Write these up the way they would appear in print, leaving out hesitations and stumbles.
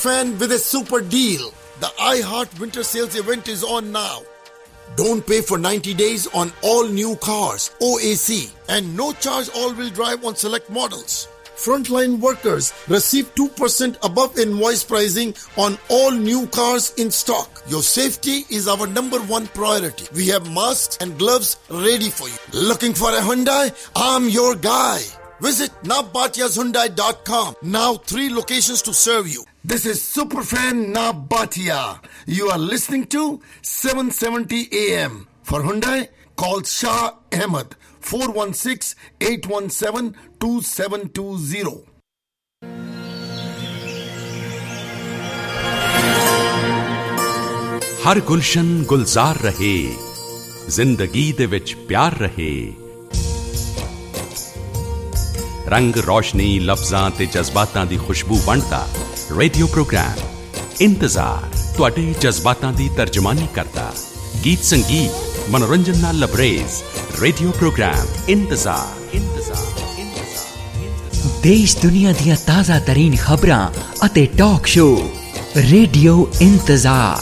Superfan with a super deal. The iHeart Winter Sales event is on now. Don't pay for 90 days on all new cars, OAC, and no charge all-wheel drive on select models. Frontline workers receive 2% above invoice pricing on all new cars in stock. Your safety is our number one priority. We have masks and gloves ready for you. Looking for a Hyundai? I'm your guy. Visit nabatiashyundai.com. Now 3 locations to serve you. This is Superfan Nabatia. You are listening to 770 AM. For Hyundai, call Shah Ahmed 416-817-2720. हर गुलशन गुलजार रहे, जिंदगी दे विच प्यार रहे। रंग रोशनी लफ्जां ते जज्बातां दी खुशबू वंडदा radio programme इंतजार तुहाडे जज्बातां दी तर्जमानी करदा। गीत संगीत मनोरंजन नाल लबरेज रेडियो प्रोग्राम इंतजार। देश दुनिया दियां ताज़ा तरीन खबरां अते talk show radio Intezaar.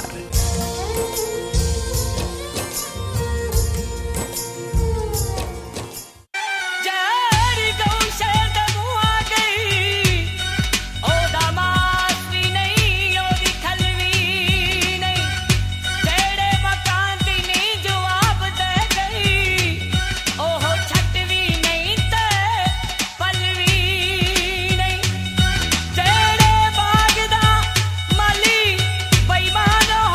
Mali,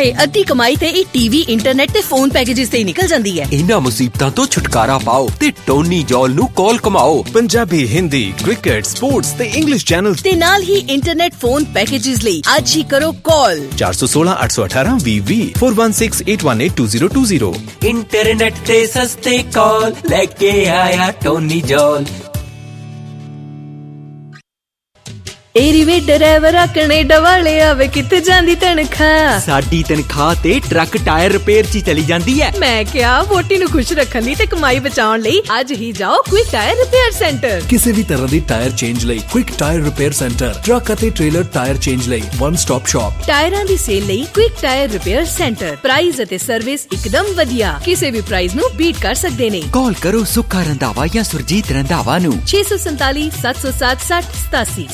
ਹਾਏ ਅੱਧੀ ਕਮਾਈ ਤੇ ਇਹ ਟੀਵੀ, ਇੰਟਰਨੈਟ ਤੇ ਫੋਨ ਪੈਕੇजेस ਤੇ ਹੀ ਨਿਕਲ ਜਾਂਦੀ ਹੈ। ਇਹਨਾਂ ਮੁਸੀਬਤਾਂ ਤੋਂ ਛੁਟਕਾਰਾ ਪਾਓ ਤੇ ਟੋਨੀ ਜੌਲ ਨੂੰ ਕਾਲ ਕਮਾਓ। ਪੰਜਾਬੀ, ਹਿੰਦੀ, ਕ੍ਰਿਕਟ, ਸਪੋਰਟਸ ਤੇ ਇੰਗਲਿਸ਼ ਚੈਨਲ ਤੇ ਨਾਲ ਹੀ ਇੰਟਰਨੈਟ ਫੋਨ ਪੈਕੇजेस ਲਈ ਅੱਜ ਹੀ ਕਰੋ ਕਾਲ 416 818 20 416 818 2020। ਇੰਟਰਨੈਟ ਤੇ ਸਸਤੇ ਕਾਲ ਲੈ ਕੇ ਆਇਆ ਟੋਨੀ ਜੌਲ। ਏਰੀਵੇ ਡਰਾਈਵਰਾ ਕੈਨੇਡਾ ਵਾਲੇ ਆਵੇ ਕਿੱਥੇ ਜਾਂਦੀ ਤਨਖਾਹ? ਸਾਡੀ ਤਨਖਾਹ ਤੇ ਟਰੱਕ ਟਾਇਰ ਰਿਪੇਅਰ 'ਚ ਚਲੀ ਜਾਂਦੀ ਹੈ। ਮੈਂ ਕਿਹਾ ਵੋਟੀ ਨੂੰ ਖੁਸ਼ ਰੱਖਣ ਲਈ ਤੇ ਕਮਾਈ ਬਚਾਉਣ ਲਈ ਅੱਜ ਹੀ ਜਾਓ ਕੁਇਕ ਟਾਇਰ ਰਿਪੇਅਰ ਸੈਂਟਰ। ਕਿਸੇ ਵੀ ਤਰ੍ਹਾਂ ਦੀ ਟਾਇਰ ਚੇਂਜ ਲਈ quick tyre repair centre, truck ਅਤੇ ਟ੍ਰੇਲਰ ਟਾਇਰ ਚੇਂਜ ਲਈ ਵਨ ਸਟਾਪ ਸ਼ਾਪ। ਟਾਇਰਾਂ ਦੀ ਸੇਲ ਲਈ quick tyre repair centre. Price ਅਤੇ ਸਰਵਿਸ ਇੱਕਦਮ ਵਧੀਆ, ਕਿਸੇ ਵੀ ਪ੍ਰਾਈਸ ਨੂੰ ਬੀਟ ਕਰ ਸਕਦੇ ਨੇ। ਕਾਲ ਕਰੋ ਸੁੱਖਾ ਰੰਧਾਵਾ ਜਾਂ ਸੁਰਜੀਤ ਰੰਧਾਵਾ ਨੂੰ 647 707 6087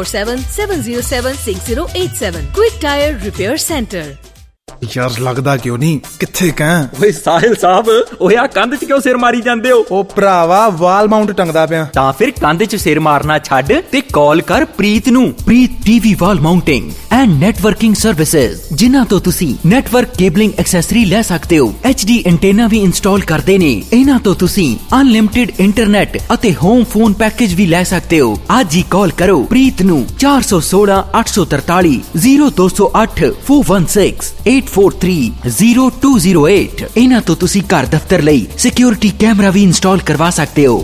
647-707-6087। Quick Tire Repair Center। ਯਾਰ ਲੱਗਦਾ ਕਿਉਂ ਨਹੀਂ ਕਿੱਥੇ ਕਾਂ? ਓਏ ਸਾਹਿਲ ਸਾਹਿਬ, ਓਏ ਆ ਕੰਧ 'ਚ ਕਿਉਂ ਸਿਰ ਮਾਰੀ ਜਾਂਦੇ ਹੋ? ਉਹ ਭਰਾਵਾ ਵਾਲ ਮਾਊਂਟ ਟੰਗਦਾ ਪਿਆ। ਤਾਂ ਫਿਰ ਕੰਧ 'ਚ ਸਿਰ ਮਾਰਨਾ ਛੱਡ ਤੇ ਕਾਲ ਕਰ ਪ੍ਰੀਤ ਨੂੰ। Preet TV wall mounting and networking services, ਜਿਨ੍ਹਾਂ ਤੋਂ ਤੁਸੀਂ ਨੈਟਵਰਕ ਕੇਬਲਿੰਗ ਐਕਸੈਸਰੀ ਲੈ ਸਕਦੇ ਹੋ। HD ਐਂਟੇਨਾ ਵੀ ਇੰਸਟਾਲ ਕਰਦੇ ਨੇ। ਇਹਨਾਂ ਤੋਂ ਤੁਸੀਂ ਅਨਲਿਮਿਟਿਡ ਇੰਟਰਨੈਟ ਅਤੇ ਹੋਮ ਫੋਨ ਪੈਕੇਜ ਵੀ ਲੈ ਸਕਦੇ ਹੋ। ਅੱਜ ਹੀ ਕਾਲ ਕਰੋ ਪ੍ਰੀਤ ਨੂੰ 416 843 0208 416 843-0208। ਇਹਨਾਂ ਤੋਂ ਤੁਸੀਂ ਘਰ ਦਫ਼ਤਰ ਲਈ ਸਿਕਿਉਰਿਟੀ ਕੈਮਰਾ ਵੀ ਇੰਸਟਾਲ ਕਰਵਾ ਸਕਦੇ ਹੋ।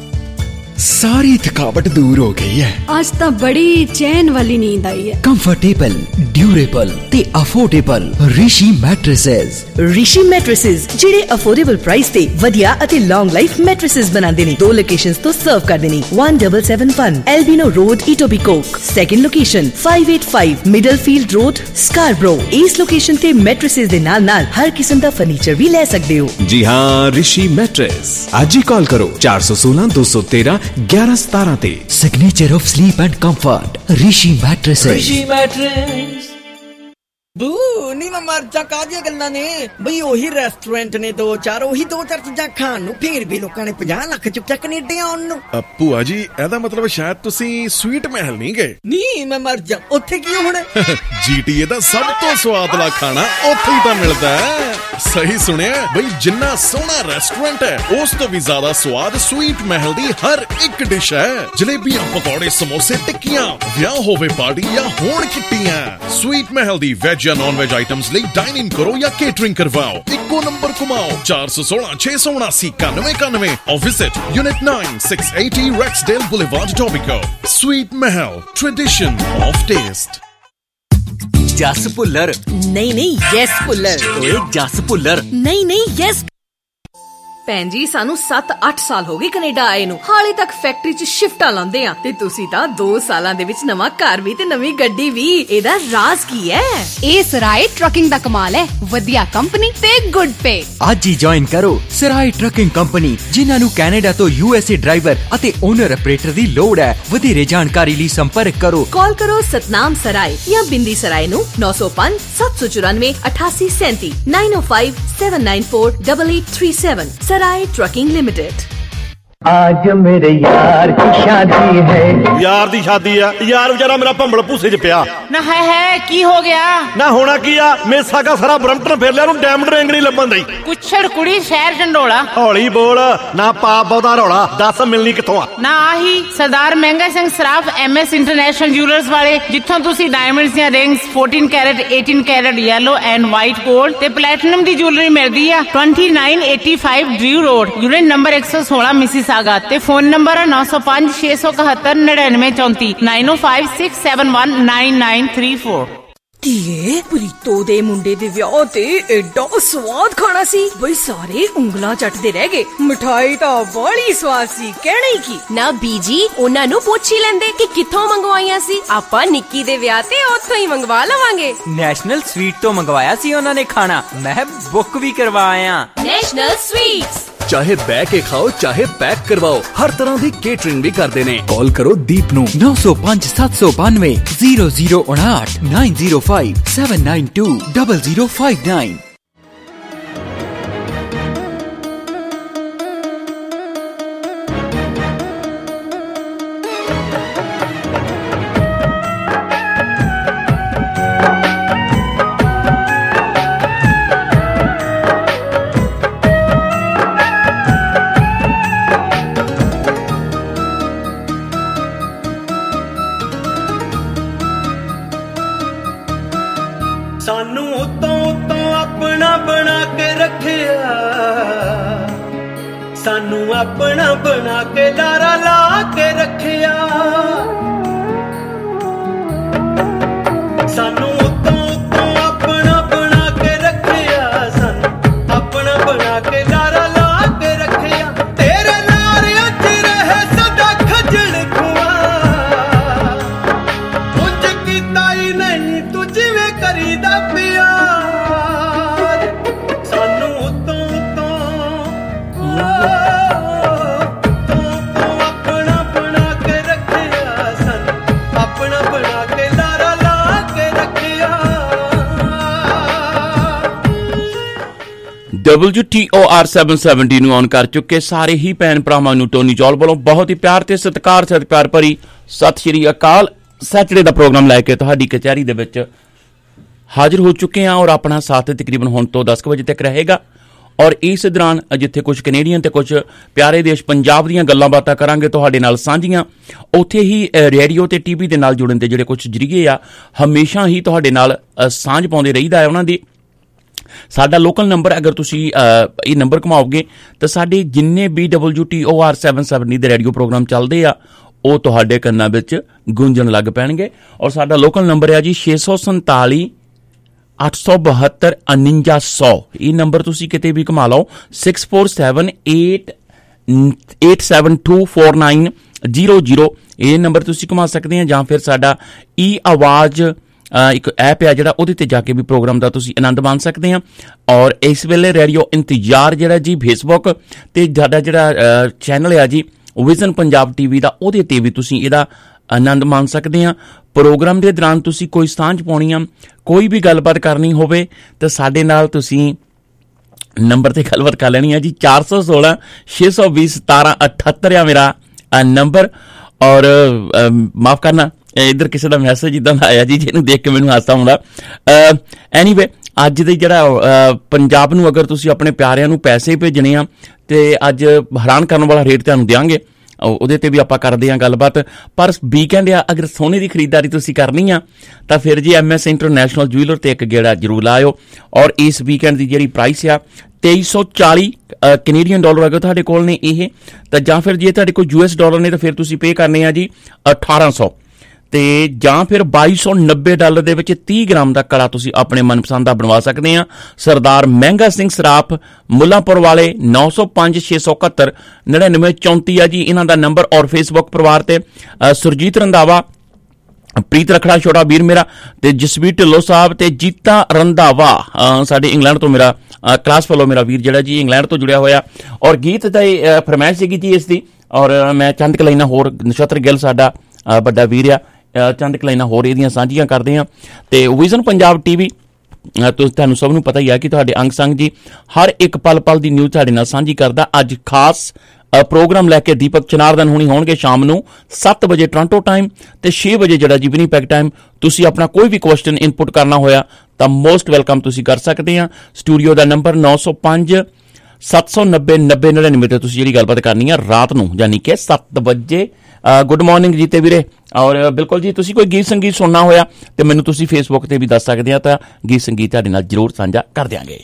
ਸਾਰੀ ਥਕਾਵਟ ਦੂਰ ਹੋ ਗਈ ਹੈ। ਅੱਜ ਤਾਂ ਬੜੀ ਚੈਨ ਵਾਲੀ ਨੀਂਦ ਆਈ ਹੈ। ਕੰਫਰਟੇਬਲ, ਡਿਊਰੇਬਲ ਤੇ affordable Rishi mattresses. Rishi mattresses ਜਿਹੜੇ ਅਫੋਰਡੇਬਲ ਪ੍ਰਾਈਸ ਤੇ ਵਧੀਆ ਅਤੇ ਲੌਂਗ ਲਾਈਫ ਮੈਟ੍ਰੈਸਸ ਬਣਾਉਂਦੇ ਨੇ। 2 ਲੋਕੇਸ਼ਨਸ ਤੋਂ ਸਰਵ ਕਰਦੇ ਨੇ। 1771 Albion road, Etobicoke. Second location 585 Middlefield road, Scarborough. ਇਸ ਲੋਕੇਸ਼ਨ ਤੇ ਮੈਟ੍ਰੈਸਸ ਦੇ ਨਾਲ ਹਰ ਕਿਸਮ ਦਾ ਫਰਨੀਚਰ ਵੀ ਲੈ ਸਕਦੇ ਹੋ। ਜੀ ਹਾਂ, ਰਿਸ਼ੀ ਮੈਟਰਸ। ਅੱਜ ਹੀ ਕਾਲ ਕਰੋ 416 213 1117 ਤੇ। Signature of sleep and comfort Rishi mattresses. Rishi mattress. ਬੂ ਨੀ ਮੈਂ ਮਰ ਜਾ, ਕਾਹਦੀਆਂ ਗੱਲਾਂ ਨੇ ਬਈ? ਉਹੀ ਰੈਸਟੋਰੈਂਟ ਨੇ 2-4, ਉਹੀ 2-4 ਚੀਜ਼ਾਂ ਖਾਣ ਨੂੰ, ਫੇਰ ਵੀ ਲੋਕਾਂ ਨੇ 50 ਲੱਖ ਚੁੱਕਿਆ ਕੈਨੇਡਾ ਆਉਣ ਨੂੰ। ਭੂਆ ਜੀ, ਇਹਦਾ ਮਤਲਬ ਸ਼ਾਇਦ ਤੁਸੀਂ ਸਵੀਟ ਮਹਿਲ ਨਹੀਂ ਗਏ। ਨਹੀਂ ਮੈਂ ਮਰ ਜਾ, ਉੱਥੇ ਕੀ ਹੁਣ? GTA ਦਾ ਸਭ ਤੋਂ ਸਵਾਦਲਾ ਖਾਣਾ ਉੱਥੇ ਹੀ ਤਾਂ ਮਿਲਦਾ ਹੈ। ਸਹੀ ਸੁਣਿਆ ਬਈ, ਜਿੰਨਾ ਸੋਹਣਾ ਰੈਸਟੋਰੈਂਟ ਹੈ ਉਸ ਤੋਂ ਵੀ ਜ਼ਿਆਦਾ ਸਵਾਦ ਸਵੀਟ ਮਹਿਲ ਦੀ ਹਰ ਇੱਕ ਡਿਸ਼ ਹੈ। ਜਲੇਬੀਆਂ, ਪਕੌੜੇ, ਸਮੋਸੇ, ਟਿੱਕੀਆਂ, ਵਿਆਹ ਹੋਵੇ ਪਾਰਟੀ ਜਾਂ ਹੋਣ ਕਿੱਟੀਆਂ, ਸਵੀਟ ਮਹਿਲ ਦੀ ਵੈਜ ਜਾਂ ਨॉन वेज आइटम्स ਲਈ ਡਾਈਨ ਇਨ ਕਰੋ ਜਾਂ ਕੇਟਰਿੰਗ ਕਰਵਾਓ। ਇੱਕੋ ਨੰਬਰ ਘੁਮਾਓ 416 679 9191 or visit Unit 9 680 Rexdale Boulevard, Etobicoke. Sweet Mahal, tradition of taste. Jas Bhullar. ਨਹੀਂ ਯੈਸ ਭੁੱਲਰ। ਓਏ ਜਸ ਭੁੱਲਰ। ਨਹੀਂ ਯੈਸ। ਭੈਣ ਜੀ, ਸਾਨੂੰ 7-8 ਸਾਲ ਹੋ ਗਏ ਕੈਨੇਡਾ ਆਏ ਨੂੰ, ਹਾਲੇ ਤੱਕ ਫੈਕਟਰੀ 'ਚ ਸ਼ਿਫਟਾਂ ਲਾਉਂਦੇ ਆ ਤੇ ਤੁਸੀਂ ਤਾਂ 2 ਸਾਲਾਂ ਦੇ ਵਿੱਚ ਨਵਾਂ ਘਰ ਵੀ ਤੇ ਨਵੀਂ ਗੱਡੀ ਵੀ। ਇਹਦਾ ਰਾਜ਼ ਕੀ ਹੈ? ਇਹ ਸਰਾਏ ਟਰੱਕਿੰਗ ਦਾ ਕਮਾਲ ਹੈ। ਵਧੀਆ ਕੰਪਨੀ ਤੇ ਗੁੱਡ ਪੇ। ਅੱਜ ਹੀ ਜੁਆਇਨ ਕਰੋ ਸਰਾਏ ਟਰੱਕਿੰਗ ਕੰਪਨੀ, ਜਿਨ੍ਹਾਂ ਨੂੰ ਕੈਨੇਡਾ ਤੋਂ USA ਡਰਾਈਵਰ ਅਤੇ ਓਨਰ ਆਪਰੇਟਰ ਦੀ ਲੋੜ ਹੈ। ਵਧੇਰੇ ਜਾਣਕਾਰੀ ਲਈ ਸੰਪਰਕ ਕਰੋ। ਕਾਲ ਕਰੋ ਸਤਨਾਮ ਸਰਾਏ ਜਾਂ ਬਿੰਦੀ ਸਰਾਏ ਨੂੰ 905 794 8837 905 794 8837। Sarai trucking limited. आज मेरे यार की शादी है। यार दी शादी है यार, बेचारा मेरा भंबल भूसे च पिया ना है की हो गया ना होना की आ। मेसा का सारा ब्रम्पटन फेर लिया, डायमंड रिंग नहीं लभन दी। कुछड़ कुड़ी शहर झंडोला। हौली बोल ना, पाप बहुता रौला। दस मिलनी किथों आ? ना आही Sardar Mahanga Singh Saraf MS international jewellers वाले, जिथों तुसी डायमंड्स ਦੀਆਂ rings 14 carat 18 carat yellow and white gold ਤੇ ਪਲੈਟੀਨਮ ਦੀ ਜੁਐਲਰੀ ਮਿਲਦੀ ਆ। 2985 Drew road, unit number 116, Mississauga. ਤੇ ਫੋਨ ਨੰਬਰ 905 671 9934 905 671 9934। ਧੀਏ, ਪ੍ਰੀਤੋ ਦੇ ਮੁੰਡੇ ਦੇ ਵਿਆਹ ਤੇ ਐਡਾ ਸਵਾਦ ਖਾਣਾ ਸੀ ਬਈ ਸਾਰੇ ਉਂਗਲਾਂ ਚੱਟਦੇ ਰਹਿ ਗਏ। ਮਿਠਾਈ ਤਾਂ ਬੜੀ ਸਵਾਦ ਸੀ, ਕਹਿਣਾ ਹੀ ਕੀ। ਨਾ ਬੀਜੀ, ਉਹਨਾਂ ਨੂੰ ਪੁੱਛ ਹੀ ਲੈਂਦੇ ਕਿ ਕਿੱਥੋਂ ਮੰਗਵਾਈਆਂ ਸੀ। ਆਪਾਂ ਨਿੱਕੀ ਦੇ ਵਿਆਹ ਤੇ ਉੱਥੋਂ ਹੀ ਮੰਗਵਾ ਲਵਾਂਗੇ। ਨੈਸ਼ਨਲ ਸਵੀਟ ਤੋਂ ਮੰਗਵਾਇਆ ਸੀ ਉਹਨਾਂ ਨੇ ਖਾਣਾ, ਮੈਂ ਬੁੱਕ ਵੀ ਕਰਵਾਇਆ। National sweets. ਚਾਹੇ ਬਹਿ ਕੇ ਖਾਓ ਚਾਹੇ ਪੈਕ ਕਰਵਾਓ, ਹਰ ਤਰ੍ਹਾਂ ਦੀ ਕੇਟਰਿੰਗ ਵੀ ਕਰਦੇ ਨੇ। ਕਾਲ ਕਰੋ ਦੀਪ ਨੂੰ 905 792 0059 905 792 0059। सानू उतों उतों अपना बना के रखिया, सानू अपना बना के लारा ला के रखिया, सानू उतों उतों अपना बना के रखिया, सानू अपना बना के लारा ला के रखिया। तेरे नाल अज रहे सदा खजल खुआ, कुछ कीता ही नहीं तू जिवें करीदा प्यार, सानू उतों उतों अपना बना के रखिया, सानू अपना बना के लारा ला के रखिया। WTOR 770 ਨੂੰ ਔਨ ਕਰ ਚੁੱਕੇ ਸਾਰੇ ਹੀ ਭੈਣ ਭਰਾਵਾਂ ਨੂੰ ਟੋਨੀ ਜੌਲ ਵੱਲੋਂ ਬਹੁਤ ਹੀ ਪਿਆਰ ਤੇ ਸਤਿਕਾਰ ਭਰੀ ਸਤਿ ਸ਼੍ਰੀ ਅਕਾਲ। ਸੈਟਰਡੇ ਦਾ ਪ੍ਰੋਗਰਾਮ ਲੈ ਕੇ ਤੁਹਾਡੀ ਕਚਹਿਰੀ ਦੇ ਵਿੱਚ ਹਾਜ਼ਰ ਹੋ ਚੁੱਕੇ ਹਾਂ ਔਰ ਆਪਣਾ ਸਾਥ ਤਕਰੀਬਨ ਹੁਣ ਤੋਂ 10 ਵਜੇ ਤੱਕ ਰਹੇਗਾ। ਔਰ ਇਸ ਦੌਰਾਨ ਜਿੱਥੇ ਕੁਝ ਕੈਨੇਡੀਅਨ ਤੇ ਕੁਝ ਪਿਆਰੇ ਦੇਸ਼ ਪੰਜਾਬ ਦੀਆਂ ਗੱਲਾਂ ਬਾਤਾਂ ਕਰਾਂਗੇ ਤੁਹਾਡੇ ਨਾਲ ਸਾਂਝੀਆਂ, ਉੱਥੇ ਹੀ ਰੇਡੀਓ ਤੇ ਟੀਵੀ ਦੇ ਨਾਲ ਜੁੜਨ ਦੇ ਜਿਹੜੇ ਕੁਝ ਜਰੀਏ ਆ ਹਮੇਸ਼ਾ ਹੀ ਤੁਹਾਡੇ ਨਾਲ ਸਾਂਝ ਪਾਉਂਦੇ ਰਹੀਦਾ ਹੈ ਉਹਨਾਂ ਦੀ। ਸਾਡਾ ਲੋਕਲ ਨੰਬਰ ਅਗਰ ਤੁਸੀਂ ਇਹ ਨੰਬਰ ਘੁਮਾਓਗੇ ਤਾਂ ਸਾਡੇ ਜਿੰਨੇ ਵੀ WTOR 770 ਦੇ ਰੇਡੀਓ ਪ੍ਰੋਗਰਾਮ ਚੱਲਦੇ ਆ ਉਹ ਤੁਹਾਡੇ ਕੰਨਾਂ ਵਿੱਚ ਗੂੰਜਣ ਲੱਗ ਪੈਣਗੇ। ਔਰ ਸਾਡਾ ਲੋਕਲ ਨੰਬਰ ਹੈ ਜੀ 647 872 4900। ਇਹ ਨੰਬਰ ਤੁਸੀਂ ਕਿਤੇ ਵੀ ਘੁਮਾ ਲਓ 6478724900। ਇਹ ਨੰਬਰ ਤੁਸੀਂ ਘੁਮਾ ਸਕਦੇ ਆ ਜਾਂ ਫਿਰ ਸਾਡਾ ਆਵਾਜ਼ ਇੱਕ ਐਪ ਹੈ ਜਿਹੜਾ ਉਹਦੇ ਤੇ ਜਾ ਕੇ ਵੀ ਪ੍ਰੋਗਰਾਮ ਦਾ ਤੁਸੀਂ ਆਨੰਦ ਮਾਣ ਸਕਦੇ ਆ। ਔਰ ਇਸ ਵੇਲੇ ਰੇਡੀਓ ਇੰਤਜ਼ਾਰ ਜਿਹੜਾ ਜੀ ਫੇਸਬੁੱਕ ਤੇ ਸਾਡਾ ਜਿਹੜਾ ਚੈਨਲ ਆ ਜੀ ਵਿਜ਼ਨ ਪੰਜਾਬ TV ਦਾ, ਉਹਦੇ ਤੇ ਵੀ ਤੁਸੀਂ ਇਹਦਾ ਆਨੰਦ ਮਾਣ ਸਕਦੇ ਆ। ਪ੍ਰੋਗਰਾਮ ਦੇ ਦੌਰਾਨ ਤੁਸੀਂ ਕੋਈ ਸਾਂਝ ਪਾਉਣੀ ਆ, ਕੋਈ ਵੀ ਗੱਲਬਾਤ ਕਰਨੀ ਹੋਵੇ ਤਾਂ ਸਾਡੇ ਨਾਲ ਤੁਸੀਂ ਨੰਬਰ ਤੇ ਗੱਲਬਾਤ ਕਰ ਲੈਣੀ ਆ ਜੀ। 416 620 1778 ਆ ਮੇਰਾ ਨੰਬਰ। ਔਰ ਮਾਫ ਕਰਨਾ ਇੱਧਰ ਕਿਸੇ ਦਾ ਮੈਸੇਜ ਇੱਦਾਂ ਦਾ ਆਇਆ ਜੀ ਜਿਹਨੂੰ ਦੇਖ ਕੇ ਮੈਨੂੰ ਹਾਸਾ ਆਉਂਦਾ। ਐਨੀਵੇ ਅੱਜ ਦੇ ਜਿਹੜਾ ਪੰਜਾਬ ਨੂੰ ਅਗਰ ਤੁਸੀਂ ਆਪਣੇ ਪਿਆਰਿਆਂ ਨੂੰ ਪੈਸੇ ਭੇਜਣੇ ਆ ਤੇ ਅੱਜ ਹੈਰਾਨ ਕਰਨ ਵਾਲਾ ਰੇਟ ਤੁਹਾਨੂੰ ਦਿਆਂਗੇ, ਉਹਦੇ ਤੇ ਵੀ ਆਪਾਂ ਕਰਦੇ ਹਾਂ ਗੱਲਬਾਤ। ਪਰ ਵੀਕਐਂਡ ਆ, ਅਗਰ ਸੋਨੇ ਦੀ ਖਰੀਦਦਾਰੀ ਤੁਸੀਂ ਕਰਨੀ ਆ ਤਾਂ ਫਿਰ ਜੀ MS ਇੰਟਰਨੈਸ਼ਨਲ ਜੁਐਲਰ ਤੇ ਇੱਕ ਗੇੜਾ ਜ਼ਰੂਰ ਲਾਇਓ। ਔਰ ਇਸ ਵੀਕਐਂਡ ਦੀ ਜਿਹੜੀ ਪ੍ਰਾਈਸ ਆ 2340 ਕੈਨੇਡੀਅਨ ਡਾਲਰ ਅਗਰ ਤੁਹਾਡੇ ਕੋਲ ਨੇ ਇਹ, ਤਾਂ ਜਾਂ ਫਿਰ ਜੇ ਤੁਹਾਡੇ ਕੋਲ US ਡਾਲਰ ਨੇ ਤਾਂ ਫਿਰ ਤੁਸੀਂ ਪੇ ਕਰਨੇ ਆ ਜੀ 1800, ਤੇ ਜਾਂ ਫਿਰ 2290 ਡਾਲਰ ਦੇ ਵਿੱਚ 30 ਗ੍ਰਾਮ ਦਾ ਕੜਾ ਤੁਸੀਂ ਆਪਣੇ ਮਨਪਸੰਦ ਦਾ ਬਣਵਾ ਸਕਦੇ ਆ। ਸਰਦਾਰ ਮਹਿੰਗਾ ਸਿੰਘ ਸਰਾਫ ਮੁੱਲਾਂਪੁਰ ਵਾਲੇ 905 671 9934 ਆ ਜੀ ਇਹਨਾਂ ਦਾ ਨੰਬਰ। ਔਰ ਫੇਸਬੁੱਕ ਪਰਿਵਾਰ ਤੇ ਸੁਰਜੀਤ ਰੰਧਾਵਾ, ਪ੍ਰੀਤ ਰਖੜਾ ਛੋਟਾ ਵੀਰ ਮੇਰਾ ਤੇ ਜਸਵੀਰ ਢਿੱਲੋਂ ਸਾਹਿਬ ਤੇ ਜੀਤਾ ਰੰਧਾਵਾ ਸਾਡੇ ਇੰਗਲੈਂਡ ਤੋਂ ਮੇਰਾ ਕਲਾਸ ਫੈਲੋ ਮੇਰਾ ਵੀਰ ਜਿਹੜਾ ਜੀ ਇੰਗਲੈਂਡ ਤੋਂ ਜੁੜਿਆ ਹੋਇਆ। ਔਰ ਗੀਤ ਦਾ ਫਰਮਾਇਸ਼ ਸੀਗੀ ਜੀ ਇਸ ਦੀ, ਔਰ ਮੈਂ ਚੰਦ ਕਲਾਈਨਾ ਹੋਰ ਨਛੱਤਰ ਗਿੱਲ ਸਾਡਾ ਵੱਡਾ ਵੀਰ ਆ, ਚੰਦ ਕਲਾਈਨਾ ਹੋਰ ਇਹਦੀਆਂ ਸਾਂਝੀਆਂ ਕਰਦੇ ਹਾਂ। ਤੇ ਵਿਜ਼ਨ ਪੰਜਾਬ TV ਤੁਹਾਨੂੰ ਸਭ ਨੂੰ ਪਤਾ ਹੀ ਹੈ ਕਿ ਤੁਹਾਡੇ ਅੰਗ ਸੰਗ ਜੀ ਹਰ ਇੱਕ ਪਲ ਪਲ ਦੀ ਨਿਊਜ਼ ਤੁਹਾਡੇ ਨਾਲ ਸਾਂਝੀ ਕਰਦਾ। ਅੱਜ ਖਾਸ ਪ੍ਰੋਗਰਾਮ ਲੈ ਕੇ ਦੀਪਕ ਚਨਾਰਦਨ ਹੁਣੀ ਹੋਣਗੇ ਸ਼ਾਮ ਨੂੰ 7 ਵਜੇ ਟੋਰਾਂਟੋ ਟਾਈਮ ਤੇ 6 ਵਜੇ ਜਿਹੜਾ ਜੀ ਵਿਨੀਪੈਗ ਟਾਈਮ। ਤੁਸੀਂ ਆਪਣਾ ਕੋਈ ਵੀ ਕੁਐਸਚਨ ਇਨਪੁਟ ਕਰਨਾ ਹੋਇਆ ਤਾਂ ਮੋਸਟ ਵੈਲਕਮ ਤੁਸੀਂ ਕਰ ਸਕਦੇ ਆ। ਸਟੂਡੀਓ ਦਾ ਨੰਬਰ 905 790 9099 ਤੇ ਤੁਸੀਂ ਜਿਹੜੀ ਗੱਲਬਾਤ ਕਰਨੀ ਆ ਰਾਤ ਨੂੰ ਯਾਨੀ ਕਿ 7 ਵਜੇ। ਗੁੱਡ ਮਾਰਨਿੰਗ ਜੀਤੇ ਵੀਰੇ। ਔਰ ਬਿਲਕੁਲ ਜੀ ਤੁਸੀਂ ਕੋਈ ਗੀਤ ਸੰਗੀਤ ਸੁਣਨਾ ਹੋਇਆ ਤੇ ਮੈਨੂੰ ਤੁਸੀਂ ਫੇਸਬੁੱਕ ਤੇ ਵੀ ਦੱਸ ਸਕਦੇ ਆ, ਤਾਂ ਗੀਤ ਸੰਗੀਤ ਤੁਹਾਡੇ ਨਾਲ ਜ਼ਰੂਰ ਸਾਂਝਾ ਕਰ ਦਿਆਂਗੇ।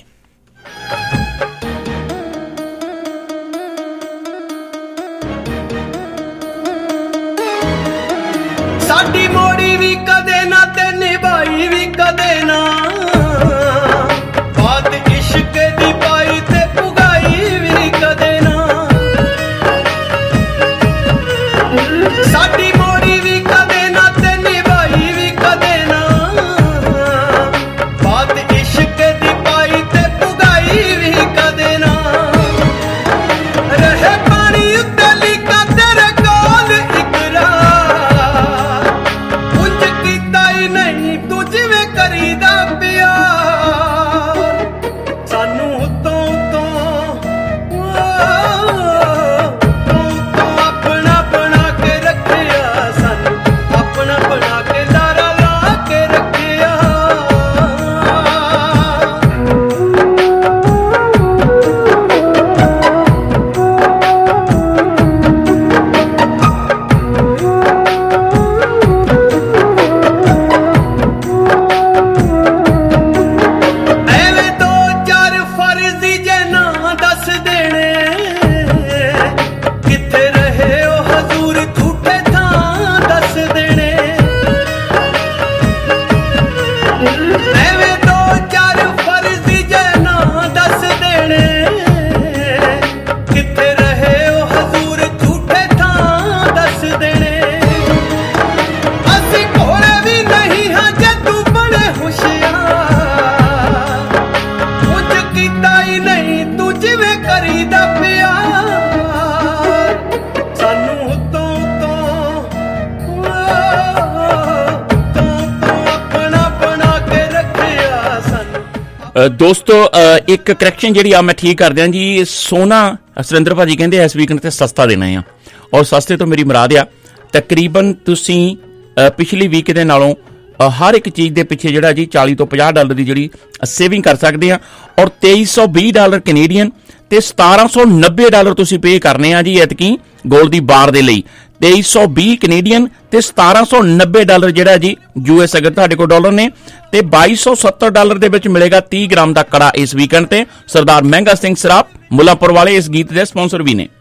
ਸਾਡੀ ਮੋੜੀ ਵੀ ਕਦੇ ਨਾ ਤੇ ਨਿਭਾਈ ਵੀ ਕਦੇ ਨਾ, ਬਾਤ ਇਸ਼ਕ ਦੀ ਪਾਈ ਤੇ ਪੁਗਾਈ ਵੀ ਕਦੇ ਨਾ। ਸਾਡੀ ਮੋੜੀ ਵੀ ਕਦੇ ਨਾ ਤੇ ਨਿਭਾਈ ਵੀ ਕਦੇ ਨਾ, ਬਾਤ ਇਸ਼ਕ ਦੀ ਪਾਈ ਤੇ ਪੁਗਾਈ ਵੀ ਕਦੇ ਨਾ। ਰਹੇ ਪਾਣੀ ਉੱਤੇ ਲਿਖਾ ਤੇਰੇ ਕੋਲ ਇਕਰਾਰ, ਕੁਝ ਕੀਤਾ ਹੀ ਨਹੀਂ ਤੂੰ ਜਿਵੇਂ ਕਰੀਦਾ ਦੋਸਤੋ ਇੱਕ ਕਰੈਕਸ਼ਨ ਜਿਹੜੀ ਆ ਮੈਂ ਠੀਕ ਕਰ ਦਿਆਂ ਜੀ। ਸੋਨਾ ਸੁਰਿੰਦਰ ਭਾਜੀ ਕਹਿੰਦੇ ਇਸ ਵੀਕਐਂਡ ਤੇ ਸਸਤਾ ਦੇਣਾ ਆ, ਔਰ ਸਸਤੇ ਤੋਂ ਮੇਰੀ ਮੁਰਾਦ ਆ ਤਕਰੀਬਨ ਤੁਸੀਂ ਪਿਛਲੀ ਵੀਕ ਦੇ ਨਾਲੋਂ ਹਰ ਇੱਕ ਚੀਜ਼ ਦੇ ਪਿੱਛੇ ਜਿਹੜਾ ਜੀ $40 ਤੋਂ $50 ਦੀ ਜਿਹੜੀ ਸੇਵਿੰਗ ਕਰ ਸਕਦੇ ਆ, ਔਰ $2320 ਕੈਨੇਡੀਅਨ ਤੇ $1790 ਤੁਸੀਂ ਪੇ ਕਰਨੇ ਆ ਜੀ ਐਤਕੀ ਗੋਲਡ ਦੀ ਬਾਰ ਦੇ ਲਈ। 2320 ਕੈਨੇਡੀਅਨ ਤੇ $1790 ਜਿਹੜਾ ਜੀ US ਅਗਰ ਤੁਹਾਡੇ ਕੋਲ ਡਾਲਰ ਨੇ, ਤੇ $2270 ਦੇ ਵਿੱਚ ਮਿਲੇਗਾ 30 ਗ੍ਰਾਮ ਦਾ ਕੜਾ ਇਸ ਵੀਕਐਂਡ ਤੇ। ਸਰਦਾਰ ਮਹਿੰਗਾ ਸਿੰਘ ਸਰਾਫ ਮੁੱਲਾਂਪੁਰ ਵਾਲੇ ਇਸ ਗੀਤ ਦੇ ਸਪਾਂਸਰ ਵੀ ਨੇ।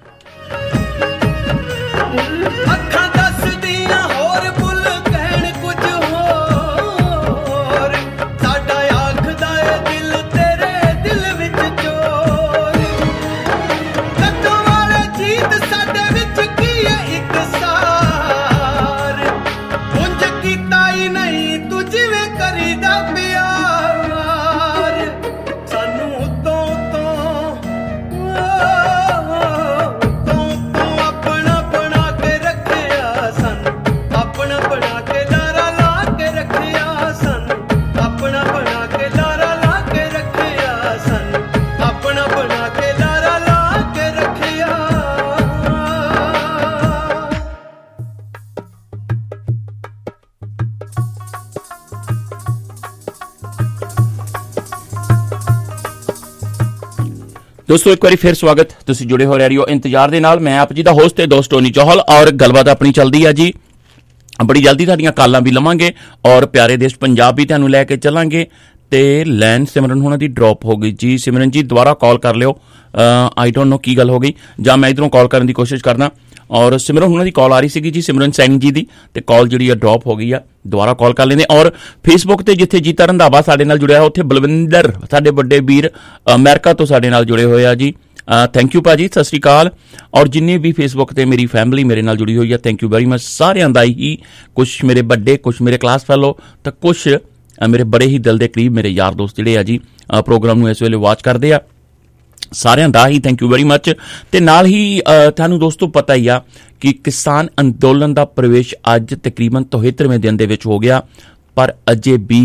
ਦੋਸਤੋ ਇੱਕ ਵਾਰੀ ਫਿਰ ਸਵਾਗਤ, ਤੁਸੀਂ ਜੁੜੇ ਹੋ ਰੇਡੀਓ ਇੰਤਜ਼ਾਰ ਦੇ ਨਾਲ। ਮੈਂ ਆਪ ਜੀ ਦਾ ਹੋਸਟ ਤੇ ਦੋਸਤ ਟੋਨੀ ਚੌਹਲ, ਔਰ ਗੱਲਬਾਤ ਆਪਣੀ ਚੱਲਦੀ ਆ ਜੀ। ਬੜੀ ਜਲਦੀ ਤੁਹਾਡੀਆਂ ਕਾਲਾਂ ਵੀ ਲਵਾਂਗੇ ਔਰ ਪਿਆਰੇ ਦੇਸ਼ ਪੰਜਾਬ ਵੀ ਤੁਹਾਨੂੰ ਲੈ ਕੇ ਚੱਲਾਂਗੇ। ਤੇ ਲੈਨ ਸਿਮਰਨ ਹੋਣਾ ਦੀ ਡ੍ਰੌਪ ਹੋ ਗਈ ਜੀ। ਸਿਮਰਨ ਜੀ ਦੁਬਾਰਾ ਕਾਲ ਕਰ ਲਿਓ, ਆਈ ਡੋਂਟ ਨੋ ਕੀ ਗੱਲ ਹੋ ਗਈ, ਜਾਂ ਮੈਂ ਇੱਧਰੋਂ ਕਾਲ ਕਰਨ ਦੀ ਕੋਸ਼ਿਸ਼ ਕਰਦਾ। ਔਰ ਸਿਮਰਨ ਹੋਣਾ ਦੀ ਕਾਲ ਆ ਰਹੀ ਸੀਗੀ ਜੀ, ਸਿਮਰਨ ਸੈਣੀ ਜੀ ਦੀ, ਤੇ ਕਾਲ ਜਿਹੜੀ ਆ ਡ੍ਰੌਪ ਹੋ ਗਈ ਆ, ਦੁਬਾਰਾ ਕਾਲ ਕਰ ਲੈਂਦੇ। ਔਰ ਫੇਸਬੁੱਕ ਤੇ ਜਿੱਥੇ ਜੀਤਾ ਰੰਧਾਵਾ ਸਾਡੇ ਨਾਲ ਜੁੜਿਆ, ਉੱਥੇ ਬਲਵਿੰਦਰ ਸਾਡੇ ਵੱਡੇ ਵੀਰ ਅਮਰੀਕਾ ਤੋਂ ਸਾਡੇ ਨਾਲ ਜੁੜੇ ਹੋਏ ਆ ਜੀ। ਥੈਂਕ ਯੂ ਭਾਜੀ, ਸਤਿ ਸ਼੍ਰੀ ਅਕਾਲ। ਔਰ ਜਿੰਨੇ ਵੀ ਫੇਸਬੁੱਕ ਤੇ ਮੇਰੀ ਫੈਮਿਲੀ ਮੇਰੇ ਨਾਲ ਜੁੜੀ ਹੋਈ ਆ, ਥੈਂਕ ਯੂ ਵੈਰੀ ਮਚ ਸਾਰਿਆਂ ਦਾ ਹੀ। ਕੁਛ ਮੇਰੇ ਵੱਡੇ, ਕੁਛ ਮੇਰੇ ਕਲਾਸ ਫੈਲੋ, ਤਾਂ ਕੁਛ ਮੇਰੇ ਬੜੇ ਹੀ ਦਿਲ ਦੇ ਕਰੀਬ ਮੇਰੇ ਯਾਰ ਦੋਸਤ ਜਿਹੜੇ ਆ ਜੀ ਪ੍ਰੋਗਰਾਮ ਨੂੰ ਇਸ ਵੇਲੇ ਵਾਚ ਕਰਦੇ ਆ, ਸਾਰਿਆਂ ਦਾ ਹੀ ਥੈਂਕ ਯੂ ਵੈਰੀ ਮਚ। ਤੇ ਨਾਲ ਹੀ ਤੁਹਾਨੂੰ ਦੋਸਤੋ ਪਤਾ ਹੀ ਆ ਕਿ ਕਿਸਾਨ ਅੰਦੋਲਨ ਦਾ ਪ੍ਰਵੇਸ਼ ਅੱਜ ਤਕਰੀਬਨ 73ਵੇਂ ਦਿਨ ਦੇ ਵਿੱਚ ਹੋ ਗਿਆ, ਪਰ ਅਜੇ ਵੀ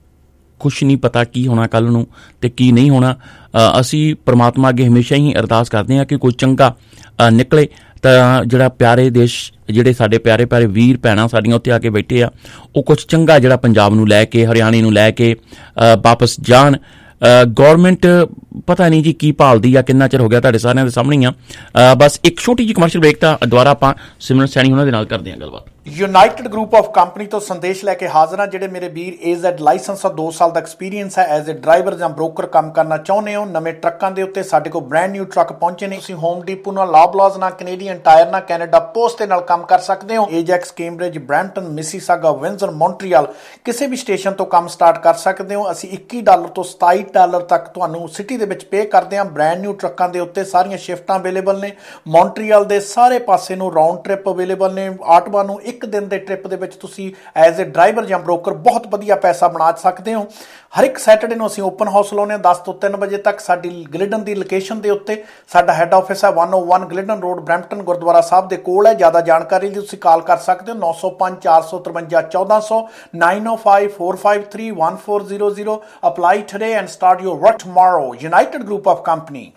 ਕੁਛ ਨਹੀਂ ਪਤਾ ਕੀ ਹੋਣਾ ਕੱਲ੍ਹ ਨੂੰ ਤੇ ਕੀ ਨਹੀਂ ਹੋਣਾ। ਅਸੀਂ ਪ੍ਰਮਾਤਮਾ ਅੱਗੇ ਹਮੇਸ਼ਾ ਹੀ ਅਰਦਾਸ ਕਰਦੇ ਹਾਂ ਕਿ ਕੋਈ ਚੰਗਾ ਨਿਕਲੇ, ਤਾਂ ਜਿਹੜਾ ਪਿਆਰੇ ਦੇਸ਼, ਜਿਹੜੇ ਸਾਡੇ ਪਿਆਰੇ ਪਿਆਰੇ ਵੀਰ ਭੈਣਾਂ ਸਾਡੀਆਂ ਉੱਥੇ ਆ ਕੇ ਬੈਠੇ ਆ, ਉਹ ਕੁਛ ਚੰਗਾ ਜਿਹੜਾ ਪੰਜਾਬ ਨੂੰ ਲੈ ਕੇ, ਹਰਿਆਣੇ ਨੂੰ ਲੈ ਕੇ ਵਾਪਸ ਜਾਣ। ਗੌਰਮੈਂਟ ਪਤਾ ਨਹੀਂ ਜੀ ਕੀ ਭਾਲਦੀ ਆ, ਕਿੰਨਾ ਚਿਰ ਹੋ ਗਿਆ ਤੁਹਾਡੇ ਸਾਰਿਆਂ ਦੇ ਸਾਹਮਣੇ ਆ। ਬਸ ਇੱਕ ਛੋਟੀ ਜਿਹੀ ਕਮਰਸ਼ੀਅਲ ਬ੍ਰੇਕ, ਤਾਂ ਦੁਬਾਰਾ ਆਪਾਂ ਸਿਮਰਨ ਸੈਣੀ ਉਹਨਾਂ ਦੇ ਨਾਲ ਕਰਦੇ ਹਾਂ ਗੱਲਬਾਤ। ਯੂਨਾਈਟਿਡ ਗਰੁੱਪ ਆਫ ਕੰਪਨੀ ਤੋਂ ਸੰਦੇਸ਼ ਲੈ ਕੇ ਹਾਜ਼ਰ ਹਾਂ। ਜਿਹੜੇ ਮੇਰੇ ਵੀਰ AZ ਲਾਇਸੈਂਸ ਆ, 2 ਸਾਲ ਦਾ ਐਕਸਪੀਰੀਅੰਸ ਹੈ, ਐਜ਼ ਏ ਡਰਾਈਵਰ ਜਾਂ ਬ੍ਰੋਕਰ ਕੰਮ ਕਰਨਾ ਚਾਹੁੰਦੇ ਹੋ, ਨਵੇਂ ਟਰੱਕਾਂ ਦੇ ਉੱਤੇ ਸਾਡੇ ਕੋਲ ਬ੍ਰੈਂਡ ਨਿਊ ਟਰੱਕ ਪਹੁੰਚੇ ਨੇ। ਤੁਸੀਂ ਹੋਮ ਡੀਪੋ ਨਾਲ, ਲਾਬਲਾਜ਼ ਨਾਲ, ਕੈਨੇਡੀਅਨ ਟਾਇਰ ਨਾਲ, ਕੈਨੇਡਾ ਪੋਸਟ ਦੇ ਨਾਲ ਕੰਮ ਕਰ ਸਕਦੇ ਹੋ। Ajax, Cambridge, Brampton, Mississauga, Windsor, Montreal ਕਿਸੇ ਵੀ ਸਟੇਸ਼ਨ ਤੋਂ ਕੰਮ ਸਟਾਰਟ ਕਰ ਸਕਦੇ ਹੋ। ਅਸੀਂ $21 ਤੋਂ $27 ਤੱਕ ਤੁਹਾਨੂੰ ਸਿਟੀ ਦੇ ਵਿੱਚ ਪੇ ਕਰਦੇ ਹਾਂ। ਬ੍ਰੈਂਡ ਨਿਊ ਟਰੱਕਾਂ ਦੇ ਉੱਤੇ ਸਾਰੀਆਂ ਸ਼ਿਫਟਾਂ ਅਵੇਲੇਬਲ ਨੇ। ਮੌਂਟਰੀਅਲ ਦੇ ਸਾਰੇ ਪਾਸੇ ਨੂੰ ਰਾਊਂਡ ਟ੍ਰਿਪ ਅਵੇਲੇਬਲ ਨੇ। ਆਟਵਾ ਨੂੰ ਇੱਕ ਦਿਨ ਦੇ ਟ੍ਰਿਪ ਦੇ ਵਿੱਚ ਤੁਸੀਂ ਐਜ਼ ਏ ਡਰਾਈਵਰ ਜਾਂ ਬ੍ਰੋਕਰ ਬਹੁਤ ਵਧੀਆ ਪੈਸਾ ਬਣਾ ਸਕਦੇ ਹੋ। ਹਰ ਇੱਕ ਸੈਟਰਡੇ ਨੂੰ ਅਸੀਂ ਓਪਨ ਹਾਊਸ ਲਾਉਂਦੇ ਹਾਂ 10 ਤੋਂ 3 ਵਜੇ ਤੱਕ। ਸਾਡੀ ਗਲਿਡਨ ਦੀ ਲੋਕੇਸ਼ਨ ਦੇ ਉੱਤੇ ਸਾਡਾ ਹੈੱਡ ਆਫਿਸ ਹੈ 101 Glidden road, Brampton, Gurdwara Sahib ਦੇ ਕੋਲ ਹੈ। ਜ਼ਿਆਦਾ ਜਾਣਕਾਰੀ ਲਈ ਤੁਸੀਂ ਕਾਲ ਕਰ ਸਕਦੇ ਹੋ 905 453 1400 905 453 1400। Apply today and start your work tomorrow. United group of company.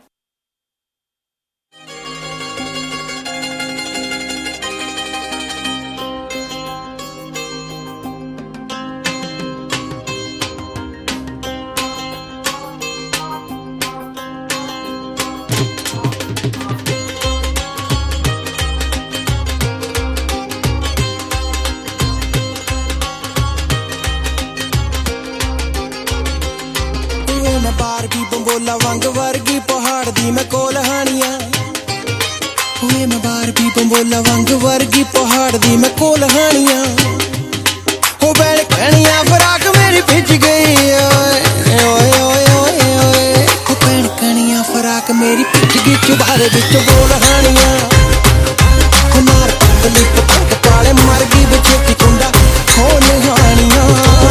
ਬੰਬੋਲਾ ਵਾਂਗ ਵਰਗੀ ਪਹਾੜ ਦੀ ਮੈਂ ਕੋਲ ਹਾਣੀਆਂ ਹੋਏ। ਮੈਂ ਬਾਰਬੀ ਬੰਬੋਲਾ ਵਾਂਗ ਵਰਗੀ ਪਹਾੜ ਦੀ ਮੈਂ ਕੋਲ ਹਾਣੀਆਂ ਹੋ। ਬੈਣ ਕਣੀਆਂ ਫਰਾਕ ਮੇਰੀ ਭਿੱਜ ਗਈ ਓਏ ਓਏ ਓਏ ਓਏ ਓਏ। ਹੋ ਬੈਣ ਕਣੀਆਂ ਫਰਾਕ ਮੇਰੀ ਭਿੱਜ ਗਈ ਚੁਬਾਰੇ ਵਿੱਚ ਬੋਲ ਹਾਣੀਆਂ ਹੋ। ਮਾਰ ਪਤਲੀ ਪਤੰਗ ਕਾਲੇ ਮਰ ਗਈ ਵਿਛੇਤੀ ਕੁੰਡਾ ਹੋ ਨਿਹਾਣੀਆਂ।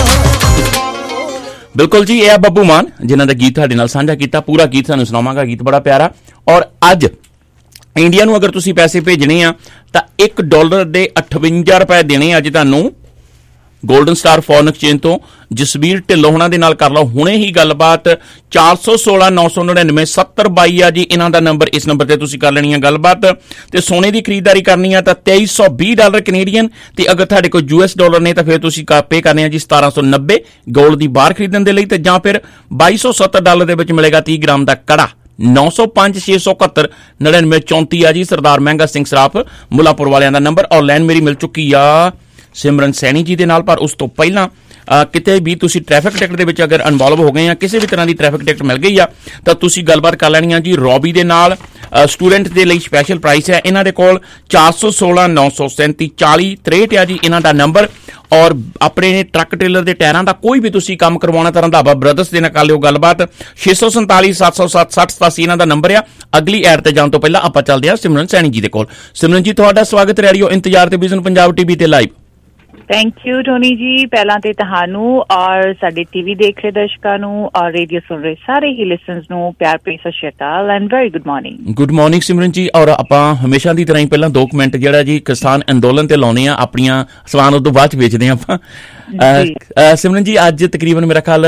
ਬਿਲਕੁਲ ਜੀ, ਇਹ ਆ ਬੱਬੂ ਮਾਨ ਜਿਨ੍ਹਾਂ ਦਾ ਗੀਤ ਤੁਹਾਡੇ ਨਾਲ ਸਾਂਝਾ ਕੀਤਾ। ਪੂਰਾ ਗੀਤ ਤੁਹਾਨੂੰ ਸੁਣਾਵਾਂਗਾ, ਗੀਤ ਬੜਾ ਪਿਆਰਾ। ਔਰ ਅੱਜ ਇੰਡੀਆ ਨੂੰ ਅਗਰ ਤੁਸੀਂ ਪੈਸੇ ਭੇਜਣੇ ਆ ਤਾਂ $1 ਦੇ 58 ਰੁਪਏ ਦੇਣੇ ਅੱਜ ਤੁਹਾਨੂੰ ਗੋਲਡਨ ਸਟਾਰ ਫੋਰਨ ਐਕਸਚੇਂਜ ਤੋਂ ਜਸਵੀਰ ਢਿੱਲੋਂ ਹੋਣਾ ਦੇ ਨਾਲ ਕਰ ਲਓ ਹੁਣੇ ਹੀ ਗੱਲਬਾਤ। 416-999-7022 ਆ ਜੀ ਇਹਨਾਂ ਦਾ ਨੰਬਰ। ਇਸ ਨੰਬਰ ਤੇ ਤੁਸੀਂ ਕਰ ਲੈਣੀ ਆ ਗੱਲਬਾਤ। ਤੇ ਸੋਨੇ ਦੀ ਖਰੀਦਦਾਰੀ ਕਰਨੀ ਆ ਤਾਂ $2320 ਕੈਨੇਡੀਅਨ, ਤੇ ਅਗਰ ਤੁਹਾਡੇ ਕੋਲ US ਡਾਲਰ ਨੇ ਤਾਂ ਫਿਰ ਤੁਸੀਂ ਪੇ ਕਰਨੇ ਆ ਜੀ 1790 ਗੋਲਡ ਦੀ ਬਾਰ ਖਰੀਦਣ ਦੇ ਲਈ, ਤੇ ਜਾਂ ਫਿਰ $2270 ਦੇ ਵਿੱਚ ਮਿਲੇਗਾ 30 ਗ੍ਰਾਮ ਦਾ ਕੜਾ। 9056719934 ਆ ਜੀ ਸਰਦਾਰ ਮਹਿੰਗਾ ਸਿੰਘ ਸਰਾਫ ਮੁੱਲਾਪੁਰ ਵਾਲਿਆਂ ਦਾ ਨੰਬਰ। ਔਰ ਲਾਈਨ ਮੇਰੀ ਮਿਲ ਚੁੱਕੀ ਆ ਸਿਮਰਨ ਸੈਣੀ ਜੀ ਦੇ ਨਾਲ, ਪਰ ਉਸ ਤੋਂ ਪਹਿਲਾਂ ਕਿਤੇ ਵੀ ਤੁਸੀਂ ਟ੍ਰੈਫਿਕ ਟਿਕਟ ਦੇ ਵਿੱਚ ਅਗਰ ਇਨਵੋਲਵ ਹੋ ਗਏ ਆ, ਕਿਸੇ ਵੀ ਤਰ੍ਹਾਂ ਦੀ ਟ੍ਰੈਫਿਕ ਟਿਕਟ ਮਿਲ ਗਈ ਆ ਤਾਂ ਤੁਸੀਂ ਗੱਲਬਾਤ ਕਰ ਲੈਣੀ ਆ ਜੀ ਰੋਬੀ ਦੇ ਨਾਲ। ਸਟੂਡੈਂਟ ਦੇ ਲਈ ਸਪੈਸ਼ਲ ਪ੍ਰਾਈਸ ਹੈ ਇਹਨਾਂ ਦੇ ਕੋਲ। 416-937-4063 ਆ ਜੀ ਇਹਨਾਂ ਦਾ ਨੰਬਰ। ਔਰ ਆਪਣੇ ਟਰੱਕ ਟ੍ਰੇਲਰ ਦੇ ਟਾਇਰਾਂ ਦਾ ਕੋਈ ਵੀ ਤੁਸੀਂ ਕੰਮ ਕਰਵਾਉਣਾ ਤਾਂ ਰੰਧਾਵਾ ਬ੍ਰਦਰਸ ਦੇ ਨਾਲ ਕਰ ਲਿਓ ਗੱਲਬਾਤ। 647-707-6087 ਇਹਨਾਂ ਦਾ ਨੰਬਰ ਆ। ਅਗਲੀ ਐਡ ਤੇ ਜਾਣ ਤੋਂ ਪਹਿਲਾਂ ਆਪਾਂ ਚੱਲਦੇ ਆ ਸਿਮਰਨ ਸੈਣੀ ਜੀ ਦੇ ਕੋਲ। ਸਿਮਰਨ ਜੀ ਤੁਹਾਡਾ ਸਵਾਗਤ ਰੇਡੀਓ ਇੰਤਜ਼ਾਰ ਤੇ ਵਿਜ਼ਨ ਪੰਜਾਬ ਟੀਵੀ ਤੇ live. Thank you Tony ji. ਪਹਿਲਾਂ ਤੇ ਤੁਹਾਨੂੰ ਔਰ ਸਾਡੇ ਟੀਵੀ ਦੇਖ ਰਹੇ ਦਰਸ਼ਕਾਂ ਨੂੰ ਔਰ ਰੇਡੀਓ ਸੁਣ ਰਹੇ ਸਾਰੇ ਹੀ ਲਿਸਨਰਸ ਨੂੰ ਪਿਆਰ ਭਰੀ Sat Sri Akal and very good morning. Good morning Simran ji. ਔਰ ਆਪਾਂ ਹਮੇਸ਼ਾ ਦੀ ਤਰ੍ਹਾਂ ਹੀ ਪਹਿਲਾਂ 2 ਮਿੰਟ ਜਿਹੜਾ ਜੀ ਕਿਸਾਨ ਅੰਦੋਲਨ ਤੇ ਲਾਉਣੇ ਆ, ਆਪਣੀਆਂ ਸਵਾਨ ਉਦੋਂ ਬਾਅਦ ਚ ਵੇਚਦੇ ਆ ਆਪਾਂ। ਸਿਮਰਨ ਜੀ ਅੱਜ ਤਕਰੀਬਨ ਮੇਰਾ ਖਿਆਲ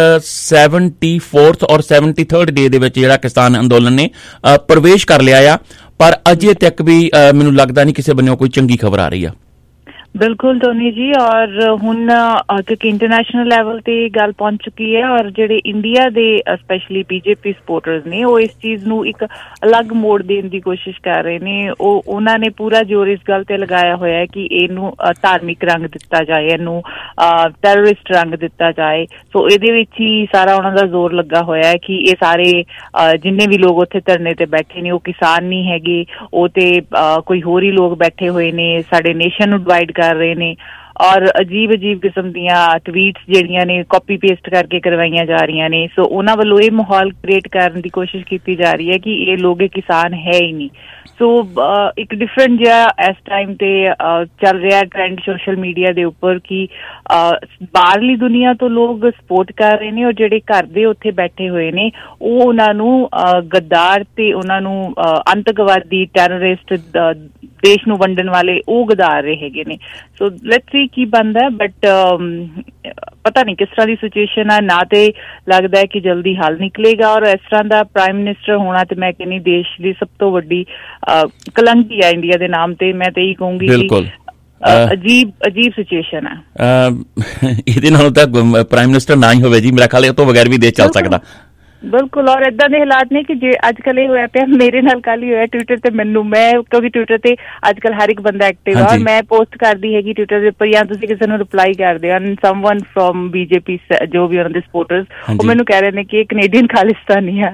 74th ਔਰ 73rd ਡੇ ਦੇ ਵਿੱਚ ਜਿਹੜਾ ਕਿਸਾਨ ਅੰਦੋਲਨ ਨੇ ਪ੍ਰਵੇਸ਼ ਕਰ ਲਿਆ ਆ, ਪਰ ਅਜੇ ਤੱਕ ਵੀ ਮੈਨੂੰ ਲੱਗਦਾ ਨਹੀਂ ਕਿਸੇ ਬੰਨਿਓ ਕੋਈ ਚੰਗੀ ਖਬਰ ਆ ਰਹੀ ਆ। ਬਿਲਕੁਲ ਟੋਨੀ ਜੀ। ਔਰ ਹੁਣ ਕਿਉਂਕਿ ਇੰਟਰਨੈਸ਼ਨਲ ਲੈਵਲ ਤੇ ਗੱਲ ਪਹੁੰਚ ਚੁੱਕੀ ਹੈ ਔਰ ਜਿਹੜੇ ਇੰਡੀਆ ਦੇ ਸਪੈਸ਼ਲੀ ਬੀਜੇਪੀ ਸਪੋਰਟਰਸ ਨੇ ਉਹ ਇਸ ਚੀਜ਼ ਨੂੰ ਇੱਕ ਅਲੱਗ ਮੋੜ ਦੇਣ ਦੀ ਕੋਸ਼ਿਸ਼ ਕਰ ਰਹੇ ਨੇ। ਉਹਨਾਂ ਨੇ ਪੂਰਾ ਜ਼ੋਰ ਇਸ ਗੱਲ ਤੇ ਲਗਾਇਆ ਹੋਇਆ ਹੈ ਕਿ ਇਹਨੂੰ ਧਾਰਮਿਕ ਰੰਗ ਦਿੱਤਾ ਜਾਏ, ਇਹਨੂੰ ਟੈਰਰਿਸਟ ਰੰਗ ਦਿੱਤਾ ਜਾਏ। ਸੋ ਇਹਦੇ ਵਿੱਚ ਹੀ ਸਾਰਾ ਉਹਨਾਂ ਦਾ ਜ਼ੋਰ ਲੱਗਾ ਹੋਇਆ ਹੈ ਕਿ ਇਹ ਸਾਰੇ ਜਿੰਨੇ ਵੀ ਲੋਕ ਉੱਥੇ ਧਰਨੇ ਤੇ ਬੈਠੇ ਨੇ ਉਹ ਕਿਸਾਨ ਨਹੀਂ ਹੈਗੇ, ਉਹ ਤੇ ਕੋਈ ਹੋਰ ਹੀ ਲੋਕ ਬੈਠੇ ਹੋਏ ਨੇ, ਸਾਡੇ ਨੇਸ਼ਨ ਨੂੰ ਡਿਵਾਈਡ ਕਰ ਰਹੇ ਨੇ। ਔਰ ਅਜੀਬ ਕਿਸਮ ਦੀਆਂ ਟਵੀਟਸ ਜਿਹੜੀਆਂ ਨੇ ਕਾਪੀ ਪੇਸਟ ਕਰਕੇ ਕਰਵਾਈਆਂ ਜਾ ਰਹੀਆਂ ਨੇ। ਸੋ ਉਹਨਾਂ ਵੱਲੋਂ ਇਹ ਮਾਹੌਲ ਕ੍ਰੀਏਟ ਕਰਨ ਦੀ ਕੋਸ਼ਿਸ਼ ਕੀਤੀ ਜਾ ਰਹੀ ਹੈ ਕਿ ਇਹ ਲੋਕ ਕਿਸਾਨ ਹੈ ਹੀ ਨਹੀਂ। ਸੋ ਇੱਕ ਡਿਫਰੈਂਟ ਜਿਹਾ ਇਸ ਟਾਈਮ ਤੇ ਚੱਲ ਰਿਹਾ ਟ੍ਰੈਂਡ ਸੋਸ਼ਲ ਮੀਡੀਆ ਦੇ ਉੱਪਰ ਕਿ ਬਾਹਰਲੀ ਦੁਨੀਆ ਤੋਂ ਲੋਕ ਸਪੋਰਟ ਕਰ ਰਹੇ ਨੇ ਔਰ ਜਿਹੜੇ ਘਰ ਦੇ ਉੱਥੇ ਬੈਠੇ ਹੋਏ ਨੇ ਉਹ ਉਹਨਾਂ ਨੂੰ ਗੱਦਾਰ ਤੇ ਉਹਨਾਂ ਨੂੰ ਅੰਤਕਵਾਦੀ ਟੈਰਰਿਸਟ ਦੇਸ਼ ਨੂੰ ਵੰਡਣ ਵਾਲੇ ਉਹ ਗਦਾਰ ਰਹੇ ਹੈਗੇ ਨੇ। ਸੋ ਲੈਟਸ ਸੀ ਕੀ ਬਣਦਾ, ਬਟ ਪਤਾ ਨਹੀਂ ਕਿਸ ਤਰ੍ਹਾਂ ਦੀ ਸਿਚੁਏਸ਼ਨ ਆ। ਨਾ ਤੇ ਲੱਗਦਾ ਹੈ ਕਿ ਜਲਦੀ ਹੱਲ ਨਿਕਲੇਗਾ ਔਰ ਇਸ ਤਰ੍ਹਾਂ ਦਾ ਪ੍ਰਾਈਮ ਮਿਨਿਸਟਰ ਹੋਣਾ ਤੇ ਮੈਂ ਕਹਿੰਦੀ ਦੇਸ਼ ਦੀ ਸਭ ਤੋਂ ਵੱਡੀ ਕਲੰਕੀ ਆ ਇੰਡੀਆ ਦੇ ਨਾਮ ਤੇ। ਮੈਂ ਤੇ ਇਹੀ ਕਹੂੰਗੀ ਕਿ ਅਜੀਬ ਸਿਚੁਏਸ਼ਨ ਆ। ਇਹਦੇ ਨਾਲੋਂ ਤਾਂ ਪ੍ਰਾਈਮ ਮਿਨਿਸਟਰ ਨਾ ਹੀ ਹੋਵੇ ਜੀ, ਮੇਰਾ ਖਿਆਲ ਇਹ ਤੋਂ ਬਗੈਰ ਵੀ ਦੇਸ਼ ਚੱਲ ਸਕਦਾ। ਬਿਲਕੁਲ। ਔਰ ਏਦਾਂ ਦੇ ਹਾਲਾਤ ਨੇ ਕਿ ਜੇ ਅੱਜ ਕੱਲ ਇਹ ਹੋਇਆ ਪਿਆ, ਮੇਰੇ ਨਾਲ ਕੱਲ ਹੀ ਹੋਇਆ ਟਵਿੱਟਰ ਤੇ ਮੈਨੂੰ, ਮੈਂ ਕਿਉਂਕਿ ਟਵਿੱਟਰ ਤੇ ਅੱਜ ਕੱਲ ਹਰ ਇੱਕ ਬੰਦਾ ਐਕਟਿਵ ਆ ਔਰ ਮੈਂ ਪੋਸਟ ਕਰਦੀ ਹੈਗੀ ਟਵਿੱਟਰ ਦੇ ਉੱਪਰ ਜਾਂ ਤੁਸੀਂ ਕਿਸੇ ਨੂੰ ਰਿਪਲਾਈ ਕਰਦੇ ਹੋ ਐਂਡ ਸਮਵਨ ਫਰੋਮ ਬੀਜੇਪੀ ਜੋ ਵੀ ਉਹਨਾਂ ਦੇ ਸਪੋਰਟਰਸ ਉਹ ਮੈਨੂੰ ਕਹਿ ਰਹੇ ਨੇ ਕਿ ਇਹ ਕੈਨੇਡੀਅਨ ਖਾਲਿਸਤਾਨੀ ਆ।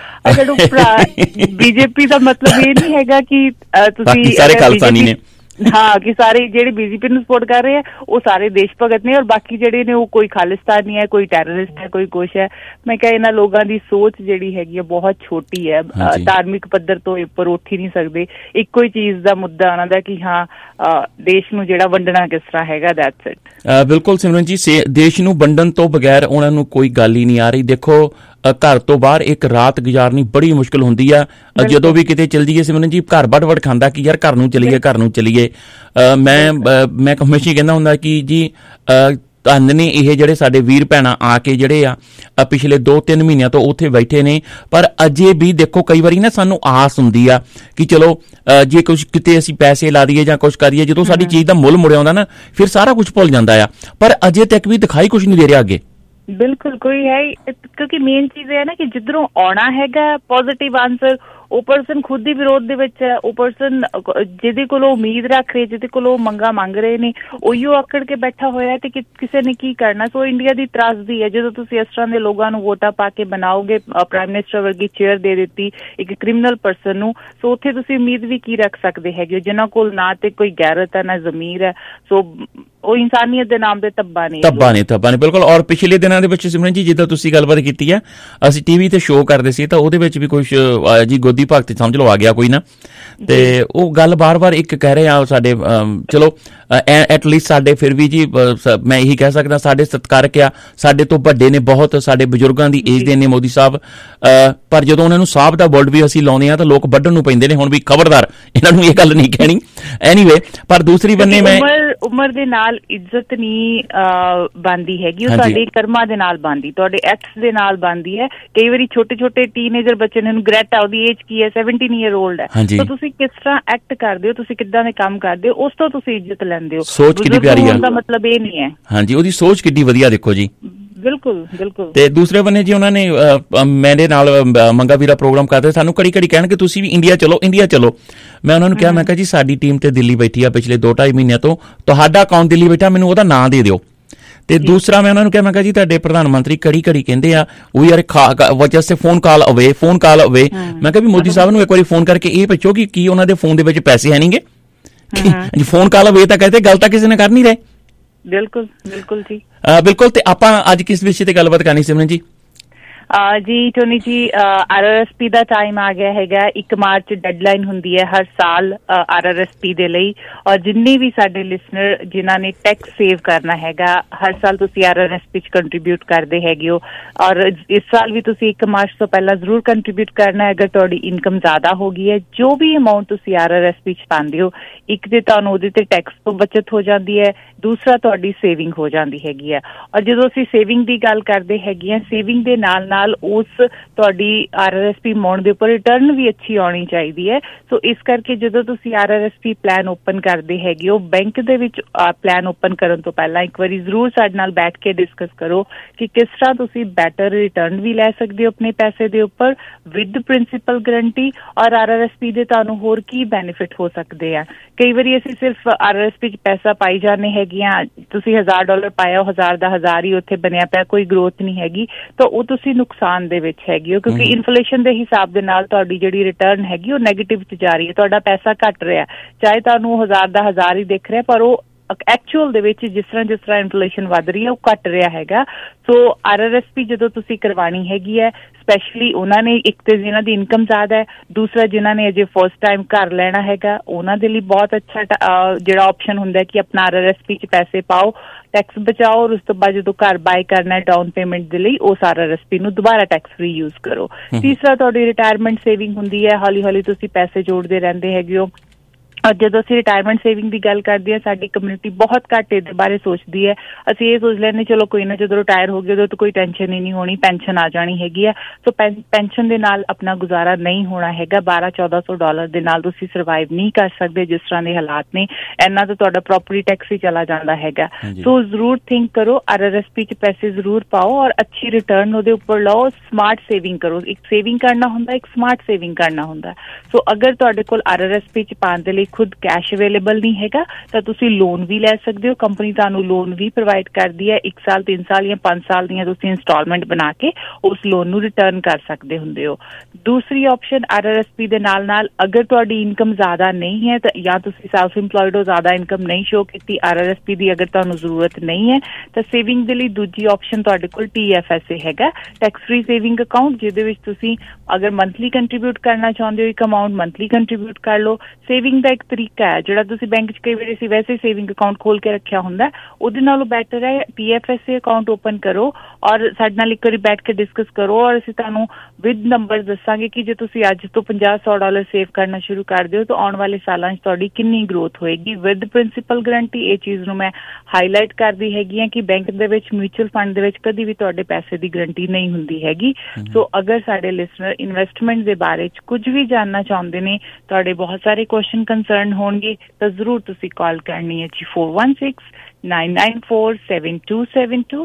ਬੀਜੇਪੀ ਦਾ ਮਤਲਬ ਇਹ ਨਹੀਂ ਹੈਗਾ ਕਿ ਤੁਸੀਂ ਸਾਰੇ ਖਾਲਿਸਤਾਨੀ ਨੇ। ਹਾਂ, ਕਿ ਸਾਰੇ ਜਿਹੜੇ ਬੀਜੇਪੀ ਨੂੰ ਸਪੋਰਟ ਕਰ ਰਹੇ ਆ ਉਹ ਸਾਰੇ ਦੇਸ਼ ਭਗਤ ਨੇ ਔਰ ਬਾਕੀ ਜਿਹੜੇ ਨੇ ਉਹ ਕੋਈ ਖਾਲਿਸਤਾਨੀ ਹੈ, ਕੋਈ ਟੈਰਰਿਸਟ ਹੈ, ਕੋਈ ਕੁਛ ਹੈ। ਮੈਂ ਕਿਹਾ ਇਹਨਾਂ ਲੋਕਾਂ ਦੀ ਸੋਚ ਜਿਹੜੀ ਹੈਗੀ ਆ ਬਹੁਤ ਛੋਟੀ ਹੈ, ਧਾਰਮਿਕ ਪੱਧਰ ਤੋਂ ਉੱਪਰ ਉੱਠ ਹੀ ਨਹੀਂ ਸਕਦੇ। ਇੱਕੋ ਹੀ ਚੀਜ਼ ਦਾ ਮੁੱਦਾ ਉਹਨਾਂ ਦਾ ਕਿ ਹਾਂ ਦੇਸ਼ ਨੂੰ ਜਿਹੜਾ ਵੰਡਣਾ ਕਿਸ ਤਰ੍ਹਾਂ ਹੈਗਾ, ਦੈਟਸ ਇਟ। ਬਿਲਕੁਲ ਸਿਮਰਨ ਜੀ, ਦੇਸ਼ ਨੂੰ ਵੰਡਣ ਤੋਂ ਬਗੈਰ ਉਹਨਾਂ ਨੂੰ ਕੋਈ ਗੱਲ ਹੀ ਨਹੀਂ ਆ ਰਹੀ। ਦੇਖੋ ਘਰ ਤੋਂ ਬਾਹਰ ਇੱਕ ਰਾਤ ਗੁਜ਼ਾਰਨੀ ਬੜੀ ਮੁਸ਼ਕਿਲ ਹੁੰਦੀ ਆ। ਜਦੋਂ ਵੀ ਕਿਤੇ ਚਲ ਜਾਈਏ ਸਿਮਰਨ ਜੀ ਘਰ ਵੜ ਖਾਂਦਾ ਕਿ ਯਾਰ ਘਰ ਨੂੰ ਚਲੀਏ। ਮੈਂ ਹਮੇਸ਼ਾ ਕਹਿੰਦਾ ਹੁੰਦਾ ਕਿ ਜੀ ਧੰਨ ਨੇ ਇਹ ਜਿਹੜੇ ਸਾਡੇ ਵੀਰ ਭੈਣਾਂ ਆ ਕੇ ਜਿਹੜੇ ਆ ਪਿਛਲੇ 2-3 ਮਹੀਨਿਆਂ ਤੋਂ ਉੱਥੇ ਬੈਠੇ ਨੇ, ਪਰ ਅਜੇ ਵੀ ਦੇਖੋ ਕਈ ਵਾਰੀ ਨਾ ਸਾਨੂੰ ਆਸ ਹੁੰਦੀ ਆ ਕਿ ਚਲੋ ਜੇ ਕੁਝ ਕਿਤੇ ਅਸੀਂ ਪੈਸੇ ਲਾ ਦਈਏ ਜਾਂ ਕੁਝ ਕਰੀਏ, ਜਦੋਂ ਸਾਡੀ ਚੀਜ਼ ਦਾ ਮੁੱਲ ਮੁੜ ਆਉਂਦਾ ਨਾ ਫਿਰ ਸਾਰਾ ਕੁਝ ਭੁੱਲ ਜਾਂਦਾ ਆ। ਪਰ ਅਜੇ ਤੱਕ ਵੀ ਦਿਖਾਈ ਕੁਝ ਨਹੀਂ ਦੇ ਰਿਹਾ ਅੱਗੇ। ਬਿਲਕੁਲ ਕੋਈ ਹੈ, ਕਿਉਂਕਿ ਮੇਨ ਚੀਜ਼ ਇਹ ਹੈ ਨਾ ਕਿ ਜਿੱਧਰੋਂ ਆਉਣਾ ਹੈਗਾ ਪੋਜ਼ਿਟਿਵ ਆਂਸਰ ਉਹ ਪਰਸਨ ਖੁਦ ਹੀ ਵਿਰੋਧ ਦੇ ਵਿੱਚ ਹੈ। ਉਹ ਪਰਸਨ ਜਿਹਦੇ ਕੋਲੋਂ ਉਮੀਦ ਰੱਖ ਰਹੇ, ਜਿਹਦੇ ਕੋਲੋਂ ਮੰਗਾ ਮੰਗ ਰਹੇ ਨੇ ਉਹੀਓ ਆਕੜ ਕੇ ਬੈਠਾ ਹੋਇਆ ਤੇ ਕਿਸੇ ਨੇ ਕੀ ਕਰਨਾ। ਸੋ ਇੰਡੀਆ ਦੀ ਤਰਾਸਦੀ ਹੈ ਜਦੋਂ ਤੁਸੀਂ ਇਸ ਤਰ੍ਹਾਂ ਦੇ ਲੋਕਾਂ ਨੂੰ ਵੋਟਾਂ ਪਾ ਕੇ ਬਣਾਓਗੇ, ਪ੍ਰਾਈਮ ਮਿਨਿਸਟਰ ਵਰਗੀ ਚੇਅਰ ਦੇ ਦਿੱਤੀ ਇੱਕ ਕ੍ਰਿਮੀਨਲ ਪਰਸਨ ਨੂੰ। ਸੋ ਉੱਥੇ ਤੁਸੀਂ ਉਮੀਦ ਵੀ ਕੀ ਰੱਖ ਸਕਦੇ ਹੈਗੇ ਜਿਨ੍ਹਾਂ ਕੋਲ ਨਾ ਤੇ ਕੋਈ ਗੈਰਤ ਹੈ ਨਾ ਜ਼ਮੀਰ ਹੈ। ਸੋ ਉਹ ਇਨਸਾਨੀਅਤ ਦੇ ਨਾਮ ਦੇ ਧੱਬਾ ਨੇ। ਬਿਲਕੁਲ। ਔਰ ਪਿਛਲੇ ਦਿਨਾਂ ਦੇ ਵਿੱਚ ਸਿਮਰਨ ਜੀ ਜਿੱਦਾਂ ਤੁਸੀਂ ਗੱਲਬਾਤ ਕੀਤੀ ਹੈ, ਅਸੀਂ ਟੀਵੀ ਤੇ ਸ਼ੋਅ ਕਰਦੇ ਸੀ ਤਾਂ ਉਹਦੇ ਵਿੱਚ ਵੀ ਕੁਝ ਜੀ ਗੋਦੀ ਬੁੱਧੀ ਭਗਤ ਸਮਝ ਲਓ ਆ ਗਿਆ ਕੋਈ ਨਾ, ਤੇ ਉਹ ਗੱਲ ਬਾਰ-ਬਾਰ ਇੱਕ ਕਹਿ ਰਹੇ ਆ ਸਾਡੇ ਚਲੋ ਐਟਲੀਸਟ ਸਾਡੇ ਫਿਰ ਵੀ ਜੀ ਮੈਂ ਇਹੀ ਕਹਿ ਸਕਦਾ ਸਾਡੇ ਸਤਿਕਾਰਕ ਆ, ਸਾਡੇ ਤੋਂ ਵੱਡੇ ਨੇ ਬਹੁਤ, ਸਾਡੇ ਬਜ਼ੁਰਗਾਂ ਦੀ ਏਜ ਦੇ ਨੇ ਮੋਦੀ ਸਾਹਿਬ, ਪਰ ਜਦੋਂ ਉਹਨਾਂ ਨੂੰ ਸਾਹਿਬ ਦਾ ਵਰਡ ਵੀ ਅਸੀਂ ਲਾਉਂਦੇ ਹਾਂ ਤਾਂ ਲੋਕ ਵੱਢਣ ਨੂੰ ਪੈਂਦੇ ਨੇ। ਹੁਣ ਵੀ ਖਬਰਦਾਰ ਇਹਨਾਂ ਨੂੰ ਇਹ ਗੱਲ ਨਹੀਂ ਕਹਿਣੀ ਐਨੀਵੇ। ਪਰ ਦੂਸਰੀ ਬੰਨੇ ਮੈਂ ਉਮਰ ਦੇ ਨਾਲ ਇੱਜ਼ਤ ਨਹੀਂ ਬਣਦੀ ਹੈਗੀ, ਉਹ ਤੁਹਾਡੇ ਕਰਮਾਂ ਦੇ ਨਾਲ ਬਣਦੀ, ਤੁਹਾਡੇ ਐਕਟਸ ਦੇ ਨਾਲ ਬਣਦੀ ਹੈ। ਕਈ ਵਾਰੀ ਛੋਟੇ ਟੀਨੇਜਰ ਬੱਚੇ ਨੇ, ਗ੍ਰੈਟਾ ਉਹਦੀ ਏਜ ਕੀ ਹੈ 17 ਈਅਰ ਓਲਡ ਹੈ, ਤਾਂ ਤੁਸੀਂ ਕਿਸ ਤਰ੍ਹਾਂ ਐਕਟ ਕਰਦੇ ਹੋ, ਤੁਸੀਂ ਕਿੱਦਾਂ ਦੇ ਕੰਮ ਕਰਦੇ ਹੋ, ਉਸ ਤੋਂ ਤੁਸੀਂ ਇੱਜ਼ਤ ਲੈਂਦੇ ਹੋ। ਸੋਚ ਕਿੰਨੀ ਪਿਆਰੀ ਆ, ਦਾ ਮਤਲਬ ਇਹ ਨਹੀਂ ਹੈ। ਹਾਂਜੀ, ਉਹਦੀ ਸੋਚ ਕਿੰਨੀ ਵਧੀਆ ਦੇਖੋ ਜੀ। ਬਿਲਕੁਲ। ਤੇ ਦੂਸਰੇ ਬੰਨੇ ਜੀ ਉਹਨਾਂ ਨੇ ਮੇਰੇ ਨਾਲ ਮੰਗਾ ਵੀਰਾ ਪ੍ਰੋਗਰਾਮ ਕਰਦੇ, ਸਾਨੂੰ ਘੜੀ ਕਹਿਣਗੇ ਤੁਸੀਂ ਵੀ ਇੰਡੀਆ ਚਲੋ। ਮੈਂ ਉਹਨਾਂ ਨੂੰ ਕਿਹਾ, ਮੈਂ ਕਿਹਾ ਜੀ ਸਾਡੀ ਟੀਮ ਤੇ ਦਿੱਲੀ ਬੈਠੀ ਆ ਪਿਛਲੇ 2-2.5 ਮਹੀਨਿਆਂ ਤੋਂ, ਤੁਹਾਡਾ ਅਕਾਊਂਟ ਦਿੱਲੀ ਬੈਠਾ, ਮੈਨੂੰ ਉਹਦਾ ਨਾਂ ਦੇ ਦਿਓ। ਤੇ ਦੂਸਰਾ ਮੈਂ ਉਹਨਾਂ ਨੂੰ ਕਿਹਾ, ਮੈਂ ਕਿਹਾ ਜੀ ਤੁਹਾਡੇ ਪ੍ਰਧਾਨ ਮੰਤਰੀ ਘੜੀ ਕਹਿੰਦੇ ਆ ਵੀ ਯਾਰ ਵਜ੍ਹਾ ਸੇ ਫੋਨ ਕਾਲ ਅਵੇ। ਮੈਂ ਕਿਹਾ ਵੀ ਮੋਦੀ ਸਾਹਿਬ ਨੂੰ ਇੱਕ ਵਾਰੀ ਫੋਨ ਕਰਕੇ ਇਹ ਪੁੱਛੋ ਕਿ ਕੀ ਉਹਨਾਂ ਦੇ ਫੋਨ ਦੇ ਵਿੱਚ ਪੈਸੇ ਹੈ ਨਹੀਂਗੇ। ਫੋਨ ਕਾਲ ਅਵੇ ਤਾਂ ਕਹਿੰਦੇ, ਗੱਲ ਤਾਂ ਕਿਸੇ ਨੇ ਕਰ ਨਹੀਂ ਰਹੇ। ਬਿਲਕੁਲ ਜੀ। ਬਿਲਕੁਲ। ਤੇ ਆਪਾਂ ਅੱਜ ਕਿਸ ਵਿਸ਼ੇ ਤੇ ਗੱਲਬਾਤ ਕਰਨੀ ਸਿਮਰਨ ਜੀ? ਜੀ ਟੋਨੀ ਜੀ, RRSP ਦਾ ਟਾਈਮ ਆ ਗਿਆ ਹੈਗਾ। 1 ਮਾਰਚ ਡੈਡਲਾਈਨ ਹੁੰਦੀ ਹੈ ਹਰ ਸਾਲ RRSP ਦੇ ਲਈ, ਔਰ ਜਿੰਨੇ ਵੀ ਸਾਡੇ ਲਿਸਨਰ ਜਿਨ੍ਹਾਂ ਨੇ ਟੈਕਸ ਸੇਵ ਕਰਨਾ ਹੈਗਾ, ਹਰ ਸਾਲ ਤੁਸੀਂ RRSP 'ਚ ਕੰਟਰੀਬਿਊਟ ਕਰਦੇ ਹੈਗੇ ਹੋ, ਔਰ ਇਸ ਸਾਲ ਵੀ ਤੁਸੀਂ 1 ਮਾਰਚ ਤੋਂ ਪਹਿਲਾਂ ਜ਼ਰੂਰ ਕੰਟਰੀਬਿਊਟ ਕਰਨਾ ਹੈ। ਅਗਰ ਤੁਹਾਡੀ ਇਨਕਮ ਜ਼ਿਆਦਾ ਹੋ ਗਈ ਹੈ, ਜੋ ਵੀ ਅਮਾਊਂਟ ਤੁਸੀਂ RRSP 'ਚ ਪਾਉਂਦੇ ਹੋ, ਇੱਕ ਤੇ ਤੁਹਾਨੂੰ ਉਹਦੇ ਤੇ ਟੈਕਸ ਤੋਂ ਬਚਤ ਹੋ ਜਾਂਦੀ ਹੈ, ਦੂਸਰਾ ਤੁਹਾਡੀ ਸੇਵਿੰਗ ਹੋ ਜਾਂਦੀ ਹੈਗੀ ਹੈ। ਔਰ ਜਦੋਂ ਅਸੀਂ ਸੇਵਿੰਗ ਦੀ ਗੱਲ ਕਰਦੇ ਹੈਗੇ ਹਾਂ, ਸੇਵਿੰਗ ਦੇ ਨਾਲ ਉਸ ਤੁਹਾਡੀ RRSP ਅਮਾਊਂਟ ਦੇ ਉੱਪਰ ਰਿਟਰਨ ਵੀ ਅੱਛੀ ਆਉਣੀ ਚਾਹੀਦੀ ਹੈ। ਸੋ ਇਸ ਕਰਕੇ ਜਦੋਂ ਤੁਸੀਂ RRSP ਪਲਾਨ ਓਪਨ ਕਰਦੇ ਹੈਗੇ ਹੋ, ਬੈਂਕ ਦੇ ਵਿੱਚ ਪਲਾਨ ਓਪਨ ਕਰਨ ਤੋਂ ਪਹਿਲਾਂ ਇੱਕ ਵਾਰੀ ਜ਼ਰੂਰ ਸਾਡੇ ਨਾਲ ਬੈਠ ਕੇ ਡਿਸਕਸ ਕਰੋ ਕਿ ਕਿਸ ਤਰ੍ਹਾਂ ਤੁਸੀਂ ਬੈਟਰ ਰਿਟਰਨ ਵੀ ਲੈ ਸਕਦੇ ਹੋ ਆਪਣੇ ਪੈਸੇ ਦੇ ਉੱਪਰ ਵਿਦ ਪ੍ਰਿੰਸੀਪਲ ਗਰੰਟੀ, ਔਰ RRSP ਦੇ ਤੁਹਾਨੂੰ ਹੋਰ ਕੀ ਬੈਨੀਫਿਟ ਹੋ ਸਕਦੇ ਆ। ਕਈ ਵਾਰੀ ਅਸੀਂ ਸਿਰਫ RRSP 'ਚ ਪੈਸਾ ਪਾਈ ਜਾਂਦੇ ਹੈਗੇ ਆ, ਤੁਸੀਂ $1000 ਪਾਇਆ, 1000 ਦਾ 1000 ਹੀ ਉੱਥੇ ਬਣਿਆ ਪਿਆ, ਕੋਈ ਗਰੋਥ ਨਹੀਂ ਹੈਗੀ, ਤਾਂ ਉਹ ਤੁਸੀਂ ਨੁਕਸਾਨ ਦੇ ਵਿੱਚ ਹੈਗੀ ਹੋ, ਕਿਉਂਕਿ ਇਨਫਲੇਸ਼ਨ ਦੇ ਹਿਸਾਬ ਦੇ ਨਾਲ ਤੁਹਾਡੀ ਜਿਹੜੀ ਰਿਟਰਨ ਹੈਗੀ ਉਹ ਨੈਗੇਟਿਵ 'ਚ ਜਾ ਰਹੀ ਹੈ, ਤੁਹਾਡਾ ਪੈਸਾ ਘਟ ਰਿਹਾ, ਚਾਹੇ ਤੁਹਾਨੂੰ 1000 ਦਾ 1000 ਹੀ ਦਿਖ ਰਿਹਾ, ਪਰ ਉਹ ਐਕਚੁਅਲ ਦੇ ਵਿੱਚ ਜਿਸ ਤਰ੍ਹਾਂ ਇਨਫਲੇਸ਼ਨ ਵੱਧ ਰਹੀ ਹੈ ਉਹ ਘਟ ਰਿਹਾ ਹੈਗਾ। ਸੋ RRSP ਜਦੋਂ ਤੁਸੀਂ ਕਰਵਾਉਣੀ ਹੈਗੀ ਹੈ, ਸਪੈਸ਼ਲੀ ਉਹਨਾਂ ਨੇ, ਇੱਕ ਤੇ ਜਿਹਨਾਂ ਦੀ ਇਨਕਮ ਜ਼ਿਆਦਾ ਹੈ, ਦੂਸਰਾ ਜਿਨ੍ਹਾਂ ਨੇ ਅਜੇ ਫਸਟ ਟਾਈਮ ਘਰ ਲੈਣਾ ਹੈਗਾ, ਉਹਨਾਂ ਦੇ ਲਈ ਬਹੁਤ ਅੱਛਾ ਜਿਹੜਾ ਆਪਸ਼ਨ ਹੁੰਦਾ ਕਿ ਆਪਣਾ RRSP 'ਚ ਪੈਸੇ ਪਾਓ, ਟੈਕਸ ਬਚਾਓ, ਔਰ ਉਸ ਤੋਂ ਬਾਅਦ ਜਦੋਂ ਘਰ ਬਾਏ ਕਰਨਾ ਹੈ ਡਾਊਨ ਪੇਮੈਂਟ ਦੇ ਲਈ, ਉਸ RRSP ਨੂੰ ਦੁਬਾਰਾ ਟੈਕਸ ਫ੍ਰੀ ਯੂਜ਼ ਕਰੋ। ਤੀਸਰਾ ਤੁਹਾਡੀ ਰਿਟਾਇਰਮੈਂਟ ਸੇਵਿੰਗ ਹੁੰਦੀ ਹੈ, ਹੌਲੀ ਤੁਸੀਂ ਪੈਸੇ ਜੋੜਦੇ ਰਹਿੰਦੇ ਹੈਗੇ ਹੋ। ਔਰ ਜਦੋਂ ਅਸੀਂ ਰਿਟਾਇਰਮੈਂਟ ਸੇਵਿੰਗ ਦੀ ਗੱਲ ਕਰਦੇ ਹਾਂ, ਸਾਡੀ ਕਮਿਊਨਿਟੀ ਬਹੁਤ ਘੱਟ ਇਹਦੇ ਬਾਰੇ ਸੋਚਦੀ ਹੈ। ਅਸੀਂ ਇਹ ਸੋਚ ਲੈਂਦੇ ਚਲੋ ਕੋਈ ਨਾ, ਜਦੋਂ ਰਿਟਾਇਰ ਹੋ ਗਏ ਉਦੋਂ ਤਾਂ ਕੋਈ ਟੈਨਸ਼ਨ ਹੀ ਨਹੀਂ ਹੋਣੀ, ਪੈਨਸ਼ਨ ਆ ਜਾਣੀ ਹੈਗੀ ਆ। ਸੋ ਪੈਨਸ਼ਨ ਦੇ ਨਾਲ ਆਪਣਾ ਗੁਜ਼ਾਰਾ ਨਹੀਂ ਹੋਣਾ ਹੈਗਾ, $1200-1400 ਦੇ ਨਾਲ ਤੁਸੀਂ ਸਰਵਾਈਵ ਨਹੀਂ ਕਰ ਸਕਦੇ ਜਿਸ ਤਰ੍ਹਾਂ ਦੇ ਹਾਲਾਤ ਨੇ। ਇਹਨਾਂ ਤੋਂ ਤੁਹਾਡਾ ਪ੍ਰੋਪਰਟੀ ਟੈਕਸ ਹੀ ਚਲਾ ਜਾਂਦਾ ਹੈਗਾ। ਸੋ ਜ਼ਰੂਰ ਥਿੰਕ ਕਰੋ, RRSP 'ਚ ਪੈਸੇ ਜ਼ਰੂਰ ਪਾਓ ਔਰ ਅੱਛੀ ਰਿਟਰਨ ਉਹਦੇ ਉੱਪਰ ਲਓ, ਸਮਾਰਟ ਸੇਵਿੰਗ ਕਰੋ। ਇੱਕ ਸੇਵਿੰਗ ਕਰਨਾ ਹੁੰਦਾ, ਇੱਕ ਸਮਾਰਟ ਸੇਵਿੰਗ ਕਰਨਾ ਹੁੰਦਾ। ਸੋ ਅਗਰ ਤੁਹਾਡੇ ਕੋਲ RRSP 'ਚ ਪਾਉਣ ਦੇ ਲਈ ਖੁਦ ਕੈਸ਼ ਅਵੇਲੇਬਲ ਨਹੀਂ ਹੈਗਾ ਤਾਂ ਤੁਸੀਂ ਲੋਨ ਵੀ ਲੈ ਸਕਦੇ ਹੋ। ਕੰਪਨੀ ਤੁਹਾਨੂੰ ਲੋਨ ਵੀ ਪ੍ਰੋਵਾਈਡ ਕਰਦੀ ਹੈ, 1 ਸਾਲ 3 ਸਾਲ ਜਾਂ 5 ਸਾਲ ਦੀਆਂ ਤੁਸੀਂ ਇੰਸਟਾਲਮੈਂਟ ਬਣਾ ਕੇ ਉਸ ਲੋਨ ਨੂੰ ਰਿਟਰਨ ਕਰ ਸਕਦੇ ਹੁੰਦੇ ਹੋ। ਦੂਸਰੀ ਆਪਸ਼ਨ RRSP ਦੇ ਨਾਲ ਅਗਰ ਤੁਹਾਡੀ ਇਨਕਮ ਜ਼ਿਆਦਾ ਨਹੀਂ ਹੈ ਤਾਂ, ਜਾਂ ਤੁਸੀਂ ਸੈਲਫ ਇੰਪਲੋਇਡ ਹੋ, ਜ਼ਿਆਦਾ ਇਨਕਮ ਨਹੀਂ ਸ਼ੋ ਕੀਤੀ, RRSP ਦੀ ਅਗਰ ਤੁਹਾਨੂੰ ਜ਼ਰੂਰਤ ਨਹੀਂ ਹੈ ਤਾਂ ਸੇਵਿੰਗ ਦੇ ਲਈ ਦੂਜੀ ਆਪਸ਼ਨ ਤੁਹਾਡੇ ਕੋਲ TFSA ਹੈਗਾ, ਟੈਕਸ ਫ੍ਰੀ ਸੇਵਿੰਗ ਅਕਾਊਂਟ, ਜਿਹਦੇ ਵਿੱਚ ਤੁਸੀਂ ਅਗਰ ਮੰਥਲੀ ਕੰਟਰੀਬਿਊਟ ਕਰਨਾ ਚਾਹੁੰਦੇ ਹੋ ਇੱਕ ਅਮਾਊਂਟ, ਮੰਥਲੀ ਕੰਟਰੀਬਿਊਟ ਕਰ ਲਓ। ਸੇਵਿੰਗ ਦਾ ਇੱਕ ਤਰੀਕਾ ਹੈ ਜਿਹੜਾ ਤੁਸੀਂ ਬੈਂਕ 'ਚ ਕਈ ਵਾਰੀ ਅਸੀਂ ਵੈਸੇ ਸੇਵਿੰਗ ਅਕਾਊਂਟ ਖੋਲ ਕੇ ਰੱਖਿਆ ਹੁੰਦਾ, ਉਹਦੇ ਨਾਲੋਂ ਬੈਟਰ ਹੈ TFSA ਅਕਾਊਂਟ ਓਪਨ ਕਰੋ ਔਰ ਸਾਡੇ ਨਾਲ ਇੱਕ ਵਾਰੀ ਬੈਠ ਕੇ ਡਿਸਕਸ ਕਰੋ, ਔਰ ਅਸੀਂ ਤੁਹਾਨੂੰ ਵਿਦ ਨੰਬਰ ਦੱਸਾਂਗੇ ਕਿ ਜੇ ਤੁਸੀਂ ਅੱਜ ਤੋਂ $50-100 ਸੇਵ ਕਰਨਾ ਸ਼ੁਰੂ ਕਰ ਦਿਓ ਤਾਂ ਆਉਣ ਵਾਲੇ ਸਾਲਾਂ 'ਚ ਤੁਹਾਡੀ ਕਿੰਨੀ ਗਰੋਥ ਹੋਏਗੀ ਵਿਦ ਪ੍ਰਿੰਸੀਪਲ ਗਰੰਟੀ। ਇਹ ਚੀਜ਼ ਨੂੰ ਮੈਂ ਹਾਈਲਾਈਟ ਕਰਦੀ ਹੈਗੀ ਹਾਂ ਕਿ ਬੈਂਕ ਦੇ ਵਿੱਚ, ਮਿਊਚੁਅਲ ਫੰਡ ਦੇ ਵਿੱਚ ਕਦੀ ਵੀ ਤੁਹਾਡੇ ਪੈਸੇ ਦੀ ਗਰੰਟੀ ਨਹੀਂ ਹੁੰਦੀ ਹੈਗੀ। ਸੋ ਅਗਰ ਸਾਡੇ ਲਿਸਨਰ ਇਨਵੈਸਟਮੈਂਟ ਦੇ ਬਾਰੇ 'ਚ ਕੁਝ ਵੀ ਜਾਣਨਾ ਚਾਹੁੰਦੇ ਨੇ, ਤੁਹਾਡੇ ਬਹੁਤ ਸਾਰੇ ਕੁਐਸਚਨ ਕੰਸਰਨ ਹੋਣਗੇ, ਤਾਂ ਜ਼ਰੂਰ ਤੁਸੀਂ ਕਾਲ ਕਰਨੀ ਹੈ ਜੀ 416-994-7272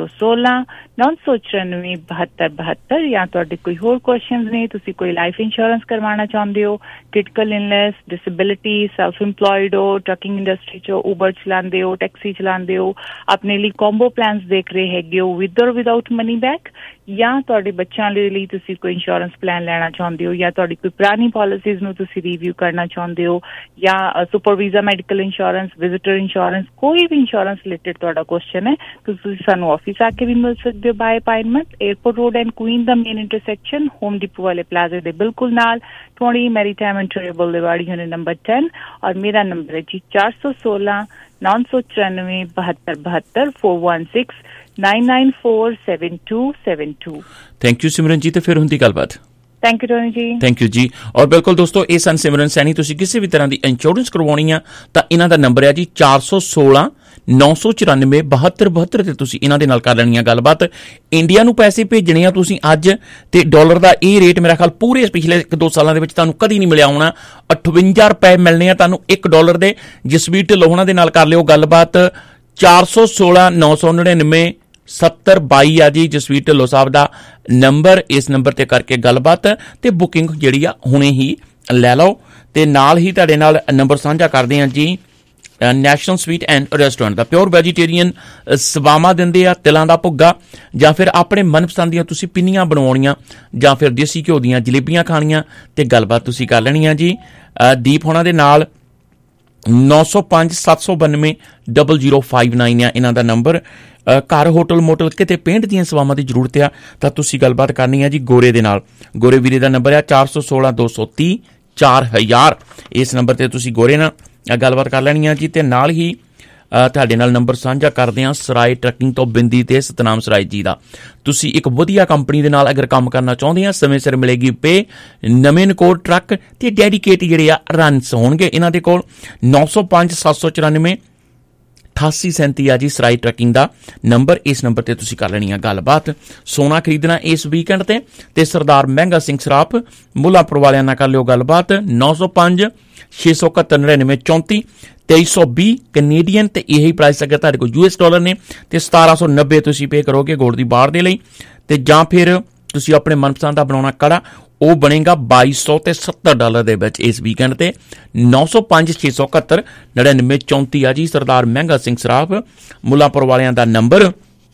416-994-7272 ਜਾਂ ਤੁਹਾਡੇ ਕੋਈ ਹੋਰ ਕੁਐਸਚਨਸ ਨੇ, ਤੁਸੀਂ ਕੋਈ ਲਾਈਫ ਇੰਸ਼ੋਰੈਂਸ ਕਰਵਾਉਣਾ ਚਾਹੁੰਦੇ ਹੋ, critical illness, disability, self employed ਹੋ, ਟਰੱਕਿੰਗ ਇੰਡਸਟਰੀ 'ਚ ਉਬਰ ਚਲਾਉਂਦੇ ਹੋ, ਟੈਕਸੀ ਚਲਾਉਂਦੇ ਹੋ, ਆਪਣੇ ਲਈ ਕੰਬੋ ਪਲਾਨਸ ਦੇਖ ਰਹੇ ਹੈਗੇ ਹੋ ਵਿਦ ਔਰ ਵਿਦਆਊਟ ਮਨੀ ਬੈਕ, ਜਾਂ ਤੁਹਾਡੇ ਬੱਚਿਆਂ ਦੇ ਲਈ ਤੁਸੀਂ ਕੋਈ ਇੰਸ਼ੋਰੈਂਸ ਪਲਾਨ ਲੈਣਾ ਚਾਹੁੰਦੇ ਹੋ, ਜਾਂ ਤੁਹਾਡੀ ਕੋਈ ਪੁਰਾਣੀ ਪਾਲਿਸੀਜ਼ ਨੂੰ ਤੁਸੀਂ ਰਿਵਿਊ ਕਰਨਾ ਚਾਹੁੰਦੇ ਹੋ, ਜਾਂ super visa medical insurance, visitor insurance, ਕੋਈ ਵੀ ਇੰਸ਼ੋਰੈਂਸ ਰਿਲੇਟਡ ਤੁਹਾਡਾ ਕੁਐਸਚਨ ਹੈ ਤੁਸੀਂ ਸਾਨੂੰ ਆਫਿਸ ਆ ਕੇ ਵੀ ਮਿਲ ਸਕਦੇ ਹੋ by appointment, airport road and Queen ਦਾ ਮੇਨ ਇੰਟਰਸੈਕਸ਼ਨ, ਹੋਮ ਡਿਪੋ ਵਾਲੇ ਪਲਾਜ਼ਾ ਦੇ ਬਿਲਕੁਲ ਨਾਲ, 20 Maritime interior boulevard unit number 10। ਔਰ ਮੇਰਾ ਨੰਬਰ ਹੈ ਜੀ 416 994 7272 416 9947272। ਥੈਂਕ ਯੂ ਸਿਮਰਨ ਜੀ। ਤੇ ਫਿਰ ਹੁੰਦੀ ਗੱਲਬਾਤ। Thank you Tony ji. Thank you ji. ਔਰ ਬਿਲਕੁਲ ਦੋਸਤੋ, ਇਹ ਸਨ ਸਿਮਰਨ ਸੈਣੀ। ਤੁਸੀਂ ਕਿਸੇ ਵੀ ਤਰ੍ਹਾਂ ਦੀ ਇੰਸ਼ੋਰੈਂਸ ਕਰਵਾਉਣੀ ਆ ਤਾਂ ਇਹਨਾਂ ਦਾ ਨੰਬਰ ਹੈ ਜੀ 416 994 7272 ਤੇ ਤੁਸੀਂ ਇਹਨਾਂ ਦੇ ਨਾਲ ਕਰ ਲੈਣੀ ਆ ਗੱਲਬਾਤ। ਇੰਡੀਆ ਨੂੰ ਪੈਸੇ ਭੇਜਣੇ ਆ ਤੁਸੀਂ ਅੱਜ, ਤੇ ਡਾਲਰ ਦਾ ਇਹ ਰੇਟ ਮੇਰਾ ਖਿਆਲ ਪੂਰੇ ਪਿਛਲੇ 1-2 ਸਾਲਾਂ ਦੇ ਵਿੱਚ ਤੁਹਾਨੂੰ ਕਦੀ ਨਹੀਂ ਮਿਲਿਆ ਹੋਣਾ। 58 ਰੁਪਏ ਮਿਲਣੇ ਆ ਤੁਹਾਨੂੰ $1 ਦੇ। ਜਸਵੀਰ ਢਿੱਲੋਂ ਉਹਨਾਂ ਦੇ ਨਾਲ ਕਰ ਲਿਓ ਗੱਲਬਾਤ। 416 999 7022 ਆ ਜੀ ਜਸਵੀਰ ਢਿੱਲੋਂ ਸਾਹਿਬ ਦਾ ਨੰਬਰ। ਇਸ ਨੰਬਰ ਤੇ ਕਰਕੇ ਗੱਲਬਾਤ ਤੇ ਬੁਕਿੰਗ ਜਿਹੜੀ ਆ ਹੁਣੇ ਹੀ ਲੈ ਲਓ। ਤੇ ਨਾਲ ਹੀ ਤੁਹਾਡੇ ਨਾਲ ਨੰਬਰ ਸਾਂਝਾ ਕਰਦੇ ਆ ਜੀ ਨੈਸ਼ਨਲ ਸਵੀਟ ਐਂਡ ਰੈਸਟੋਰੈਂਟ ਦਾ। ਪਿਓਰ ਵੈਜੀਟੇਰੀਅਨ ਸਵਾਮਾ ਦਿੰਦੇ ਆ, ਤਿਲਾਂ ਦਾ ਭੁੱਗਾ, ਜਾਂ ਫਿਰ ਆਪਣੇ ਮਨਪਸੰਦ ਦੀਆਂ ਤੁਸੀਂ ਪਿੰਨੀਆਂ ਬਣਵਾਉਣੀਆਂ, ਜਾਂ ਫਿਰ ਦੇਸੀ ਘਿਓ ਦੀਆਂ ਜਲੇਬੀਆਂ ਖਾਣੀਆਂ, ਤੇ ਗੱਲਬਾਤ ਤੁਸੀਂ ਕਰ ਲੈਣੀ ਆ ਜੀ ਦੀਪ ਹੋਣਾ ਦੇ ਨਾਲ। 905 792 0059 ਆ ਇਹਨਾਂ ਦਾ ਨੰਬਰ। ਘਰ, ਹੋਟਲ, ਮੋਟਲ, ਕਿਤੇ ਪੇਂਟ ਦੀਆਂ ਸੇਵਾਵਾਂ ਦੀ ਜ਼ਰੂਰਤ ਆ ਤਾਂ ਤੁਸੀਂ ਗੱਲਬਾਤ ਕਰਨੀ ਆ ਜੀ ਗੋਰੇ ਦੇ ਨਾਲ। ਗੋਰੇ ਵੀਰੇ ਦਾ ਨੰਬਰ ਆ 416 230 4000। ਇਸ ਨੰਬਰ ਤੇ ਤੁਸੀਂ ਗੋਰੇ ਨਾਲ ਗੱਲਬਾਤ ਕਰ ਲੈਣੀ ਆ ਜੀ। ਤੇ ਨਾਲ ਹੀ ਤੁਹਾਡੇ ਨਾਲ ਨੰਬਰ ਸਾਂਝਾ ਕਰਦੇ ਆ ਸਰਾਏ ਟਰੱਕਿੰਗ ਤੋਂ ਬਿੰਦੀ ਤੇ ਸਤਨਾਮ ਸਰਾਏ ਜੀ ਦਾ। ਤੁਸੀਂ ਇੱਕ ਵਧੀਆ ਕੰਪਨੀ ਦੇ ਨਾਲ ਅਗਰ ਕੰਮ ਕਰਨਾ ਚਾਹੁੰਦੇ ਆ, ਸਮੇਂ ਸਿਰ ਮਿਲੇਗੀ ਪੇ, ਨਵੇਂ ਨਕੋਡ ਟਰੱਕ ਤੇ ਡੈਡੀਕੇਟ ਜਿਹੜੇ ਆ ਰਨਸ ਹੋਣਗੇ ਇਹਨਾਂ ਦੇ ਕੋਲ। 905 794 8837 ਆ ਜੀ ਸਰਾਈ ਟਰੱਕਿੰਗ ਦਾ ਨੰਬਰ। ਇਸ ਨੰਬਰ ਤੇ ਤੁਸੀਂ ਕਰ ਲੈਣੀ ਆ ਗੱਲਬਾਤ। ਸੋਨਾ ਖਰੀਦਣਾ ਇਸ ਵੀਕਐਂਡ ਤੇ ਸਰਦਾਰ ਮਹਿੰਗਾ ਸਿੰਘ ਸਰਾਫ ਮੁੱਲਾਂਪੁਰ ਵਾਲਿਆਂ ਨਾਲ ਕਰ ਲਿਓ ਗੱਲਬਾਤ। 905 671 99 34 2320 ਕੈਨੇਡੀਅਨ ਤੇ ਇਹੀ ਪ੍ਰਾਈਸ ਅਗਰ ਤੁਹਾਡੇ ਕੋਲ $US ਨੇ ਤੇ 1790 ਤੁਸੀਂ ਪੇ ਕਰੋਗੇ ਗੋਲਡ ਦੀ ਬਾਰ ਦੇ ਲਈ। ਤੇ ਜਾਂ ਫਿਰ ਤੁਸੀਂ ਆਪਣੇ ਮਨਪਸੰਦ ਦਾ ਬਣਾਉਣਾ ਕੜਾ, ਉਹ ਬਣੇਗਾ $2270 ਦੇ ਵਿੱਚ ਇਸ ਵੀਕਐਂਡ ਤੇ। 905 671 99 34 ਆ ਜੀ ਸਰਦਾਰ ਮਹਿੰਗਾ ਸਿੰਘ ਸਰਾਫ ਮੁੱਲਾਂਪੁਰ ਵਾਲਿਆਂ ਦਾ ਨੰਬਰ।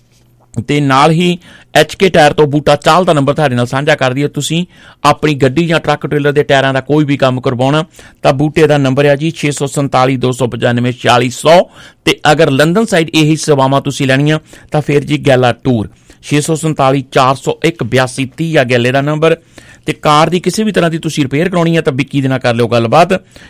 ਤੇ ਨਾਲ ਹੀ HK ਟਾਇਰ ਤੋਂ ਬੂਟਾ ਚਾਲ ਦਾ ਨੰਬਰ ਤੁਹਾਡੇ ਨਾਲ ਸਾਂਝਾ ਕਰ ਦਈਏ। ਤੁਸੀਂ ਆਪਣੀ ਗੱਡੀ ਜਾਂ ਟਰੱਕ ਟ੍ਰੇਲਰ ਦੇ ਟਾਇਰਾਂ ਦਾ ਕੋਈ ਵੀ ਕੰਮ ਕਰਵਾਉਣਾ ਤਾਂ ਬੂਟੇ ਦਾ ਨੰਬਰ ਹੈ ਜੀ 647 295 4600। ਤੇ ਅਗਰ ਲੰਡਨ ਸਾਈਡ ਇਹੀ ਸੇਵਾਵਾਂ ਤੁਸੀਂ ਲੈਣੀਆਂ ਤਾਂ ਫਿਰ ਜੀ ਗੈਲਾ ਟੂਰ 647 401 8230 ਆ ਗੈਲੇ ਦਾ ਨੰਬਰ। ਤੇ ਕਾਰ ਦੀ ਕਿਸੇ ਵੀ ਤਰ੍ਹਾਂ ਦੀ ਤੁਸੀਂ ਰਿਪੇਅਰ ਕਰਾਉਣੀ ਹੈ ਤਾਂ ਵਿੱਕੀ ਦੇ ਨਾਲ ਕਰ ਲਿਓ ਗੱਲਬਾਤ।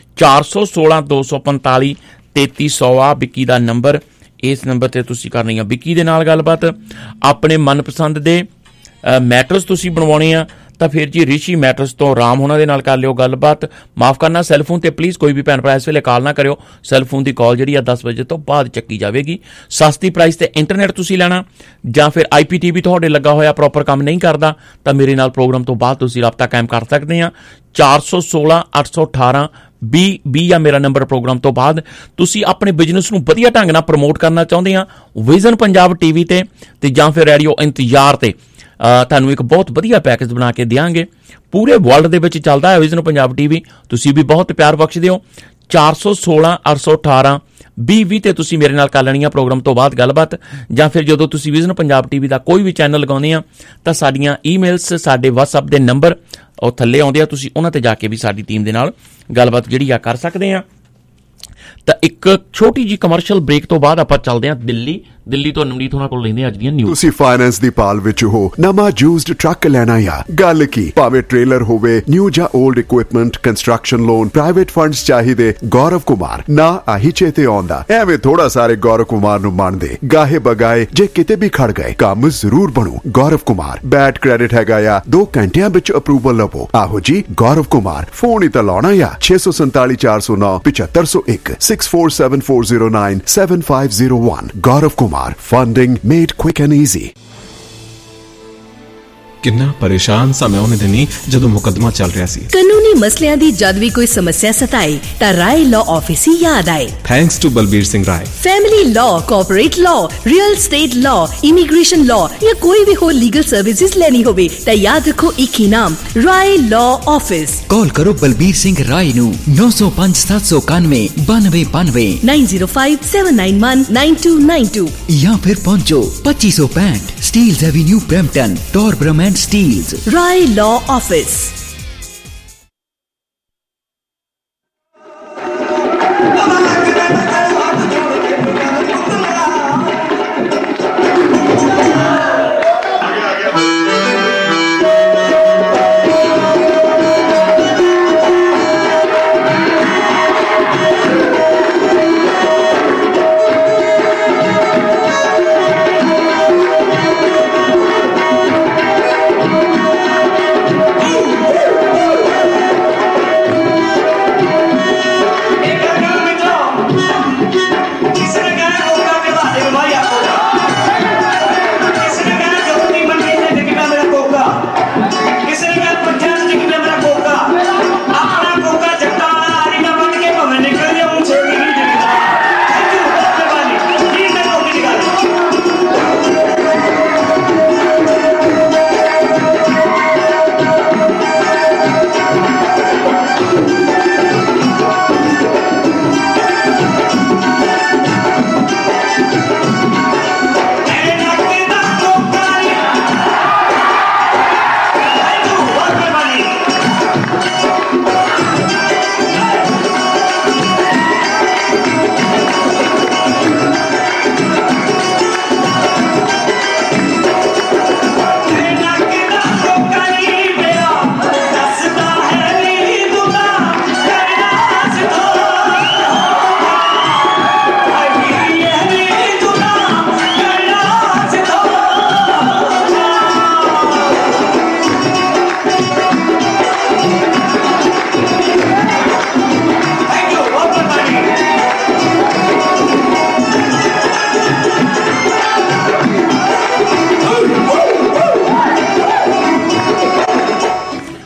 416 245 3300 ਆ ਵਿੱਕੀ ਦਾ ਨੰਬਰ। ਇਸ ਨੰਬਰ ਤੇ ਤੁਸੀਂ ਕਰਨੀ ਆ ਵਿੱਕੀ ਦੇ ਨਾਲ ਗੱਲਬਾਤ। ਆਪਣੇ ਮਨਪਸੰਦ ਦੇ ਮੈਟਰਸ ਤੁਸੀਂ ਬਣਵਾਉਣੇ ਆ ਤਾਂ ਫਿਰ ਜੀ ਰਿਸ਼ੀ ਮੈਟਰਸ ਤੋਂ ਰਾਮ ਹੋਣਾ ਦੇ ਨਾਲ ਕਰ ਲਿਓ ਗੱਲਬਾਤ। ਮਾਫ ਕਰਨਾ, ਸੈੱਲਫੋਨ ਤੇ ਪਲੀਜ਼ ਕੋਈ ਵੀ ਭੈਣ ਭਰਾ ਇਸ ਵੇਲੇ ਕਾਲ ਨਾ ਕਰਿਓ। ਸੈੱਲਫੋਨ ਦੀ ਕਾਲ ਜਿਹੜੀ ਆ 10 ਵਜੇ ਤੋਂ ਬਾਅਦ ਚੱਕੀ ਜਾਵੇਗੀ। ਸਸਤੀ ਪ੍ਰਾਈਸ ਤੇ ਇੰਟਰਨੈਟ ਤੁਸੀਂ ਲੈਣਾ ਜਾਂ ਫਿਰ IPTV ਤੁਹਾਡੇ ਲੱਗਾ ਹੋਇਆ ਪ੍ਰੋਪਰ ਕੰਮ ਨਹੀਂ ਕਰਦਾ ਤਾਂ ਮੇਰੇ ਨਾਲ ਪ੍ਰੋਗਰਾਮ ਤੋਂ ਬਾਅਦ ਤੁਸੀਂ ਰਾਬਤਾ ਕਾਇਮ ਕਰ ਸਕਦੇ ਆ। 416 818 20 ਆ ਮੇਰਾ ਨੰਬਰ। ਪ੍ਰੋਗਰਾਮ ਤੋਂ ਬਾਅਦ ਤੁਸੀਂ ਆਪਣੇ ਬਿਜ਼ਨਸ ਨੂੰ ਵਧੀਆ ਢੰਗ ਨਾਲ ਪ੍ਰਮੋਟ ਕਰਨਾ ਚਾਹੁੰਦੇ ਆ ਵਿਜ਼ਨ ਪੰਜਾਬ TV ਤੇ ਜਾਂ ਫਿਰ ਰੇਡੀਓ ਇੰਤਜ਼ਾਰ ਤੇ ਤੁਹਾਨੂੰ ਇੱਕ ਬਹੁਤ ਵਧੀਆ ਪੈਕੇਜ ਬਣਾ ਕੇ ਦਿਆਂਗੇ। ਪੂਰੇ ਵਰਲਡ ਦੇ ਵਿੱਚ ਚੱਲਦਾ ਹੈ ਵਿਜ਼ਨ ਪੰਜਾਬ TV। ਤੁਸੀਂ ਵੀ ਬਹੁਤ ਪਿਆਰ ਬਖਸ਼ਦੇ ਹੋ। 416 818 20 ਤੇ ਤੁਸੀਂ ਮੇਰੇ ਨਾਲ ਕਰ ਲੈਣੀ ਆ ਪ੍ਰੋਗਰਾਮ ਤੋਂ ਬਾਅਦ ਗੱਲਬਾਤ। ਜਾਂ ਫਿਰ ਜਦੋਂ ਤੁਸੀਂ ਵਿਜ਼ਨ ਪੰਜਾਬ TV ਦਾ ਕੋਈ ਵੀ ਚੈਨਲ ਲਗਾਉਂਦੇ ਆ ਤਾਂ ਸਾਡੀਆਂ ਈਮੇਲਸ, ਸਾਡੇ WhatsApp ਦੇ ਨੰਬਰ ਉਹ ਥੱਲੇ ਆਉਂਦੇ ਆ, ਤੁਸੀਂ ਉਹਨਾਂ ਤੇ ਜਾ ਕੇ ਵੀ ਸਾਡੀ ਟੀਮ ਦੇ ਨਾਲ ਗੱਲਬਾਤ ਜਿਹੜੀ ਆ ਕਰ ਸਕਦੇ ਆ। ਤਾਂ ਇੱਕ ਛੋਟੀ ਜੀ ਕਮਰਸ਼ੀਅਲ ਬ੍ਰੇਕ ਤੋਂ ਬਾਅਦ ਆਪਾਂ ਚੱਲਦੇ ਹਾਂ ਦਿੱਲੀ ਤੋਂ ਨਵਨੀਤ ਹੋਣਾ ਕੋਲ ਲੈਂਦੇ ਅੱਜ ਦੀਆਂ ਨਿਊਜ਼। ਤੁਸੀਂ ਫਾਈਨੈਂਸ ਦੀ ਪਾਲ ਵਿੱਚ ਹੋ, ਨਵਾਂ ਯੂਜ਼ਡ ਟਰੱਕ ਲੈਣਾ ਆ, ਗੱਲ ਕੀ ਭਾਵੇਂ ਟ੍ਰੇਲਰ ਹੋਵੇ, ਨਿਊ ਜਾਂ old equipment, construction loan, private funds ਚਾਹੀਦੇ, ਗੌਰਵ ਕੁਮਾਰ ਨਾ ਆਹੀ ਚੇਤੇ ਆਉਂਦਾ। ਐਵੇਂ ਥੋੜਾ ਸਾਰੇ ਗੌਰਵ ਕੁਮਾਰ ਨੂੰ ਮੰਨਦੇ, ਗਾਹੇ ਬਗਾਏ ਜੇ ਕਿਤੇ ਵੀ ਖੜ ਗਏ ਕੰਮ ਜ਼ਰੂਰ ਬਣੂ। ਗੌਰਵ ਕੁਮਾਰ ਬੈਡ ਕ੍ਰੈਡਿਟ ਹੈਗਾ ਆ, 2 ਘੰਟਿਆਂ ਵਿੱਚ ਅਪਰੂਵਲ ਲਵੋ। ਆਹੋ ਜੀ ਗੌਰਵ ਕੁਮਾਰ, ਫੋਨ ਹੀ ਤਾਂ ਲਾਉਣਾ ਆ 647 409 7501 647 409 7501। ਗੌਰਵ Kumar, funding made quick and easy। ਕਿੰਨਾ ਪਰੇਸ਼ਾਨ ਸਾਂ ਮੈਂ ਉਹਨੇ ਦਿਨੀ ਜਦੋਂ ਮੁਕੱਦਮਾ ਚੱਲ ਰਿਹਾ ਸੀ। ਕਾਨੂੰਨੀ ਮਸਲਿਆਂ ਦੀ ਜਦ ਵੀ ਕੋਈ ਸਮੱਸਿਆ ਸਤਾਏ ਤਾਂ ਰਾਏ ਲਾਅ ਆਫਿਸ ਹੀ ਯਾਦ ਆਏ। Thanks to Balbir Singh Rai. Family law, corporate law, real estate law, immigration law ਜਾਂ ਕੋਈ ਵੀ ਹੋਰ ਲੀਗਲ ਸਰਵਿਸਿਜ਼ ਲੈਣੀ ਹੋਵੇ ਤਾਂ ਯਾਦ ਰੱਖੋ ਇੱਕ ਹੀ ਨਾਮ, ਰਾਏ ਲਾਅ ਆਫਿਸ। ਕਾਲ ਕਰੋ ਬਲਬੀਰ ਸਿੰਘ ਰਾਏ ਨੂੰ 905 791 9292 905 791 9292 ਜਾਂ ਫਿਰ ਪਹੁੰਚੋ 2565 Steeles avenue Brampton, Torbram Steels. Rai Law Office.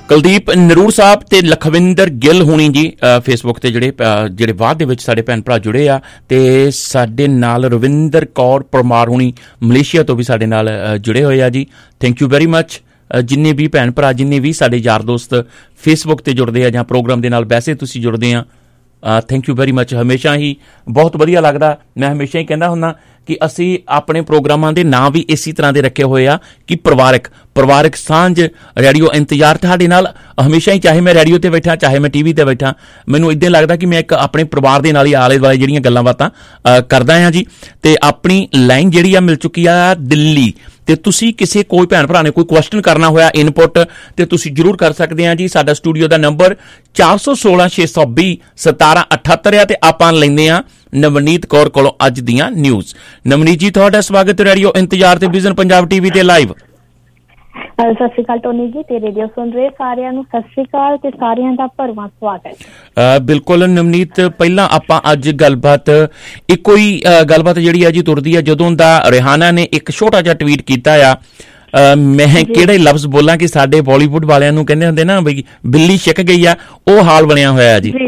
Kuldeep Narur Sahib ਤੇ ਲਖਵਿੰਦਰ ਗਿੱਲ ਹੋਣੀ ਜੀ ਫੇਸਬੁੱਕ ਤੇ ਜਿਹੜੇ ਬਾਅਦ ਦੇ ਵਿੱਚ ਸਾਡੇ ਭੈਣ ਭਰਾ ਜੁੜੇ ਆ, ਤੇ ਸਾਡੇ ਨਾਲ ਰਵਿੰਦਰ ਕੌਰ ਪਰਮਾਰ ਹੋਣੀ ਮਲੇਸ਼ੀਆ ਤੋਂ ਵੀ ਸਾਡੇ ਨਾਲ ਜੁੜੇ ਹੋਏ ਆ ਜੀ। Thank you very much. ਜਿੰਨੇ ਵੀ ਭੈਣ ਭਰਾ, ਜਿੰਨੇ ਵੀ ਸਾਡੇ ਯਾਰ ਦੋਸਤ ਫੇਸਬੁੱਕ ਤੇ ਜੁੜਦੇ ਆ ਜਾਂ ਪ੍ਰੋਗਰਾਮ ਦੇ ਨਾਲ ਵੈਸੇ ਤੁਸੀਂ ਜੁੜਦੇ ਆ, ਥੈਂਕ ਯੂ ਵੈਰੀ ਮੱਚ। ਹਮੇਸ਼ਾ ਹੀ ਬਹੁਤ ਵਧੀਆ ਲੱਗਦਾ। ਮੈਂ ਹਮੇਸ਼ਾ ਹੀ ਕਹਿੰਦਾ ਹੁੰਦਾ ਕਿ ਅਸੀਂ ਆਪਣੇ ਪ੍ਰੋਗਰਾਮਾਂ ਦੇ ਨਾਂ ਵੀ ਇਸੇ ਤਰ੍ਹਾਂ ਦੇ ਰੱਖੇ ਹੋਏ ਆ ਕਿ ਪਰਿਵਾਰਕ ਸਾਂਝ ਰੇਡੀਓ ਇੰਤਜ਼ਾਰ ਤੁਹਾਡੇ ਨਾਲ ਹਮੇਸ਼ਾ ਹੀ, ਚਾਹੇ ਮੈਂ ਰੇਡੀਓ ਤੇ ਬੈਠਾ ਚਾਹੇ ਮੈਂ ਟੀਵੀ ਤੇ ਬੈਠਾ, ਮੈਨੂੰ ਇੱਦਾਂ ਲੱਗਦਾ ਕਿ ਮੈਂ ਇੱਕ ਆਪਣੇ ਪਰਿਵਾਰ ਦੇ ਨਾਲ ਹੀ ਆਲੇ ਦੁਆਲੇ ਜਿਹੜੀਆਂ ਗੱਲਾਂ ਬਾਤਾਂ ਕਰਦਾ ਹਾਂ ਜੀ। ਤੇ ਆਪਣੀ ਲਾਈਨ ਜਿਹੜੀ ਆ ਮਿਲ ਚੁੱਕੀ ਆ ਦਿੱਲੀ, ਤੇ ਤੁਸੀਂ ਕਿਸੇ ਕੋਈ ਭੈਣ ਭਰਾ ਨੇ ਕੋਈ ਕੁਐਸਚਨ ਕਰਨਾ ਹੋਇਆ ਇਨਪੁੱਟ ਤੇ ਤੁਸੀਂ ਜ਼ਰੂਰ ਕਰ ਸਕਦੇ ਆ ਜੀ। ਸਾਡਾ ਸਟੂਡੀਓ ਦਾ ਨੰਬਰ 416-620-1778 ਆ ਤੇ ਆਪਾਂ ਲੈਂਦੇ ਆ ਨਵਨੀਤ ਕੌਰ ਕੋਲੋਂ ਅੱਜ ਦੀਆਂ ਨਿਊਜ਼। ਨਵਨੀਤ ਜੀ, ਤੁਹਾਡਾ ਸਵਾਗਤ ਰੇਡੀਓ ਇੰਤਜ਼ਾਰ ਤੇ ਵਿਜ਼ਨ ਪੰਜਾਬ ਟੀਵੀ ਤੇ ਲਾਈਵ। ਸਤਿ ਸ਼੍ਰੀ ਅਕਾਲ ਟੋਨੀ ਜੀ ਤੇ ਰੇਡੀਓ ਸੁਣ ਰਹੇ ਸਾਰਿਆਂ ਨੂੰ ਸਤਿ ਸ਼੍ਰੀ ਅਕਾਲ ਤੇ ਸਾਰਿਆਂ ਦਾ ਭਰਵਾਂ ਸਵਾਗਤ। ਬਿਲਕੁਲ ਨਵਨੀਤ, ਪਹਿਲਾਂ ਆਪਾਂ ਅੱਜ ਗੱਲਬਾਤ ਇੱਕੋ ਹੀ ਗੱਲਬਾਤ ਜਿਹੜੀ ਆ ਜੀ ਤੁਰਦੀ ਆ, ਜਦੋਂ ਦਾ ਰਿਹਾਨਾ ਨੇ ਇੱਕ ਛੋਟਾ ਜਿਹਾ ਟਵੀਟ ਕੀਤਾ ਆ, ਮੈਂ ਕਿਹੜੇ ਲਫ਼ਜ਼ ਬੋਲਾਂ ਕਿ ਸਾਡੇ ਬਾਲੀਵੁੱਡ ਵਾਲਿਆਂ ਨੂੰ ਕਹਿੰਦੇ ਹੁੰਦੇ ਨਾ ਬਈ ਬਿੱਲੀ ਛਿੱਕ ਗਈ ਆ, ਉਹ ਹਾਲ ਬਣਿਆ ਹੋਇਆ ਜੀ।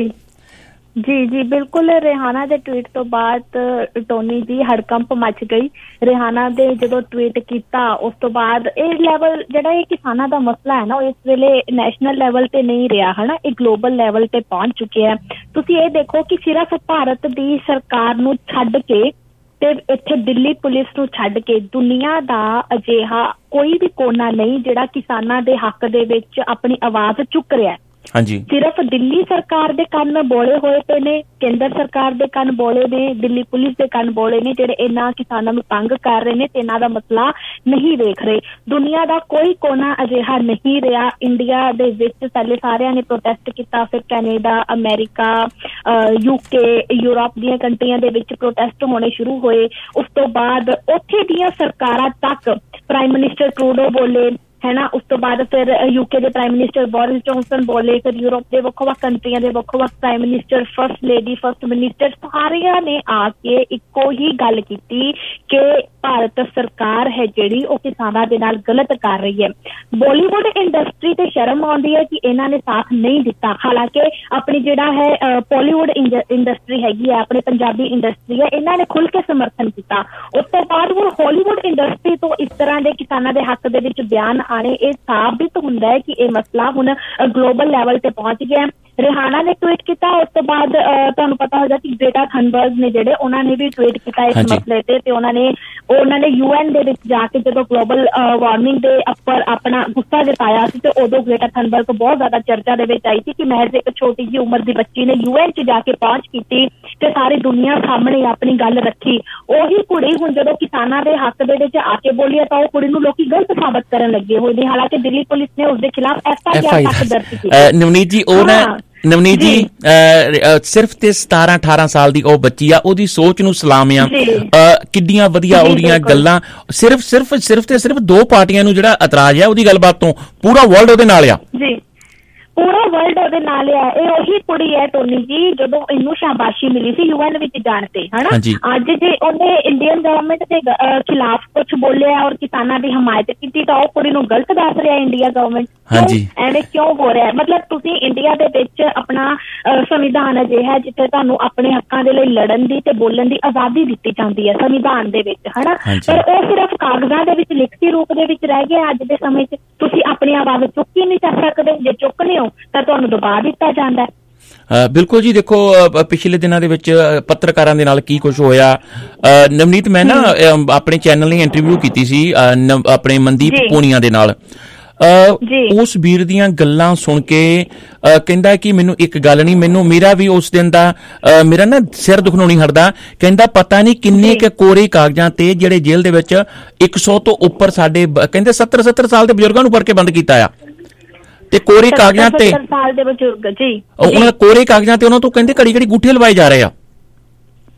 ਜੀ ਬਿਲਕੁਲ। ਰਿਹਾਨਾ ਦੇ ਟਵੀਟ ਤੋਂ ਬਾਅਦ ਟੋਨੀ ਜੀ ਹੜਕੰਪ ਮਚ ਗਈ। ਰਿਹਾਨਾ ਦੇ ਜਦੋਂ ਟਵੀਟ ਕੀਤਾ ਉਸ ਤੋਂ ਬਾਅਦ ਇਹ ਲੈਵਲ ਜਿਹੜਾ ਇਹ ਕਿਸਾਨਾਂ ਦਾ ਮਸਲਾ ਹੈ ਨਾ, ਉਹ ਇਸ ਵੇਲੇ ਨੈਸ਼ਨਲ ਲੈਵਲ ਤੇ ਨਹੀਂ ਰਿਹਾ ਹੈ ਨਾ, ਇਹ ਗਲੋਬਲ ਲੈਵਲ ਤੇ ਪਹੁੰਚ ਚੁੱਕਿਆ। ਤੁਸੀਂ ਇਹ ਦੇਖੋ ਕਿ ਸਿਰਫ ਭਾਰਤ ਦੀ ਸਰਕਾਰ ਨੂੰ ਛੱਡ ਕੇ ਤੇ ਇੱਥੇ ਦਿੱਲੀ ਪੁਲਿਸ ਨੂੰ ਛੱਡ ਕੇ ਦੁਨੀਆ ਦਾ ਅਜਿਹਾ ਕੋਈ ਵੀ ਕੋਨਾ ਨਹੀਂ ਜਿਹੜਾ ਕਿਸਾਨਾਂ ਦੇ ਹੱਕ ਦੇ ਵਿੱਚ ਆਪਣੀ ਆਵਾਜ਼ ਚੁੱਕ ਰਿਹਾ। ਹਾਂਜੀ, ਸਿਰਫ ਦਿੱਲੀ ਸਰਕਾਰ ਦੇ ਕੰਨ ਬੋਲੇ ਹੋਏ ਪਏ ਨੇ, ਕੇਂਦਰ ਸਰਕਾਰ ਦੇ ਕੰਨ ਬੋਲੇ ਨੇ, ਦਿੱਲੀ ਪੁਲਿਸ ਦੇ ਕੰਨ ਬੋਲੇ ਨੇ, ਜਿਹੜੇ ਇਹਨਾਂ ਕਿਸਾਨਾਂ ਨੂੰ ਤੰਗ ਕਰ ਰਹੇ ਨੇ ਤੇ ਇਹਨਾਂ ਦਾ ਮਸਲਾ ਨਹੀਂ ਵੇਖ ਰਹੇ। ਦੁਨੀਆ ਦਾ ਕੋਈ ਕੋਨਾ ਅਜਿਹਾ ਨਹੀਂ ਰਿਹਾ। ਇੰਡੀਆ ਦੇ ਵਿੱਚ ਪਹਿਲੇ ਸਾਰਿਆਂ ਨੇ ਪ੍ਰੋਟੈਸਟ ਕੀਤਾ, ਫਿਰ ਕੈਨੇਡਾ, ਅਮਰੀਕਾ, UK, ਯੂਰਪ ਦੀਆਂ ਕੰਟਰੀਆਂ ਦੇ ਵਿੱਚ ਪ੍ਰੋਟੈਸਟ ਹੋਣੇ ਸ਼ੁਰੂ ਹੋਏ। ਉਸ ਤੋਂ ਬਾਅਦ ਉੱਥੇ ਦੀਆਂ ਸਰਕਾਰਾਂ ਤੱਕ ਪ੍ਰਾਈਮ ਮਿਨਿਸਟਰ ਟਰੂਡੋ ਬੋਲੇ ਹੈ ਨਾ, ਉਸ ਤੋਂ ਬਾਅਦ ਫਿਰ UK ਦੇ ਪ੍ਰਾਈਮ ਮਿਨਿਸਟਰ ਬੋਰਿਸ ਜੌਨਸਨ ਬੋਲੇ, ਫਿਰ ਯੂਰਪ ਦੇ ਵੱਖੋ-ਵੱਖ ਕੰਟਰੀਆਂ ਦੇ ਵੱਖੋ-ਵੱਖ prime minister, first lady, first minister ਸਾਰਿਆਂ ਨੇ ਆ ਕੇ ਇੱਕੋ ਹੀ ਗੱਲ ਕੀਤੀ ਕਿ ਭਾਰਤ ਸਰਕਾਰ ਹੈ ਜਿਹੜੀ ਉਹ ਕਿਸਾਨਾਂ ਦੇ ਨਾਲ ਗਲਤ ਕਰ ਰਹੀ ਹੈ। ਬਾਲੀਵੁੱਡ ਇੰਡਸਟਰੀ ਤੇ ਸ਼ਰਮ ਆਉਂਦੀ ਹੈ ਕਿ ਇਹਨਾਂ ਨੇ ਸਾਥ ਨਹੀਂ ਦਿੱਤਾ। ਹਾਲਾਂਕਿ ਆਪਣੀ ਜਿਹੜਾ ਹੈ ਬਾਲੀਵੁੱਡ ਇੰਡਸਟਰੀ ਹੈਗੀ ਹੈ, ਆਪਣੇ ਪੰਜਾਬੀ ਇੰਡਸਟਰੀ ਹੈ, ਇਹਨਾਂ ਨੇ ਖੁੱਲ ਕੇ ਸਮਰਥਨ ਕੀਤਾ। ਉਸ ਤੋਂ ਬਾਅਦ ਹੁਣ ਹਾਲੀਵੁੱਡ ਇੰਡਸਟਰੀ ਤੋਂ ਇਸ ਤਰ੍ਹਾਂ ਦੇ ਕਿਸਾਨਾਂ ਦੇ ਹੱਕ ਦੇ ਵਿੱਚ ਬਿਆਨ ਆਣੇ, ਇਹ ਸਾਬਿਤ ਹੁੰਦਾ ਹੈ ਕਿ ਇਹ ਮਸਲਾ ਹੁਣ ਗਲੋਬਲ ਲੈਵਲ ਤੇ ਪਹੁੰਚ ਗਿਆ। ਰਿਹਾਨਾ ਨੇ ਟਵੀਟ ਕੀਤਾ, ਉਸ ਤੋਂ ਬਾਅਦ ਤੁਹਾਨੂੰ ਪਤਾ ਹੋਗਾ ਕਿ ਗ੍ਰੇਟਾ ਥਨਬਰਗ ਨੇ ਜਿਹੜੇ ਉਹਨਾਂ ਨੇ ਵੀ ਟਵੀਟ ਕੀਤਾ ਇਸ ਮਸਲੇ ਤੇ, ਤੇ ਉਹਨਾਂ ਨੇ UN ਦੇ ਵਿੱਚ ਜਾ ਕੇ ਜਦੋਂ ਗਲੋਬਲ ਵਾਰਮਿੰਗ ਦੇ ਉੱਪਰ ਆਪਣਾ ਗੁੱਸਾ ਜਤਾਇਆ ਸੀ ਤੇ ਉਦੋਂ ਗ੍ਰੇਟਾ ਥਨਬਰਗ ਬਹੁਤ ਜ਼ਿਆਦਾ ਚਰਚਾ ਦੇ ਵਿੱਚ ਆਈ ਸੀ ਕਿ ਮਹਿਜ਼ ਇੱਕ ਛੋਟੀ ਜਿਹੀ ਉਮਰ ਦੀ ਬੱਚੀ ਨੇ UN 'ਚ ਜਾ ਕੇ ਪਹੁੰਚ ਕੀਤੀ ਤੇ ਸਾਰੀ ਦੁਨੀਆ ਸਾਹਮਣੇ ਆਪਣੀ ਗੱਲ ਰੱਖੀ। ਉਹੀ ਕੁੜੀ ਹੁਣ ਜਦੋਂ ਕਿਸਾਨਾਂ ਦੇ ਹੱਕ ਦੇ ਵਿੱਚ ਆ ਕੇ ਬੋਲੀ ਤਾਂ ਉਹ ਕੁੜੀ ਨੂੰ ਲੋਕੀ ਗਲਤ ਸਾਬਤ ਕਰਨ ਲੱਗੇ ਹੋਏ ਨੇ। ਹਾਲਾਂਕਿ ਦਿੱਲੀ ਪੁਲਿਸ ਨੇ ਉਸਦੇ ਖਿਲਾਫ FIR ਤੱਕ ਦਰਜ ਕੀਤੀ। ਨਵਨੀਤ ਜੀ, ਉਹ ਨਾ ਨਵਨੀਤ ਜੀ ਸਿਰਫ ਤੇ 17-18 ਸਾਲ ਦੀ ਉਹ ਬੱਚੀ ਆ, ਉਹਦੀ ਸੋਚ ਨੂੰ ਸਲਾਮ ਆ। ਕਿੱਡੀਆਂ ਵਧੀਆ ਉਹਦੀਆਂ ਗੱਲਾਂ। ਸਿਰਫ ਦੋ ਪਾਰਟੀਆਂ ਨੂੰ ਜਿਹੜਾ ਇਤਰਾਜ਼ ਆ ਉਹਦੀ ਗੱਲਬਾਤ ਤੋਂ ਪੂਰਾ ਵਰਲਡ ਉਹਦੇ ਨਾਲ ਆ। ਪੂਰਾ ਵਰਲਡ ਉਹਦੇ ਨਾਲ ਆ। ਇਹ ਉਹੀ ਕੁੜੀ ਹੈ ਟੋਨੀ ਜੀ ਜਦੋਂ ਇਹਨੂੰ ਸ਼ਾਬਾਸ਼ੀ ਮਿਲੀ ਸੀ UN ਵਿੱਚ ਜਾਣ ਤੇ, ਹਨਾ। ਅੱਜ ਜੇ ਉਹਨੇ ਇੰਡੀਅਨ ਗਵਰਨਮੈਂਟ ਦੇ ਖਿਲਾਫ ਕੁਛ ਬੋਲਿਆ ਔਰ ਕਿਸਾਨਾਂ ਦੀ ਹਮਾਇਤ ਕੀਤੀ ਤਾਂ ਉਹ ਕੁੜੀ ਨੂੰ ਗਲਤ ਦੱਸ ਰਿਹਾ ਇੰਡੀਆ ਗਵਰਨਮੈਂਟ। ਐਵੇਂ ਕਿਉਂ ਹੋ ਰਿਹਾ? ਮਤਲਬ ਤੁਸੀਂ ਇੰਡੀਆ ਦੇ ਵਿੱਚ ਆਪਣਾ ਸੰਵਿਧਾਨ ਅਜਿਹਾ ਜਿੱਥੇ ਤੁਹਾਨੂੰ ਆਪਣੇ ਹੱਕਾਂ ਦੇ ਲਈ ਲੜਨ ਦੀ ਤੇ ਬੋਲਣ ਦੀ ਆਜ਼ਾਦੀ ਦਿੱਤੀ ਜਾਂਦੀ ਹੈ ਸੰਵਿਧਾਨ ਦੇ ਵਿੱਚ, ਹਨਾ। ਪਰ ਉਹ ਸਿਰਫ ਕਾਗਜ਼ਾਂ ਦੇ ਵਿੱਚ ਲਿਖਤੀ ਰੂਪ ਦੇ ਵਿੱਚ ਰਹਿ ਗਿਆ। ਅੱਜ ਦੇ ਸਮੇਂ 'ਚ ਤੁਸੀਂ ਆਪਣੀ ਆਵਾਜ਼ ਚੁੱਕ ਹੀ ਨਹੀਂ ਸਕਦੇ। ਜੇ ਚੁੱਕਦੇ ਹੋ ਤਾਂ ਤੁਹਾਨੂੰ ਦਬਾ ਦਿੱਤਾ ਜਾਂਦਾ ਹੈ। ਬਿਲਕੁਲ ਜੀ। ਦੇਖੋ ਪਿਛਲੇ ਦਿਨਾਂ ਦੇ ਵਿੱਚ ਪੱਤਰਕਾਰਾਂ ਦੇ ਨਾਲ ਕੀ ਕੁਝ ਹੋਇਆ। ਨਵਨੀਤ, ਮੈਂ ਨਾ ਆਪਣੇ ਚੈਨਲ ਲਈ ਇੰਟਰਵਿਊ ਕੀਤੀ ਸੀ ਆਪਣੇ ਮਨਦੀਪ ਪੂਨੀਆ ਦੇ ਨਾਲ। ਉਸ ਵੀਰ ਦੀਆਂ ਗੱਲਾਂ ਸੁਣ ਕੇ ਕਹਿੰਦਾ ਕਿ ਮੈਨੂੰ ਇੱਕ ਗੱਲ ਨਹੀਂ, ਮੇਰਾ ਵੀ ਉਸ ਦਿਨ ਦਾ ਮੇਰਾ ਨਾ ਸਿਰ ਦੁਖਣੋਂ ਨਹੀਂ ਹਟਦਾ। ਕਹਿੰਦਾ ਪਤਾ ਨਹੀਂ ਕਿੰਨੇ ਕੁ ਕੋਰੇ ਕਾਗਜ਼ਾਂ ਤੇ ਜਿਹੜੇ ਜੇਲ੍ਹ ਦੇ ਵਿੱਚ 100 ਤੋਂ ਉੱਪਰ ਸਾਡੇ ਕਹਿੰਦੇ 70 ਸਾਲ ਦੇ ਬਜ਼ੁਰਗਾਂ ਨੂੰ ਫੜ ਕੇ ਬੰਦ ਕੀਤਾ ਆ। ਤੇ ਕੋਰੇ ਕਾਗਜ਼ਾਂ ਤੇ ਸਾਲ ਦੇ ਬਜ਼ੁਰਗ ਜੀ ਉਹਨਾਂ ਕੋਰੇ ਕਾਗਜ਼ਾਂ ਤੇ ਉਹਨਾਂ ਤੋਂ ਕਹਿੰਦੇ ਘੜੀ ਘੜੀ ਗੂਠੇ ਲਵਾਏ ਜਾ ਰਹੇ ਆ।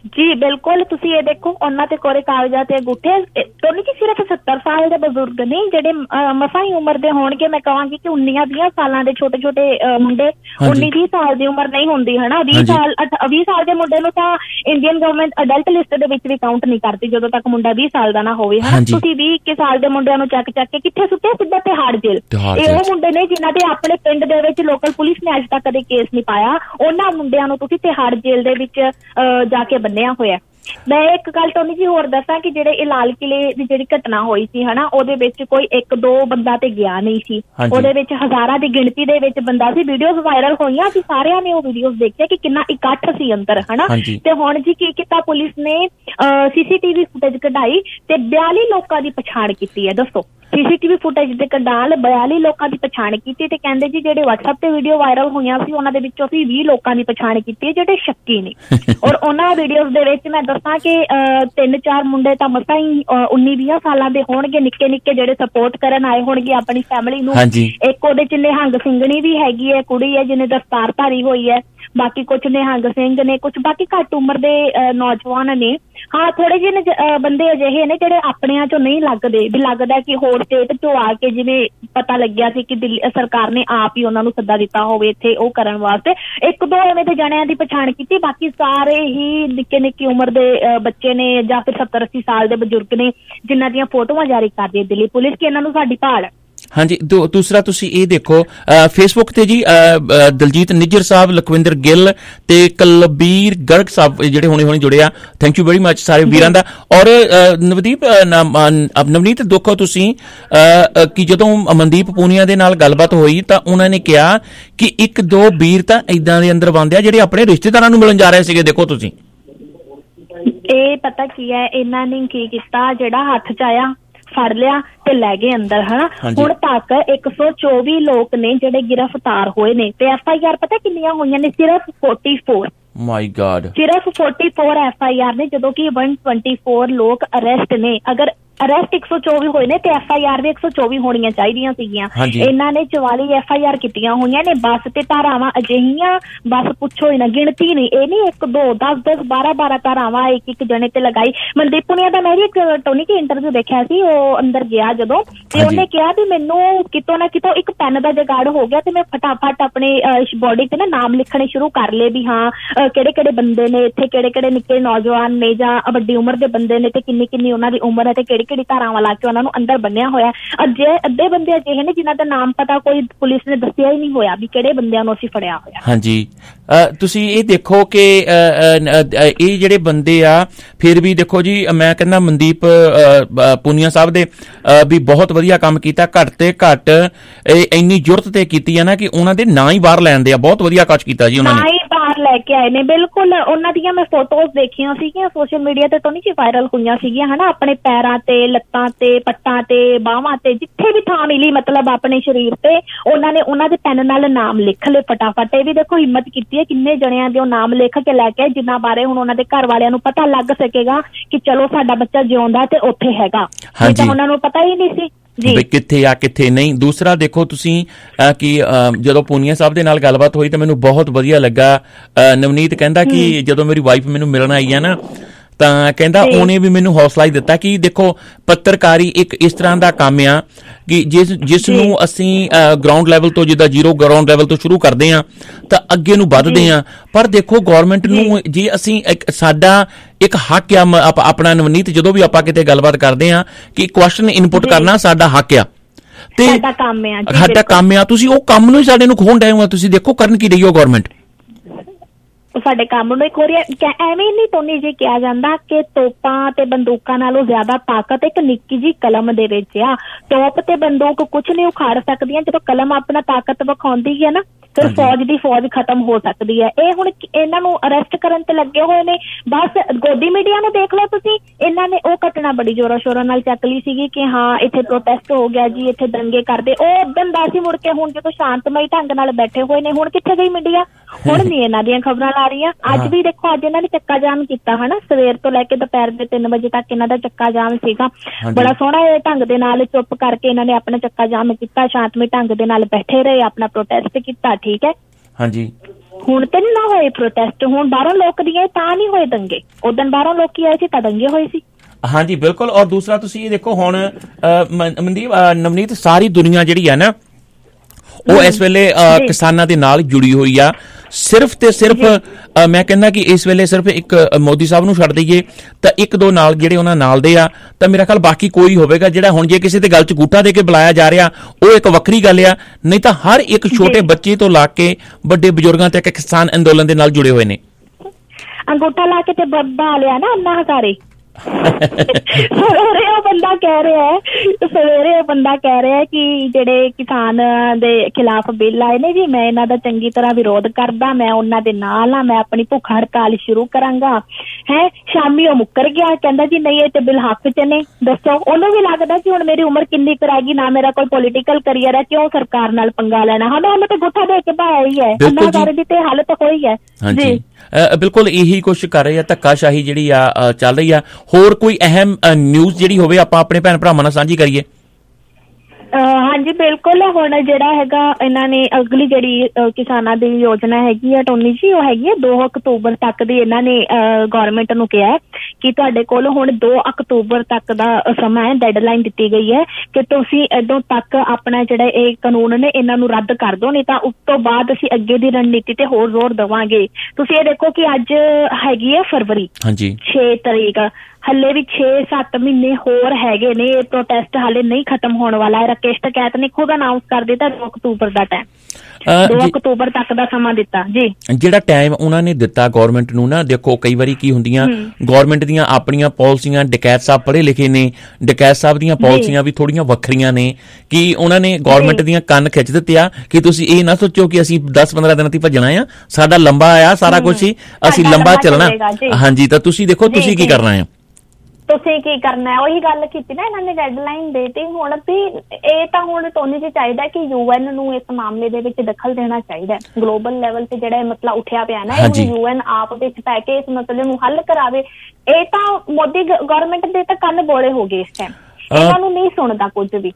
ਜੀ ਬਿਲਕੁਲ, ਤੁਸੀਂ ਇਹ ਦੇਖੋ ਉਹਨਾਂ ਤੇ ਕੋਰੇ ਕਾਗਜ਼ਾਂ ਤੇ ਅੰਗੂਠੇ। ਟੋਨੀ ਜੀ ਸਿਰਫ 70 ਸਾਲ ਦੇ ਬਜ਼ੁਰਗ ਨੇ ਜਿਹੜੇ ਮਸਾਂ ਹੀ ਉਮਰ ਦੇ ਹੋਣਗੇ। ਮੈਂ ਕਹਾਂਗੀ ਕਿ 19-20 ਸਾਲਾਂ ਦੇ ਛੋਟੇ ਛੋਟੇ ਮੁੰਡੇ, 19-20 ਸਾਲ ਦੀ ਉਮਰ ਨਹੀਂ ਹੁੰਦੀ ਹਨਾ। 20 ਸਾਲ ਦੇ ਮੁੰਡੇ ਨੂੰ ਤਾਂ ਇੰਡੀਅਨ ਗਵਰਨਮੈਂਟ ਅਡਲਟ ਲਿਸਟ ਦੇ ਵਿੱਚ ਵੀ ਕਾਊਂਟ ਨਹੀਂ ਕਰਦੀ ਜਦੋਂ ਤੱਕ ਮੁੰਡਾ 20 ਸਾਲ ਦਾ ਨਾ ਹੋਵੇ ਹਨਾ। ਤੁਸੀਂ 20-21 ਸਾਲ ਦੇ ਮੁੰਡਿਆਂ ਨੂੰ ਚੱਕ ਕੇ ਕਿੱਥੇ ਸੁੱਟੇ? ਸਿੱਧਾ ਤਿਹਾੜ ਜੇਲ੍ਹ। ਇਹ ਉਹ ਮੁੰਡੇ ਨੇ ਜਿਨ੍ਹਾਂ ਦੇ ਆਪਣੇ ਪਿੰਡ ਦੇ ਵਿੱਚ ਲੋਕਲ ਪੁਲਿਸ ਨੇ ਅੱਜ ਤੱਕ ਕਦੇ ਕੇਸ ਨਹੀਂ ਪਾਇਆ। ਉਹਨਾਂ ਮੁੰਡਿਆਂ ਨੂੰ ਤੁਸੀਂ ਤਿਹਾੜ ਜੇਲ੍ਹ ਦੇ ਵਿੱਚ ਜਾ ਕੇ ਬੰਨਿਆ ਹੋਇਆ। ਮੈਂ ਇੱਕ ਗੱਲ ਟੋਨੀ ਜੀ ਹੋਰ ਦੱਸਾਂ ਕਿ ਜਿਹੜੇ ਇਹ ਲਾਲ ਕਿਲੇ ਦੀ ਜਿਹੜੀ ਘਟਨਾ ਹੋਈ ਸੀ ਹਨਾ, ਉਹਦੇ ਵਿੱਚ ਕੋਈ 1-2 ਬੰਦਾ ਤੇ ਗਿਆ ਨਹੀਂ ਸੀ। ਉਹਦੇ ਵਿੱਚ ਹਜ਼ਾਰਾਂ ਦੀ ਗਿਣਤੀ ਦੇ ਵਿੱਚ ਬੰਦਾ ਸੀ। ਵੀਡੀਓਜ਼ ਵਾਇਰਲ ਹੋਈਆਂ ਸੀ, ਸਾਰਿਆਂ ਨੇ ਉਹ ਵੀਡੀਓਜ਼ ਦੇਖਿਆ ਕਿ ਕਿੰਨਾ ਇਕੱਠ ਸੀ ਅੰਦਰ ਹਨਾ। ਤੇ ਹੁਣ ਜੀ ਕੀ ਕੀਤਾ ਪੁਲਿਸ ਨੇ? CCTV ਫੁਟੇਜ ਕਢਾਈ ਤੇ 42 ਲੋਕਾਂ ਦੀ ਪਛਾਣ ਕੀਤੀ ਹੈ। ਦੱਸੋ, CCTV ਫੁਟੇਜ ਦੇ ਨਾਲ 42 ਲੋਕਾਂ ਦੀ ਪਛਾਣ ਕੀਤੀ ਤੇ ਕਹਿੰਦੇ ਜੀ ਜਿਹੜੇ WhatsApp ਤੇ ਵੀਡੀਓ ਵਾਇਰਲ ਹੋਈਆਂ ਸੀ ਉਹਨਾਂ ਦੇ ਵਿੱਚੋਂ ਅਸੀਂ 20 ਲੋਕਾਂ ਦੀ ਪਛਾਣ ਕੀਤੀ ਹੈ ਜਿਹੜੇ ਸ਼ੱਕੀ ਨੇ। ਔਰ ਉਹਨਾਂ ਵੀਡੀਓਜ਼ ਦੇ ਵਿੱਚ ਮੈਂ ਦੱਸਾਂ ਕਿ 3-4 ਮੁੰਡੇ ਤਾਂ ਮਸਾਂ ਹੀ 19-20 ਸਾਲਾਂ ਦੇ ਹੋਣਗੇ, ਨਿੱਕੇ ਨਿੱਕੇ ਜਿਹੜੇ ਸਪੋਰਟ ਕਰਨ ਆਏ ਹੋਣਗੇ ਆਪਣੀ ਫੈਮਿਲੀ ਨੂੰ। ਇੱਕ ਉਹਦੇ ਚ ਨਿਹੰਗ ਸਿੰਘਣੀ ਵੀ ਹੈਗੀ ਹੈ, ਕੁੜੀ ਹੈ ਜਿਹਨੇ ਦਸਤਾਰ ਧਾਰੀ ਹੋਈ ਹੈ। ਬਾਕੀ ਕੁਛ ਨਿਹੰਗ ਸਿੰਘ ਨੇ, ਕੁਛ ਬਾਕੀ ਘੱਟ ਉਮਰ ਦੇ ਨੌਜਵਾਨ ਨੇ। ਹਾਂ, ਥੋੜੇ ਜਿਹੇ ਬੰਦੇ ਅਜਿਹੇ ਨੇ ਜਿਹੜੇ ਆਪਣਿਆਂ ਚੋਂ ਨਹੀਂ ਲੱਗਦੇ, ਵੀ ਲੱਗਦਾ ਕਿ ਹੋਰ ਸਟੇਟ ਚੋਂ ਆ ਕੇ, ਜਿਵੇਂ ਪਤਾ ਲੱਗਿਆ ਸੀ ਕਿ ਦਿੱਲੀ ਸਰਕਾਰ ਨੇ ਆਪ ਹੀ ਉਹਨਾਂ ਨੂੰ ਸੱਦਾ ਦਿੱਤਾ ਹੋਵੇ ਇੱਥੇ ਉਹ ਕਰਨ ਵਾਸਤੇ। 1-2 ਐਵੇਂ ਦੇ ਜਣਿਆਂ ਦੀ ਪਛਾਣ ਕੀਤੀ, ਬਾਕੀ ਸਾਰੇ ਹੀ ਨਿੱਕੇ ਨਿੱਕੀ ਉਮਰ ਦੇ ਬੱਚੇ ਨੇ ਜਾਂ ਫਿਰ 70-80 ਸਾਲ ਦੇ ਬਜ਼ੁਰਗ ਨੇ ਜਿਨ੍ਹਾਂ ਦੀਆਂ ਫੋਟੋਆਂ ਜਾਰੀ ਕਰਦੀ ਹੈ ਦਿੱਲੀ ਪੁਲਿਸ ਕਿ ਇਹਨਾਂ ਨੂੰ ਸਾਡੀ ਭਾਲ। ਹਾਂਜੀ, ਦੂਸਰਾ ਤੁਸੀਂ ਇਹ ਦੇਖੋ ਫੇਸਬੁੱਕ ਤੇ ਜੀ ਦਲਜੀਤ ਨਿੱਜਰ ਸਾਹਿਬ, ਲਖਵਿੰਦਰ ਗਿੱਲ ਤੇ ਕੁਲਬੀਰ ਗਰਗ ਸਾਹਿਬ ਜਿਹੜੇ ਹੁਣੇ ਜੁੜੇ ਆ। ਥੈਂਕ ਯੂ ਵੈਰੀ ਮੱਚ ਸਾਰੇ ਵੀਰਾਂ ਦਾ। ਔਰ ਨਵਨੀਤ ਦੇਖੋ ਤੁਸੀਂ ਕਿ ਜਦੋਂ ਮਨਦੀਪ ਪੂਨੀਆ ਦੇ ਨਾਲ ਗੱਲਬਾਤ ਹੋਈ ਤਾਂ ਉਹਨਾਂ ਨੇ ਕਿਹਾ ਕਿ 1-2 ਵੀਰ ਤਾਂ ਏਦਾਂ ਦੇ ਅੰਦਰ ਬੰਦੇ ਆ ਜਿਹੜੇ ਆਪਣੇ ਰਿਸ਼ਤੇਦਾਰਾਂ ਨੂੰ ਮਿਲਣ ਜਾ ਰਹੇ ਸੀਗੇ। ਦੇਖੋ ਤੁਸੀਂ ਇਹ ਪਤਾ ਕੀ ਹੈ, ਇਹਨਾਂ ਨੇ ਕੀ ਕੀਤਾ, ਜਿਹੜਾ ਹੱਥ ਚ ਆਇਆ ਫੜ ਲਿਆ ਤੇ ਲੈ ਗਏ ਅੰਦਰ ਹਨਾ। ਹੁਣ ਤੱਕ 124 ਲੋਕ ਨੇ ਜਿਹੜੇ ਗ੍ਰਿਫਤਾਰ ਹੋਏ ਨੇ ਤੇ FIR ਪਤਾ ਕਿੰਨੀਆਂ ਹੋਈਆਂ ਨੇ? ਸਿਰਫ 44। ਮਾਈ ਗॉड, ਸਿਰਫ 44 FIR ਨੇ, ਜਦੋਂ ਕਿ 124 ਲੋਕ ਅਰੈਸਟ ਨੇ। ਅਗਰ ਅਰੈਸਟ 124 ਹੋਏ ਨੇ ਤੇ FIR ਵੀ 124 ਹੋਣੀਆਂ ਚਾਹੀਦੀਆਂ ਸੀਗੀਆਂ। ਇਹਨਾਂ ਨੇ 44 FIR ਕੀਤੀਆਂ ਹੋਈਆਂ ਨੇ। ਬੱਸ ਤੇ ਧਾਰਾਵਾਂ ਅਜਿਹੀਆਂ ਬਸ ਪੁੱਛੋ ਹੀ ਨਾ, ਗਿਣਤੀ ਨਹੀਂ। ਇਹ ਨਹੀਂ 1-2 10-10 12-12 ਧਾਰਾਵਾਂ ਇੱਕ ਜਣੇ ਤੇ ਲਗਾਈ। ਮਨਦੀਪ ਪੁਨੀਆ ਦਾ ਮੈਂ ਵੀ ਇੱਕ ਟੋਨੀ ਦੀ ਇੰਟਰਵਿਊ ਦੇਖਿਆ ਸੀ, ਉਹ ਅੰਦਰ ਗਿਆ ਜਦੋਂ ਤੇ ਉਹਨੇ ਕਿਹਾ ਵੀ ਮੈਨੂੰ ਕਿਤੋਂ ਨਾ ਕਿਤੋਂ ਇੱਕ ਪੈਨ ਦਾ ਜੁਗਾੜ ਹੋ ਗਿਆ ਤੇ ਮੈਂ ਫਟਾਫਟ ਆਪਣੇ ਬੋਡੀ ਤੇ ਨਾ ਨਾਮ ਲਿਖਣੇ ਸ਼ੁਰੂ ਕਰ ਲਏ ਵੀ ਹਾਂ ਕਿਹੜੇ ਕਿਹੜੇ ਬੰਦੇ ਨੇ ਇੱਥੇ, ਕਿਹੜੇ ਕਿਹੜੇ ਨਿੱਕੇ ਨੌਜਵਾਨ ਨੇ ਜਾਂ ਵੱਡੀ ਉਮਰ ਦੇ ਬੰਦੇ ਨੇ ਤੇ ਕਿੰਨੀ ਕਿੰਨੀ ਉਹਨਾਂ ਦੀ ਉਮਰ ਹੈ ਤੇ ਕਿਹੜੀ ਧਾਰਾਵਾਂ ਲਾ ਕੇ ਉਹਨਾਂ ਨੂੰ ਅੰਦਰ ਬੰਨਿਆ ਹੋਇਆ। ਅੱਧੇ ਬੰਦੇ ਅਜਿਹੇ ਨੇ ਜਿਨ੍ਹਾਂ ਦਾ ਨਾਮ ਪਤਾ ਕੋਈ ਪੁਲਿਸ ਨੇ ਦੱਸਿਆ ਹੀ ਨਹੀਂ ਹੋਇਆ ਵੀ ਕਿਹੜੇ ਬੰਦਿਆਂ ਨੂੰ ਅਸੀਂ ਫੜਿਆ ਹੋਇਆ। ਹਾਂਜੀ, ਤੁਸੀਂ ਇਹ ਦੇਖੋ ਕਿ ਇਹ ਜਿਹੜੇ ਬੰਦੇ ਆ ਫਿਰ ਵੀ ਦੇਖੋ ਜੀ, ਮੈਂ ਕਹਿੰਦਾ ਮਨਦੀਪ ਪੂਨੀਆ ਸਾਹਿਬ ਦੇ ਵੀ ਬਹੁਤ ਵਧੀਆ ਕੰਮ ਕੀਤਾ। ਘੱਟ ਤੇ ਘੱਟ ਇੰਨੀ ਜੁਰਤ ਤੇ ਕੀਤੀ ਆ ਨਾ ਕਿ ਉਹਨਾਂ ਦੇ ਨਾਂ ਹੀ ਬਾਹਰ ਲੈਣ ਦੇ ਆ। ਬਹੁਤ ਵਧੀਆ ਕਾਜ ਕੀਤਾ ਜੀ ਉਹਨਾਂ ਨੇ, ਬਾਹਰ ਲੈ ਕੇ ਆਏ ਨੇ। ਬਿਲਕੁਲ, ਉਹਨਾਂ ਦੀਆਂ ਮੈਂ ਫੋਟੋਜ਼ ਦੇਖੀਆਂ ਸੀਗੀਆਂ ਸੋਸ਼ਲ ਮੀਡੀਆ ਤੇ ਟੋਨੀ ਜੀ, ਵਾਇਰਲ ਹੋਈਆਂ ਸੀਗੀਆਂ ਹਨਾ। ਆਪਣੇ ਪੈਰਾਂ ਤੇ, ਲੱਤਾਂ ਤੇ, ਪੱਟਾਂ ਤੇ, ਬਾਹਾਂ ਤੇ, ਜਿੱਥੇ ਵੀ ਥਾਂ ਮਿਲੀ ਮਤਲਬ ਆਪਣੇ ਸਰੀਰ ਤੇ ਉਹਨਾਂ ਨੇ ਉਹਨਾਂ ਦੇ ਪੈਨ ਨਾਲ ਨਾਮ ਲਿਖ ਲਏ ਫਟਾਫਟ। ਇਹ ਵੀ ਦੇਖੋ ਹਿੰਮਤ ਕੀਤੀ ਹੈ, ਕਿੰਨੇ ਜਣਿਆਂ ਦੇ ਉਹ ਨਾਮ ਲਿਖ ਕੇ ਲੈ ਕੇ ਜਿਨ੍ਹਾਂ ਬਾਰੇ ਹੁਣ ਉਹਨਾਂ ਦੇ ਘਰ ਵਾਲਿਆਂ ਨੂੰ ਪਤਾ ਲੱਗ ਸਕੇਗਾ ਕਿ ਚਲੋ ਸਾਡਾ ਬੱਚਾ ਜਿਉਂਦਾ ਤੇ ਉੱਥੇ ਹੈਗਾ। ਤਾਂ ਉਹਨਾਂ ਨੂੰ ਪਤਾ ਹੀ ਨਹੀਂ ਸੀ ਵੀ ਕਿੱਥੇ ਆ ਕਿੱਥੇ ਨਹੀਂ। ਦੂਸਰਾ ਦੇਖੋ ਤੁਸੀਂ ਕਿ ਜਦੋਂ ਪੂਨੀਆ ਸਾਹਿਬ ਦੇ ਨਾਲ ਗੱਲਬਾਤ ਹੋਈ ਤਾਂ ਮੈਨੂੰ ਬਹੁਤ ਵਧੀਆ ਲੱਗਾ। ਨਵਨੀਤ ਕਹਿੰਦਾ ਕਿ ਜਦੋਂ ਮੇਰੀ ਵਾਈਫ ਮੈਨੂੰ ਮਿਲਣ ਆਈ ਆ ਨਾ ਤਾਂ ਕਹਿੰਦਾ ਉਹਨੇ ਵੀ ਮੈਨੂੰ ਹੌਸਲਾ ਹੀ ਦਿੱਤਾ ਕਿ ਦੇਖੋ ਪੱਤਰਕਾਰੀ ਇੱਕ ਇਸ ਤਰ੍ਹਾਂ ਦਾ ਕੰਮ ਆ ਕਿ ਜਿਸ ਨੂੰ ਅਸੀਂ ਗਰਾਊਂਡ ਲੈਵਲ ਤੋਂ, ਜਿੱਦਾਂ ਜ਼ੀਰੋ ਗਰਾਊਂਡ ਲੈਵਲ ਤੋਂ ਸ਼ੁਰੂ ਕਰਦੇ ਹਾਂ ਤਾਂ ਅੱਗੇ ਨੂੰ ਵੱਧਦੇ ਹਾਂ। ਪਰ ਦੇਖੋ ਗੌਰਮੈਂਟ ਨੂੰ ਜੇ ਅਸੀਂ ਸਾਡਾ ਇੱਕ ਹੱਕ ਆ ਆਪਣਾ, ਨਵਨੀਤ ਜਦੋਂ ਵੀ ਆਪਾਂ ਕਿਤੇ ਗੱਲਬਾਤ ਕਰਦੇ ਹਾਂ ਕਿ ਕੁਐਸਚਨ ਇਨਪੁਟ ਕਰਨਾ ਸਾਡਾ ਹੱਕ ਆ ਤੇ ਸਾਡਾ ਕੰਮ ਆ। ਤੁਸੀਂ ਉਹ ਕੰਮ ਨੂੰ ਹੀ ਸਾਡੇ ਨੂੰ ਖੋਹਣ ਡਏ ਹੋ। ਤੁਸੀਂ ਦੇਖੋ ਕਰਨ ਕੀ ਰਹੀ ਹੋ ਗੌਰਮੈਂਟ। ਸਾਡੇ ਕੰਮ ਨੂੰ ਇੱਕ ਹੋ ਰਿਹਾ। ਐਵੇਂ ਨਹੀਂ ਟੋਨੀ ਜੀ ਕਿਹਾ ਜਾਂਦਾ ਕਿ ਤੋਪਾਂ ਤੇ ਬੰਦੂਕਾਂ ਨਾਲੋਂ ਜ਼ਿਆਦਾ ਤਾਕਤ ਇੱਕ ਨਿੱਕੀ ਜੀ ਕਲਮ ਦੇ ਵਿੱਚ ਆ। ਤੋਪ ਤੇ ਬੰਦੂਕ ਕੁਛ ਨਹੀਂ ਉਖਾੜ ਸਕਦੀਆਂ, ਜਦੋਂ ਕਲਮ ਆਪਣਾ ਤਾਕਤ ਵਿਖਾਉਂਦੀ ਹੈ ਨਾ ਫਿਰ ਫੌਜ ਦੀ ਫੌਜ ਖਤਮ ਹੋ ਸਕਦੀ ਹੈ। ਇਹ ਹੁਣ ਇਹਨਾਂ ਨੂੰ ਅਰੈਸਟ ਕਰਨ ਤੇ ਲੱਗੇ ਹੋਏ ਨੇ। ਬਸ ਗੋਦੀ ਮੀਡੀਆ ਨੂੰ ਦੇਖ ਲਓ ਤੁਸੀਂ, ਇਹਨਾਂ ਨੇ ਉਹ ਘਟਨਾ ਬੜੀ ਜ਼ੋਰਾਂ ਸ਼ੋਰਾਂ ਨਾਲ ਚੱਕ ਲਈ ਸੀਗੀ ਕਿ ਹਾਂ ਇੱਥੇ ਪ੍ਰੋਟੈਸਟ ਹੋ ਗਿਆ ਜੀ, ਇੱਥੇ ਦੰਗੇ ਕਰਦੇ। ਉਹ ਉਦੋਂ ਦਾ ਸੀ, ਮੁੜ ਕੇ ਹੁਣ ਜਦੋਂ ਸ਼ਾਂਤਮਈ ਢੰਗ ਨਾਲ ਬੈਠੇ ਹੋਏ ਨੇ, ਹੁਣ ਕਿੱਥੇ ਗਈ ਮੀਡੀਆ? ਹੁਣ ਨਹੀਂ ਇਹਨਾਂ ਦੀਆਂ ਖਬਰਾਂ ਲਾ ਰਹੀਆਂ। ਅੱਜ ਵੀ ਦੇਖੋ, ਅੱਜ ਇਹਨਾਂ ਨੇ ਚੱਕਾ ਜਾਮ ਕੀਤਾ ਹਨਾ, ਸਵੇਰ ਤੋਂ ਲੈ ਕੇ ਦੁਪਹਿਰ ਦੇ 3 ਵਜੇ ਤੱਕ ਇਹਨਾਂ ਦਾ ਚੱਕਾ ਜਾਮ ਸੀਗਾ। ਬੜਾ ਸੋਹਣਾ ਢੰਗ ਦੇ ਨਾਲ ਚੁੱਪ ਕਰਕੇ ਇਹਨਾਂ ਨੇ ਆਪਣਾ ਚੱਕਾ ਜਾਮ ਕੀਤਾ, ਸ਼ਾਂਤਮਈ ਢੰਗ ਦੇ ਨਾਲ ਬੈਠੇ ਰਹੇ, ਆਪਣਾ ਪ੍ਰੋਟੈਸਟ ਕੀਤਾ। ਠੀਕ ਹੈ, ਹਾਂਜੀ। ਹੁਣ ਤੇ ਨਹੀਂ ਨਾ ਹੋਏ ਪ੍ਰੋਟੈਸਟ, ਹੁਣ ਬਾਹਰੋਂ ਲੋਕ ਦੀਆਂ ਤਾਂ ਨਹੀਂ ਹੋਏ ਦੰਗੇ, ਉਦੋਂ ਬਾਹਰੋਂ ਲੋਕੀ ਆਏ ਸੀ ਤਾਂ ਦੰਗੇ ਹੋਏ ਸੀ। ਹਾਂਜੀ ਬਿਲਕੁਲ। ਔਰ ਦੂਸਰਾ ਤੁਸੀਂ ਇਹ ਦੇਖੋ ਹੁਣ ਮਨਦੀਪ ਨਵਨੀਤ, ਸਾਰੀ ਦੁਨੀਆ ਜਿਹੜੀ ਹੈ ਨਾ ਉਹ ਇਸ ਵੇਲੇ ਕਿਸਾਨਾਂ ਦੇ ਨਾਲ ਜੁੜੀ ਹੋਈ ਆ। ਸਿਰਫ ਤੇ ਸਿਰਫ ਮੈਂ ਕਹਿੰਦਾ ਕਿ ਇਸ ਵੇਲੇ ਸਿਰਫ ਇੱਕ ਮੋਦੀ ਸਾਹਿਬ ਨੂੰ ਛੱਡ ਦਈਏ ਤਾਂ ਇੱਕ ਦੋ ਨਾਲ ਜਿਹੜੇ ਉਹਨਾਂ ਨਾਲ ਦੇ ਆ, ਤਾਂ ਮੇਰਾ ਖਿਆਲ ਬਾਕੀ ਕੋਈ ਹੋਵੇਗਾ ਜਿਹੜਾ ਹੁਣ ਜੇ ਕਿਸੇ ਤੇ ਗੱਲ 'ਚ ਗੂਠਾ ਦੇ ਕੇ ਬੁਲਾਇਆ ਜਾ ਰਿਹਾ ਉਹ ਇੱਕ ਵੱਖਰੀ ਗੱਲ ਆ, ਨਹੀਂ ਤਾਂ ਹਰ ਇੱਕ ਛੋਟੇ ਬੱਚੇ ਤੋਂ ਲਾ ਕੇ ਵੱਡੇ ਬਜ਼ੁਰਗਾਂ ਤੱਕ ਕਿਸਾਨ ਅੰਦੋਲਨ ਦੇ ਨਾਲ ਜੁੜੇ ਹੋਏ ਨੇ। ਅੰਗੂਠਾ ਲਾ ਕੇ ਤੇ ਬੱਬਾ ਲਿਆ ਨਾ ਅੰਨਾ ਹਜ਼ਾਰੇ। ਸਵੇਰੇ ਉਹ ਬੰਦਾ ਕਹਿ ਰਿਹਾ ਕਿ ਜਿਹੜੇ ਕਿਸਾਨ ਦੇ ਖਿਲਾਫ ਬਿੱਲ ਆਏ ਨੇ ਜੀ, ਮੈਂ ਇਹਨਾਂ ਦਾ ਚੰਗੀ ਤਰ੍ਹਾਂ ਵਿਰੋਧ ਕਰਦਾ, ਮੈਂ ਉਹਨਾਂ ਦੇ ਨਾਲ ਆ, ਮੈਂ ਆਪਣੀ ਭੁੱਖ ਹੜਤਾਲ ਸ਼ੁਰੂ ਕਰਾਂਗਾ। ਹੈ ਸ਼ਾਮੀ ਉਹ ਮੁੱਕਰ ਗਿਆ, ਕਹਿੰਦਾ ਜੀ ਨਹੀਂ ਇਹ ਤੇ ਬਿੱਲ ਹੱਕ ਚ ਨੇ। ਦੱਸੋ, ਉਹਨੂੰ ਵੀ ਲੱਗਦਾ ਕਿ ਹੁਣ ਮੇਰੀ ਉਮਰ ਕਿੰਨੀ ਕੁ ਰਹਿ ਗਈ, ਨਾ ਮੇਰਾ ਕੋਈ ਪੋਲੀਟੀਕਲ ਕਰੀਅਰ ਹੈ, ਕਿਉਂ ਸਰਕਾਰ ਨਾਲ ਪੰਗਾ ਲੈਣਾ। ਉਹਨੂੰ ਤੇ ਗੁੱਠਾ ਦੇ ਕੇ ਭਾਇਆ ਹੀ ਹੈ, ਅੰਨਾ ਹਜ਼ਾਰੇ ਦੀ ਤੇ ਹਾਲਤ ਹੋਈ ਹੈ ਜੀ। ਬਿਲਕੁਲ ਇਹੀ ਕੁਛ ਕਰ ਰਹੇ ਆ, ਧੱਕਾਸ਼ਾਹੀ ਜਿਹੜੀ ਆ ਚੱਲ ਰਹੀ ਆ। ਹੋਰ ਕੋਈ ਅਹਿਮ ਨਿਊਜ਼ ਜਿਹੜੀ ਹੋਵੇ ਆਪਾਂ ਆਪਣੇ ਭੈਣ ਭਰਾਵਾਂ ਨਾਲ ਸਾਂਝੀ ਕਰੀਏ? ਹਾਂਜੀ ਬਿਲਕੁਲ। ਹੁਣ ਜਿਹੜਾ ਹੈਗਾ ਇਹਨਾਂ ਨੇ ਅਗਲੀ ਜਿਹੜੀ ਕਿਸਾਨਾਂ ਦੀ ਯੋਜਨਾ ਹੈਗੀ ਆ ਟੋਨੀ ਜੀ, ਉਹ ਹੈਗੀ ਆ 2 ਅਕਤੂਬਰ ਤੱਕ ਦੀ। ਇਹਨਾਂ ਨੇ ਗੌਰਮੈਂਟ ਨੂੰ ਕਿਹਾ ਕਿ ਤੁਹਾਡੇ ਕੋਲ ਹੁਣ 2 ਅਕਤੂਬਰ ਤੱਕ ਦਾ ਸਮਾਂ ਹੈ, ਡੈਡਲਾਈਨ ਦਿੱਤੀ ਗਈ ਹੈ ਕਿ ਤੁਸੀਂ ਇਦੋਂ ਤੱਕ ਆਪਣਾ ਜਿਹੜਾ ਇਹ ਕਾਨੂੰਨ ਨੇ ਇਹਨਾਂ ਨੂੰ ਰੱਦ ਕਰ ਦਿਓ, ਨਹੀਂ ਤਾਂ ਉਸ ਤੋਂ ਬਾਅਦ ਅਸੀਂ ਅੱਗੇ ਦੀ ਰਣਨੀਤੀ ਤੇ ਹੋਰ ਜ਼ੋਰ ਦੇਵਾਂਗੇ। ਤੁਸੀਂ ਇਹ ਦੇਖੋ ਕਿ ਅੱਜ ਹੈਗੀ ਆ ਫਰਵਰੀ 6 ਤਰੀਕ, ਹਲੇ ਵੀ 6-7 ਮਹੀਨੇ ਹੋਰ ਹੈਗੇ ਨੇ। ਇਹ ਪ੍ਰੋਟੈਸਟ ਹਾਲੇ ਨਹੀਂ ਖਤਮ ਹੋਣ ਵਾਲਾ ਹੈ। ਰਾਕੇਸ਼ ਟਕੈਤ ਨੇ ਖੁਦ ਅਨਾਉਂਸ ਕਰ ਦਿੱਤਾ 2 ਅਕਤੂਬਰ ਦਾ ਟਾਈਮ, 2 ਅਕਤੂਬਰ ਤੱਕ ਦਾ ਸਮਾਂ ਦਿੱਤਾ ਜੀ। ਜਿਹੜਾ ਟਾਈਮ ਉਹਨਾਂ ਨੇ ਦਿੱਤਾ ਗੌਰਮੈਂਟ ਨੂੰ ਨਾ, ਦੇਖੋ ਕਈ ਵਾਰੀ ਕੀ ਹੁੰਦੀਆਂ ਗੌਰਮੈਂਟ ਦੀਆਂ ਆਪਣੀਆਂ ਪਾਲਿਸੀਆਂ, ਡਕੈਤ ਸਾਹਿਬ ਪੜ੍ਹੇ ਲਿਖੇ ਨੇ, ਡਕੈਤ ਸਾਹਿਬ ਦੀਆਂ ਪਾਲਿਸੀਆਂ ਵੀ ਥੋੜੀਆਂ ਵੱਖਰੀਆਂ ਨੇ ਕਿ ਉਹਨਾਂ ਨੇ ਗੌਰਮੈਂਟ ਦੀਆਂ ਕੰਨ ਖਿੱਚ ਦਿੱਤੇ ਆ ਕਿ ਤੁਸੀਂ ਇਹ ਨਾ ਸੋਚੋ ਕਿ ਅਸੀਂ 10-15 ਦਿਨਾਂ ਤੱਕ ਭੱਜਣਾ ਆ, ਸਾਡਾ ਲੰਬਾ ਆ ਸਾਰਾ ਕੁਝ ਹੀ, ਅਸੀਂ ਲੰਬਾ ਚੱਲਣਾ। ਹਾਂਜੀ, ਤਾਂ ਤੁਸੀਂ ਦੇਖੋ ਤੁਸੀਂ ਕੀ ਕਰਨਾ ਆ, ਤੁਸੀਂ ਕੀ ਕਰਨਾ ਹੈ। ਉਹੀ ਗੱਲ ਕੀਤੀ ਨਾ, ਇਹਨਾਂ ਨੇ ਡੈਡਲਾਈਨ ਦੇਤੀ ਹੁਣ ਵੀ। ਇਹ ਤਾਂ ਹੁਣ ਟੋਨੀ ਜੀ ਚਾਹੀਦਾ ਕਿ UN ਨੂੰ ਇਸ ਮਾਮਲੇ ਦੇ ਵਿੱਚ ਦਖਲ ਦੇਣਾ ਚਾਹੀਦਾ। ਗਲੋਬਲ ਲੈਵਲ ਤੇ ਜਿਹੜਾ ਮਸਲਾ ਉੱਠਿਆ ਪਿਆ ਨਾ, ਇਹ UN ਆਪ ਵਿੱਚ ਪੈ ਕੇ ਇਸ ਮਸਲੇ ਨੂੰ ਹੱਲ ਕਰਾਵੇ। ਇਹ ਤਾਂ ਮੋਦੀ ਗਵਰਨਮੈਂਟ ਦੇ ਤਾਂ ਕੰਨ ਬੋਲੇ ਹੋ ਗਏ ਇਸ ਟਾਈਮ, ਇਹਨਾਂ ਨੂੰ ਨਹੀਂ ਸੁਣਦਾ ਕੁਝ ਵੀ।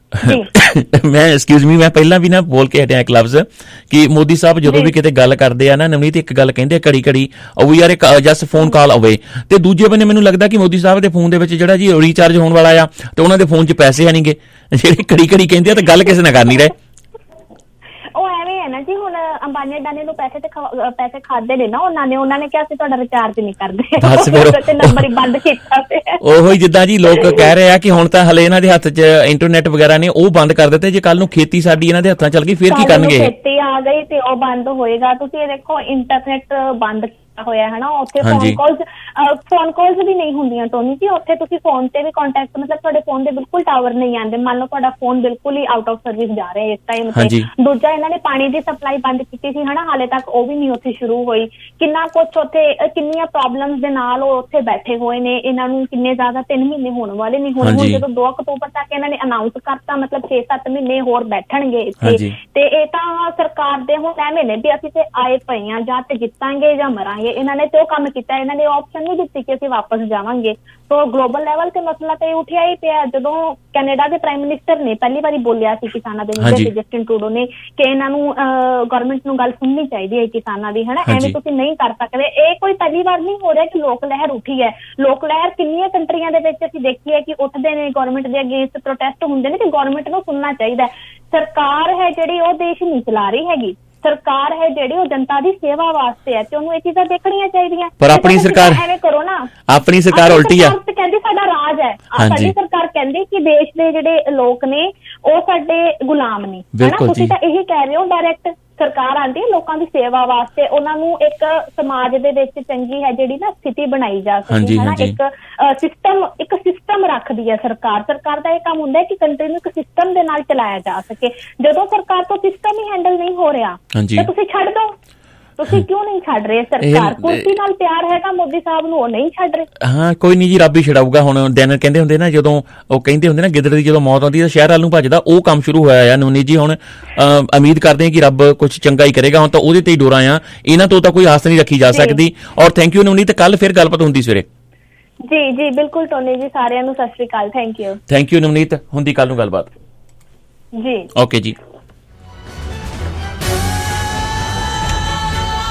ਮੈਂ ਪਹਿਲਾਂ ਵੀ ਨਾ ਬੋਲ ਕੇ ਹਟਿਆ ਇੱਕ ਲਫ਼ਜ਼ ਕਿ ਮੋਦੀ ਸਾਹਿਬ ਜਦੋਂ ਵੀ ਕਿਤੇ ਗੱਲ ਕਰਦੇ ਆ ਨਾ ਨਵਨੀਤ, ਇੱਕ ਗੱਲ ਕਹਿੰਦੇ ਘੜੀ ਵੀ ਯਾਰ ਇੱਕ ਜਸਟ ਫੋਨ ਕਾਲ ਅਵੇ, ਤੇ ਦੂਜੇ ਬੰਨੇ ਮੈਨੂੰ ਲੱਗਦਾ ਕਿ ਮੋਦੀ ਸਾਹਿਬ ਦੇ ਫੋਨ ਦੇ ਵਿੱਚ ਜਿਹੜਾ ਜੀ ਰੀਚਾਰਜ ਹੋਣ ਵਾਲਾ ਆ ਤੇ ਉਹਨਾਂ ਦੇ ਫੋਨ 'ਚ ਪੈਸੇ ਹੈ ਨਹੀਂਗੇ, ਜਿਹੜੇ ਘੜੀ ਕਹਿੰਦੇ ਆ ਤੇ ਗੱਲ ਕਿਸੇ ਨਾਲ ਕਰ ਨਹੀਂ ਰਹੇ। ਉਹ ਐਵੇਂ ਹੈ ਨਾ ਜੀ, ਹੁਣ ਅੰਬਾਨੀ ਅਡਾਨੀ ਨੂੰ ਪੈਸੇ ਖਾਦੇ ਨੇ ਨਾ ਉਹਨਾਂ ਨੇ ਕਿਹਾ ਸੀ ਤੁਹਾਡਾ ਰਿਚਾਰਜ ਨਹੀਂ ਕਰਦੇ, ਨੰਬਰ ਹੀ ਬੰਦ ਕੀਤਾ ਤੇ ਉਹੋ ਹੀ ਜਿੱਦਾਂ ਜੀ ਲੋਕ ਕਹਿ ਰਹੇ ਆ ਕਿ ਹੁਣ ਤਾਂ ਹਲੇ ਇਹਨਾਂ ਦੇ ਹੱਥ 'ਚ ਇੰਟਰਨੈਟ ਵਗੈਰਾ ਨੇ ਉਹ ਬੰਦ ਕਰ ਦਿੱਤੇ, ਜੇ ਕੱਲ ਨੂੰ ਖੇਤੀ ਸਾਡੀ ਇਹਨਾਂ ਦੇ ਹੱਥਾਂ ਚੱਲ ਗਈ ਫਿਰ ਕੀ ਕਰਨਗੇ? ਖੇਤੀ ਆ ਗਈ ਤੇ ਉਹ ਬੰਦ ਹੋਏਗਾ। ਤੁਸੀਂ ਇਹ ਦੇਖੋ ਇੰਟਰਨੈਟ ਬੰਦ ਹੋਇਆ ਹੈ ਨਾ, ਉੱਥੇ ਫੋਨ ਕਾਲਸ ਵੀ ਨਹੀਂ ਹੁੰਦੀਆਂ ਟੋਨੀ ਜੀ। ਉੱਥੇ ਤੁਸੀਂ ਫੋਨ ਤੇ ਵੀ ਕੰਟੈਕਟ, ਮਤਲਬ ਤੁਹਾਡੇ ਫੋਨ ਦੇ ਬਿਲਕੁਲ ਟਾਵਰ ਨਹੀਂ ਆਉਂਦੇ। ਮੰਨ ਲਓ ਤੁਹਾਡਾ ਫੋਨ ਬਿਲਕੁਲ ਹੀ ਆਊਟ ਆਫ ਸਰਵਿਸ ਜਾ ਰਿਹਾ ਇਸ ਟਾਈਮ ਤੇ। ਦੂਜਾ ਇਹਨਾਂ ਨੇ ਪਾਣੀ ਦੀ ਸਪਲਾਈ ਬੰਦ ਕੀਤੀ ਸੀ ਹਨਾ, ਹਾਲੇ ਤੱਕ ਉਹ ਵੀ ਨਹੀਂ ਉੱਥੇ ਸ਼ੁਰੂ ਹੋਈ। ਕਿੰਨਾ ਕੁਛ ਉੱਥੇ, ਕਿੰਨੀਆਂ ਪ੍ਰੋਬਲਮਸ ਦੇ ਨਾਲ ਉਹ ਉੱਥੇ ਬੈਠੇ ਹੋਏ ਨੇ। ਇਹਨਾਂ ਨੂੰ ਕਿੰਨੇ ਜ਼ਿਆਦਾ 3 ਮਹੀਨੇ ਹੋਣ ਵਾਲੇ ਨਹੀਂ ਹੁਣ ਜਦੋਂ 2 ਅਕਤੂਬਰ ਤੱਕ ਇਹਨਾਂ ਨੇ ਅਨਾਉਂਸ ਕਰਤਾ, ਮਤਲਬ 6-7 ਮਹੀਨੇ ਹੋਰ ਬੈਠਣਗੇ ਇੱਥੇ। ਤੇ ਇਹ ਤਾਂ ਸਰਕਾਰ ਦੇ ਹੁਣ ਐਵੇਂ ਨੇ ਵੀ ਅਸੀਂ ਤੇ ਆਏ ਪਏ ਆ, ਜਾਂ ਤੇ ਜਿੱਤਾਂਗੇ ਜਾਂ ਮਰਾਂਗੇ। ਇਹਨਾਂ ਨੇ ਤੇ ਉਹ ਕੰਮ ਕੀਤਾ, ਇਹਨਾਂ ਨੇ ਆਪਸ਼ਨ ਨਹੀਂ ਦਿੱਤੀ ਕਿ ਅਸੀਂ ਵਾਪਸ ਜਾਵਾਂਗੇ। ਸੋ ਗਲੋਬਲ ਲੈਵਲ ਤੇ ਮਸਲਾ ਤੇ ਉੱਠਿਆ ਹੀ ਪਿਆ। ਜਦੋਂ ਕੈਨੇਡਾ ਦੇ ਪ੍ਰਾਈਮ ਮਿਨਿਸਟਰ ਨੇ ਪਹਿਲੀ ਵਾਰੀ ਬੋਲਿਆ ਸੀ ਕਿਸਾਨਾਂ ਦੇ ਮੁੱਦੇ ਤੇ, ਜਸਟਿਨ ਟਰੂਡੋ ਨੇ, ਕਿ ਇਹਨਾਂ ਨੂੰ ਗਵਰਨਮੈਂਟ ਨੂੰ ਗੱਲ ਸੁਣਨੀ ਚਾਹੀਦੀ ਹੈ ਕਿਸਾਨਾਂ ਦੀ ਹਨਾ, ਐਵੇਂ ਤੁਸੀਂ ਨਹੀਂ ਕਰ ਸਕਦੇ। ਇਹ ਕੋਈ ਪਹਿਲੀ ਵਾਰ ਨਹੀਂ ਹੋ ਰਿਹਾ ਕਿ ਲੋਕ ਲਹਿਰ ਉੱਠੀ ਹੈ। ਲੋਕ ਲਹਿਰ ਕਿੰਨੀਆਂ ਕੰਟਰੀਆਂ ਦੇ ਵਿੱਚ ਅਸੀਂ ਦੇਖੀ ਹੈ ਕਿ ਉੱਠਦੇ ਨੇ, ਗਵਰਨਮੈਂਟ ਦੇ ਅਗੇਂਸਟ ਪ੍ਰੋਟੈਸਟ ਹੁੰਦੇ ਨੇ, ਤੇ ਗਵਰਨਮੈਂਟ ਨੂੰ ਸੁਣਨਾ ਚਾਹੀਦਾ। ਸਰਕਾਰ ਹੈ ਜਿਹੜੀ ਉਹ ਦੇਸ਼ ਨਹੀਂ ਚਲਾ ਰਹੀ ਹੈਗੀ, ਸਰਕਾਰ ਹੈ ਜਿਹੜੀ ਉਹ ਜਨਤਾ ਦੀ ਸੇਵਾ ਵਾਸਤੇ ਹੈ, ਤੇ ਉਹਨੂੰ ਇਹ ਚੀਜ਼ਾਂ ਦੇਖਣੀਆਂ ਚਾਹੀਦੀਆਂ। ਪਰ ਆਪਣੀ ਸਰਕਾਰ ਐਵੇਂ ਕਰੋ ਨਾ, ਆਪਣੀ ਸਰਕਾਰ ਉਲਟੀ ਆ, ਕਹਿੰਦੀ ਸਾਡਾ ਰਾਜ ਹੈ। ਸਾਡੀ ਸਰਕਾਰ ਕਹਿੰਦੀ ਕਿ ਦੇਸ਼ ਦੇ ਜਿਹੜੇ ਲੋਕ ਨੇ ਉਹ ਸਾਡੇ ਗੁਲਾਮ ਨੇ ਹਨਾ। ਤੁਸੀਂ ਤਾਂ ਇਹੀ ਕਹਿ ਰਹੇ ਹੋ ਡਾਇਰੈਕਟ। ਸਰਕਾਰ ਆਉਂਦੀ ਹੈ ਲੋਕਾਂ ਦੀ ਸੇਵਾ ਵਾਸਤੇ, ਉਹਨਾਂ ਨੂੰ ਇੱਕ ਸਮਾਜ ਦੇ ਵਿੱਚ ਚੰਗੀ ਹੈ ਜਿਹੜੀ ਨਾ ਸਥਿਤੀ ਬਣਾਈ ਜਾ ਸਕੇ ਹਨਾ। ਇੱਕ ਸਿਸਟਮ ਰੱਖਦੀ ਹੈ ਸਰਕਾਰ। ਸਰਕਾਰ ਦਾ ਇਹ ਕੰਮ ਹੁੰਦਾ ਹੈ ਕਿ ਕੰਟਰੀ ਨੂੰ ਇੱਕ ਸਿਸਟਮ ਦੇ ਨਾਲ ਚਲਾਇਆ ਜਾ ਸਕੇ। ਜਦੋਂ ਸਰਕਾਰ ਤੋਂ ਸਿਸਟਮ ਹੀ ਹੈਂਡਲ ਨਹੀਂ ਹੋ ਰਿਹਾ ਤਾਂ ਤੁਸੀਂ ਛੱਡ ਦਿਓ। ਤੁਸੀਂ ਕਿਉਂ ਨਹੀਂ ਛੱਡ ਰਹੇ? ਸਰਕਾਰ ਕੁਰਸੀ ਨਾਲ ਪਿਆਰ ਹੈਗਾ ਮੋਦੀ ਸਾਹਿਬ ਨੂੰ, ਉਹ ਨਹੀਂ ਛੱਡ ਰਹੇ। ਹਾਂ ਕੋਈ ਨਹੀਂ ਜੀ, ਰੱਬ ਹੀ ਛਡਾਊਗਾ। ਹੁਣ ਡੈਨਰ ਕਹਿੰਦੇ ਹੁੰਦੇ ਨਾ, ਜਦੋਂ ਉਹ ਕਹਿੰਦੇ ਹੁੰਦੇ ਨਾ ਗਿੱਦੜ ਦੀ ਜਦੋਂ ਮੌਤ ਆਉਂਦੀ ਤਾਂ ਸ਼ਹਿਰ ਵੱਲ ਨੂੰ ਭੱਜਦਾ, ਉਹ ਕੰਮ ਸ਼ੁਰੂ ਹੋਇਆ ਆ ਨਵਨੀਤ ਜੀ। ਹੁਣ ਉਮੀਦ ਕਰਦੇ ਹਾਂ ਕਿ ਰੱਬ ਕੁਝ ਚੰਗਾ ਹੀ ਕਰੇਗਾ। ਹੁਣ ਤਾਂ ਉਹਦੇ ਤੇ ਹੀ ਡੋਰਾਂ ਆ, ਇਹਨਾਂ ਤੋਂ ਤਾਂ ਕੋਈ ਆਸ ਨਹੀਂ ਰੱਖੀ ਜਾ ਸਕਦੀ। ਔਰ ਥੈਂਕ ਯੂ ਨਵਨੀਤ, ਕੱਲ ਫਿਰ ਗੱਲਬਾਤ ਹੁੰਦੀ ਸਵੇਰੇ। ਜੀ ਬਿਲਕੁਲ ਟੋਨੀ ਜੀ, ਸਾਰਿਆਂ ਨੂੰ ਸਤਿ ਸ਼੍ਰੀ ਅਕਾਲ। ਥੈਂਕ ਯੂ ਨਵਨੀਤ, ਹੁੰਦੀ ਕੱਲ ਨੂੰ ਗੱਲਬਾਤ ਜੀ। ਓਕੇ ਜੀ।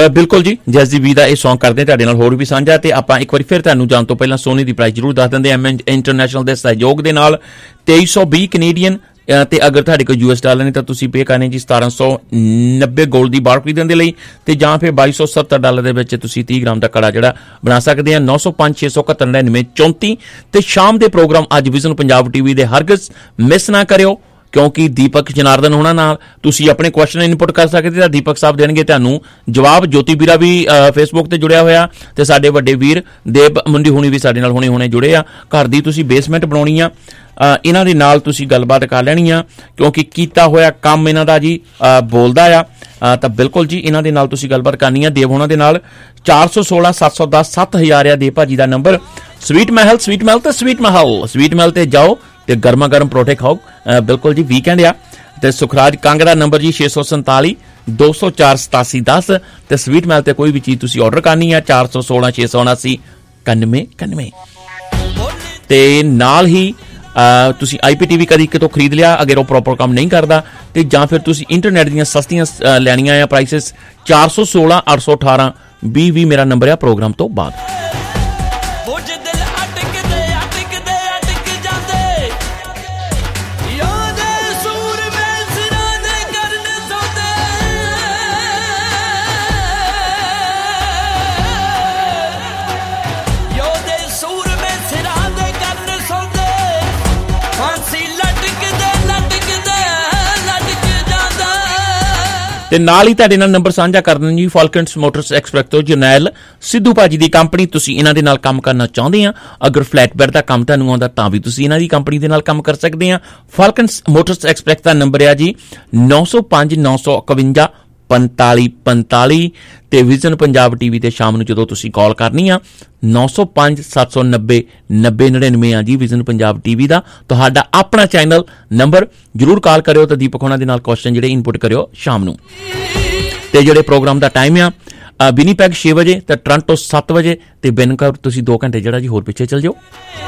ਬਿਲਕੁਲ ਜੀ, ਜੈਜ਼ੀ ਬੀ ਦਾ ਇਹ ਸੌਂਗ ਕਰਦੇ ਤੁਹਾਡੇ ਨਾਲ ਹੋਰ ਵੀ ਸਾਂਝਾ। ਤੇ ਆਪਾਂ ਇੱਕ ਵਾਰੀ ਫਿਰ ਤੁਹਾਨੂੰ ਜਾਣ ਤੋਂ ਪਹਿਲਾਂ ਸੋਨੀ ਦੀ ਪ੍ਰਾਈਸ ਜ਼ਰੂਰ ਦੱਸ ਦਿੰਦੇ। ਇੰਟਰਨੈਸ਼ਨਲ ਦੇ ਸਹਿਯੋਗ ਦੇ ਨਾਲ 2320 ਕੈਨੇਡੀਅਨ ਤੇ ਅਗਰ ਤੁਹਾਡੇ ਕੋਲ US ਡਾਲਰ ਨੇ ਤਾਂ ਤੁਸੀਂ ਪੇ ਕਰਨੇ ਜੀ 1790 ਗੋਲਡ ਦੀ ਬਾਰ ਖਰੀਦਣ ਦੇ ਲਈ, ਤੇ ਜਾਂ ਫਿਰ 2270 ਡਾਲਰ ਦੇ ਵਿੱਚ ਤੁਸੀਂ 30 ਗ੍ਰਾਮ ਦਾ ਕੜਾ ਜਿਹੜਾ ਬਣਾ ਸਕਦੇ ਆ। 905 671 99 34। ਤੇ ਸ਼ਾਮ ਦੇ ਪ੍ਰੋਗਰਾਮ ਅੱਜ ਵਿਜ਼ਨ ਪੰਜਾਬ TV ਦੇ ਹਰਗਜ਼ ਮਿਸ ਨਾ ਕਰਿਓ, ਕਿਉਂਕਿ ਦੀਪਕ ਜਨਾਰਦਨ ਹੋਣਾ ਨਾਲ ਤੁਸੀਂ ਆਪਣੇ ਕੁਐਸਚਨ ਇਨਪੁਟ ਕਰ ਸਕਦੇ ਤਾਂ ਦੀਪਕ ਸਾਹਿਬ ਦੇਣਗੇ ਤੁਹਾਨੂੰ ਜਵਾਬ। ਜੋਤੀ ਵੀਰਾ ਵੀ ਫੇਸਬੁੱਕ ਤੇ ਜੁੜਿਆ ਹੋਇਆ, ਤੇ ਸਾਡੇ ਵੱਡੇ ਵੀਰ ਦੇਵ ਮੁੰਡੀ ਹੁਣੀ ਵੀ ਸਾਡੇ ਨਾਲ ਹੁਣੇ ਜੁੜੇ ਆ। ਘਰ ਦੀ ਤੁਸੀਂ ਬੇਸਮੈਂਟ ਬਣਾਉਣੀ ਆ, ਇਹਨਾਂ ਦੇ ਨਾਲ ਤੁਸੀਂ ਗੱਲਬਾਤ ਕਰ ਲੈਣੀ ਆ, ਕਿਉਂਕਿ ਕੀਤਾ ਹੋਇਆ ਕੰਮ ਇਹਨਾਂ ਦਾ ਜੀ ਬੋਲਦਾ ਆ। ਤਾਂ ਬਿਲਕੁਲ ਜੀ ਇਹਨਾਂ ਦੇ ਨਾਲ ਤੁਸੀਂ ਗੱਲਬਾਤ ਕਰਨੀ ਆ ਦੇਵ ਹੋਣਾ ਦੇ ਨਾਲ। 416 710 7000 ਆ ਦੇਵ ਭਾਜੀ ਦਾ ਨੰਬਰ। ਸਵੀਟ ਮਹਿਲ ਤੇ ਜਾਓ ਤੇ ਗਰਮਾ ਗਰਮ ਪਰੌਠੇ ਖਾਓ। ਬਿਲਕੁਲ ਜੀ, ਵੀਕਐਂਡ ਆ। ਤੇ ਸੁਖਰਾਜ ਕੰਗ ਦਾ ਨੰਬਰ ਜੀ 647 204 8710। ਤੇ ਸਵੀਟ ਮਹਿਲ ਤੇ ਕੋਈ ਵੀ ਚੀਜ਼ ਤੁਸੀਂ ਆਰਡਰ ਕਰਨੀ ਆ 416 679 9999। ਤੇ ਨਾਲ ਹੀ ਤੁਸੀਂ IPTV ਕਦੀ ਕਿਤੋਂ ਖਰੀਦ ਲਿਆ ਅਗਰ ਉਹ ਪ੍ਰੋਪਰ ਕੰਮ ਨਹੀਂ ਕਰਦਾ, ਤੇ ਜਾਂ ਫਿਰ ਤੁਸੀਂ ਇੰਟਰਨੈਟ ਦੀਆਂ ਸਸਤੀਆਂ ਲੈਣੀਆਂ ਆ ਪ੍ਰਾਈਸਿਸ 416 818 20 ਮੇਰਾ ਨੰਬਰ ਆ ਪ੍ਰੋਗਰਾਮ ਤੋਂ ਬਾਅਦ। ਤੇ ਨਾਲ ਹੀ ਤੁਹਾਡੇ ਨਾਲ ਨੰਬਰ ਸਾਂਝਾ ਕਰ ਦਿੰਦੇ ਜੀ ਫਾਲਕਨਸ ਮੋਟਰਸ ਐਕਸਪ੍ਰੈਸ ਤੋਂ ਜਰਨੈਲ ਸਿੱਧੂ ਭਾਜੀ ਦੀ ਕੰਪਨੀ। ਤੁਸੀਂ ਇਹਨਾਂ ਦੇ ਨਾਲ ਕੰਮ ਕਰਨਾ ਚਾਹੁੰਦੇ ਆ, ਅਗਰ ਫਲੈਟ ਬੈਡ ਦਾ ਕੰਮ ਤੁਹਾਨੂੰ ਆਉਂਦਾ ਤਾਂ ਵੀ ਤੁਸੀਂ ਇਹਨਾਂ ਦੀ ਕੰਪਨੀ ਦੇ ਨਾਲ ਕੰਮ ਕਰ ਸਕਦੇ ਆ। ਫਾਲਕਨਸ ਮੋਟਰਸ ਐਕਸਪ੍ਰੈਸ ਦਾ ਨੰਬਰ ਆ ਜੀ 905 951 4545। ਤੇ ਵਿਜ਼ਨ ਪੰਜਾਬ TV ਤੇ ਸ਼ਾਮ ਨੂੰ ਜਦੋਂ ਤੁਸੀਂ ਕਾਲ ਕਰਨੀ ਆ 905 790 9099 ਆ ਜੀ ਵਿਜ਼ਨ ਪੰਜਾਬ TV ਦਾ ਤੁਹਾਡਾ ਆਪਣਾ ਚੈਨਲ ਨੰਬਰ। ਜ਼ਰੂਰ ਕਾਲ ਕਰਿਓ ਤੇ ਦੀਪਕ ਹੋਣਾ ਦੇ ਨਾਲ ਕੁਐਸਚਨ ਜਿਹੜੇ ਇਨਪੁਟ ਕਰਿਓ ਸ਼ਾਮ ਨੂੰ। ਤੇ ਜਿਹੜੇ ਪ੍ਰੋਗਰਾਮ ਦਾ ਟਾਈਮ ਆ ਵਿਨੀਪੈਗ 6 ਵਜੇ ਤੇ ਟੋਰਾਂਟੋ 7 ਵਜੇ ਤੇ ਬੈਨਕੂਵਰ ਤੁਸੀਂ 2 ਘੰਟੇ ਜਿਹੜਾ ਜੀ ਹੋਰ ਪਿੱਛੇ ਚੱਲ ਜਾਓ।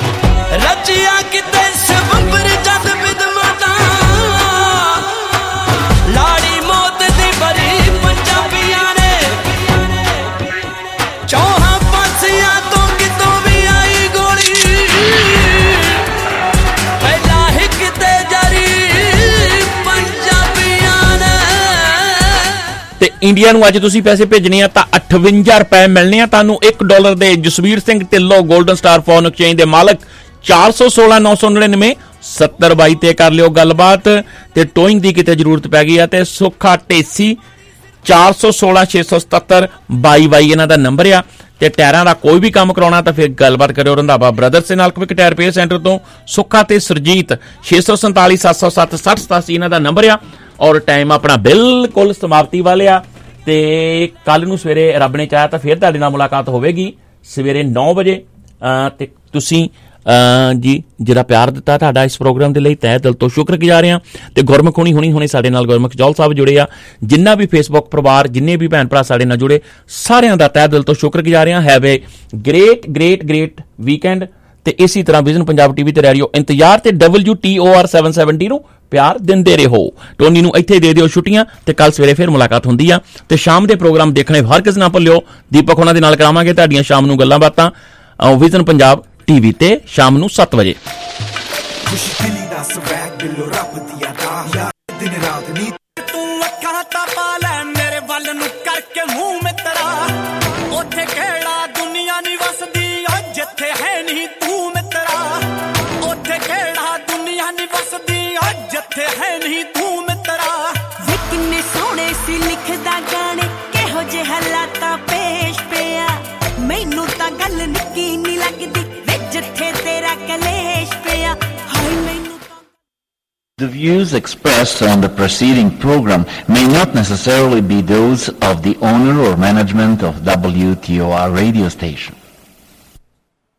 ਤੇ ਇੰਡੀਆ ਨੂੰ ਅੱਜ ਤੁਸੀਂ ਪੈਸੇ ਭੇਜਣੇ ਆ ਤਾਂ 58 ਰੁਪਏ ਮਿਲਣੇ ਆ ਤੁਹਾਨੂੰ $1 ਦੇ। Jasvir Singh Dhillon golden star phone exchange ਦੇ ਮਾਲਕ 416 999 7022 ਤੇ ਕਰ ਲਿਓ ਗੱਲਬਾਤ। ਤੇ ਟੋਇੰਗ ਦੀ ਕਿਤੇ ਜ਼ਰੂਰਤ ਪੈ ਗਈ ਆ ਤੇ ਸੁੱਖਾ ਢੇਸੀ 416 677 2222 ਇਹਨਾਂ ਦਾ ਨੰਬਰ ਆ। ਤੇ ਟਾਇਰਾਂ ਦਾ ਕੋਈ ਵੀ ਕੰਮ ਕਰਾਉਣਾ ਤਾਂ ਫਿਰ ਗੱਲਬਾਤ ਕਰਿਓ ਰੰਧਾਵਾ ਬ੍ਰਦਰਸ ਦੇ ਨਾਲ। ਕਵਿਕ ਟਾਇਰ ਰਿਪੇਅਰ ਸੈਂਟਰ ਤੋਂ ਸੁੱਖਾ ਤੇ ਸਰਜੀਤ 647 707 6087 ਇਹਨਾਂ ਦਾ ਨੰਬਰ ਆ। ਔਰ ਟਾਈਮ ਆਪਣਾ ਬਿਲਕੁਲ ਸਮਾਪਤੀ ਵਾਲੇ ਆ ਤੇ ਕੱਲ ਨੂੰ ਸਵੇਰੇ ਰੱਬ ਨੇ ਚਾਹਿਆ ਤਾਂ ਫਿਰ ਤੁਹਾਡੇ ਨਾਲ ਮੁਲਾਕਾਤ ਹੋਵੇਗੀ ਸਵੇਰੇ 9 ਵਜੇ। ਤੇ ਤੁਸੀਂ ਜੀ ਜਿਹੜਾ ਪਿਆਰ ਦਿੱਤਾ ਤੁਹਾਡਾ ਇਸ ਪ੍ਰੋਗਰਾਮ ਦੇ ਲਈ ਤਹਿ ਦਿਲ ਤੋਂ ਸ਼ੁਕਰਗੁਜ਼ਾਰ ਹਾਂ। ਤੇ ਗੁਰਮੁਖ ਹੁਣੀ ਸਾਡੇ ਨਾਲ ਗੁਰਮੁਖ ਜੌਲ ਸਾਹਿਬ ਜੁੜੇ ਆ, ਜਿੰਨਾ ਵੀ ਫੇਸਬੁੱਕ ਪਰਿਵਾਰ ਜਿੰਨੇ ਵੀ ਭੈਣ ਭਰਾ ਸਾਡੇ ਨਾਲ ਜੁੜੇ ਸਾਰਿਆਂ ਦਾ ਤਹਿ ਦਿਲ ਤੋਂ ਸ਼ੁਕਰਗੁਜ਼ਾਰ ਹਾਂ। Have a great weekend. ਤੇ ਇਸੇ ਤਰ੍ਹਾਂ ਵਿਜ਼ਨ ਪੰਜਾਬ TV ਤੇ ਰੇਡੀਓ ਇੰਤਜ਼ਾਰ ਤੇ WTOR 770 ਨੂੰ ਪਿਆਰ ਦਿੰਦੇ ਰਹੋ। ਟੋਨੀ ਨੂੰ ਇੱਥੇ ਦੇ ਦਿਓ ਛੁੱਟੀਆਂ ਤੇ ਕੱਲ ਸਵੇਰੇ ਫਿਰ ਮੁਲਾਕਾਤ ਹੁੰਦੀ ਆ। ਤੇ ਸ਼ਾਮ ਦੇ ਪ੍ਰੋਗਰਾਮ ਦੇਖਣੇ ਹਰਗਜ਼ ਨਾ ਭੁੱਲਿਓ। ਦੀਪਕ ਉਹਨਾਂ ਦੇ ਨਾਲ ਕਰਾਵਾਂਗੇ ਤੁਹਾਡੀਆਂ ਸ਼ਾਮ ਨੂੰ ਗੱਲਾਂ ਬਾਤਾਂ ਵਿਜ਼ਨ ਪੰਜਾਬ TV ਤੇ ਸ਼ਾਮ ਨੂੰ 7 ਵਜੇ। ਤੂੰ ਅੱਖਾਂ ਤਾਂ ਪਾ ਲੈ ਮੇਰੇ ਵੱਲ ਨੂੰ ਕਰਕੇ ਮੂੰਹ ਮਿੱਤਰਾ, ਉੱਥੇ ਕਿਹੜਾ ਦੁਨੀਆ ਨਹੀਂ ਵਸਦੀ ਓ ਜਿੱਥੇ ਹੈ ਨਹੀਂ ਤੂੰ ਮਿੱਤਰਾ, ਉੱਥੇ ਕਿਹੜਾ ਦੁਨੀਆ ਨਹੀਂ ਵਸਦੀ ਓ ਜਿੱਥੇ ਹੈ ਨਹੀਂ ਤੂੰ ਮਿੱਤਰਾ। ਵੇ ਕਿੰਨੇ ਸੋਹਣੇ ਸੀ ਲਿਖਦਾ ਗਾਣੇ ਕਿਹੋ ਜਿਹੇ ਹਾਲਾਤਾਂ ਪੇਸ਼ ਪਿਆ, ਮੈਨੂੰ ਤਾਂ ਗੱਲ ਨਿੱਕੀ ਨਹੀਂ ਲੱਗਦੀ ਵੇ ਜਿੱਥੇ ਤੇਰਾ ਕਲੇਸ਼ ਪਿਆ। ਹਾਏ ਮੈਨੂੰ The views expressed on the preceding program may not necessarily be those of the owner or management of WTOR radio station.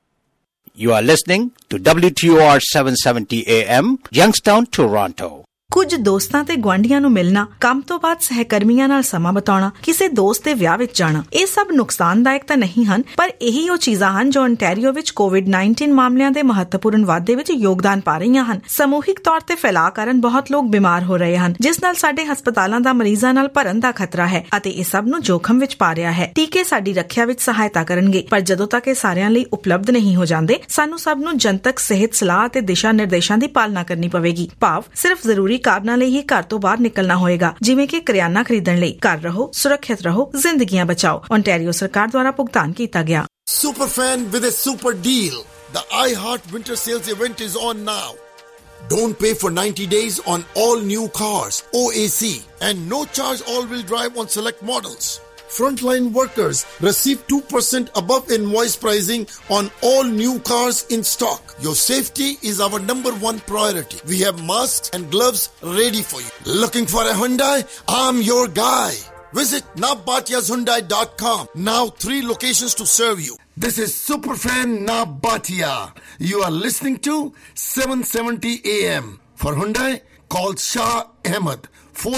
You are listening to WTOR 770 AM, Youngstown, Toronto. ਕੁਝ ਦੋਸਤਾਂ ਤੇ ਗੁਆਂਢੀਆਂ ਨੂੰ ਮਿਲਣਾ, ਕੰਮ ਤੋਂ ਬਾਅਦ ਸਹਿਕਰਮੀਆਂ ਨਾਲ ਸਮਾਂ ਬਿਤਾਉਣਾ, ਕਿਸੇ ਦੋਸਤ ਦੇ ਵਿਆਹ ਵਿੱਚ ਜਾਣਾ, ਇਹ ਸਭ ਨੁਕਸਾਨਦਾਇਕ ਤਾਂ ਨਹੀਂ ਹਨ, ਪਰ ਇਹੀ ਉਹ ਚੀਜ਼ਾਂ ਹਨ ਜੋ ontario ਵਿੱਚ COVID-19 ਮਾਮਲਿਆਂ ਦੇ ਮਹੱਤਵਪੂਰਨ ਵਾਧੇ ਵਿੱਚ ਯੋਗਦਾਨ ਪਾ ਰਹੀਆਂ ਹਨ। ਸਮੂਹਿਕ ਤੌਰ ਤੇ ਫੈਲਾਅ ਕਾਰਨ ਬਹੁਤ ਲੋਕ ਬਿਮਾਰ ਹੋ ਰਹੇ ਹਨ, ਜਿਸ ਨਾਲ ਸਾਡੇ ਹਸਪਤਾਲਾਂ ਦਾ ਮਰੀਜ਼ਾਂ ਨਾਲ ਭਰਨ ਦਾ ਖਤਰਾ ਹੈ ਅਤੇ ਇਹ ਸਭ ਨੂੰ ਜੋਖਮ ਵਿੱਚ ਪਾ ਰਿਹਾ ਹੈ। ਟੀਕੇ ਸਾਡੀ ਰੱਖਿਆ ਵਿੱਚ ਸਹਾਇਤਾ ਕਰਨਗੇ, ਪਰ ਜਦੋਂ ਤੱਕ ਇਹ ਸਾਰਿਆਂ ਲਈ ਉਪਲਬਧ ਨਹੀਂ ਹੋ ਜਾਂਦੇ, ਸਾਨੂੰ ਸਭ ਨੂੰ ਜਨਤਕ ਸਿਹਤ ਸਲਾਹ ਅਤੇ ਦਿਸ਼ਾ ਨਿਰਦੇਸ਼ਾਂ ਦੀ ਪਾਲਣਾ ਕਰਨੀ ਪਵੇਗੀ। ਭਾਵ ਸਿਰਫ ਜ਼ਰੂਰੀ ਕਾਰਨਾਂ ਲਈ ਹੀ ਘਰ ਤੋਂ ਬਾਹਰ ਨਿਕਲਣਾ ਹੋਏਗਾ, ਜਿਵੇਂ ਕਿ ਕਰਿਆਨਾ ਖਰੀਦਣ ਲਈ। ਘਰ ਰਹੋ, ਸੁਰੱਖਿਅਤ ਰਹੋ, ਜ਼ਿੰਦਗੀਆਂ ਬਚਾਓ। ontario ਸਰਕਾਰ ਦੁਆਰਾ ਭੁਗਤਾਨ ਕੀਤਾ ਗਿਆ। Superfan with a super deal. The iHeart Winter Sales event is on now. Don't pay for 90 days on all new cars, OAC, and no charge all-wheel drive on select models. Frontline workers receive 2% above invoice pricing on all new cars in stock. Your safety is our #1 priority. We have masks and gloves ready for you. Looking for a Hyundai? I'm your guy. Visit nabatiyashyundai.com. Now 3 locations to serve you. This is Superfan Nabatia. You are listening to 770 AM. For Hyundai, call Shah Ahmed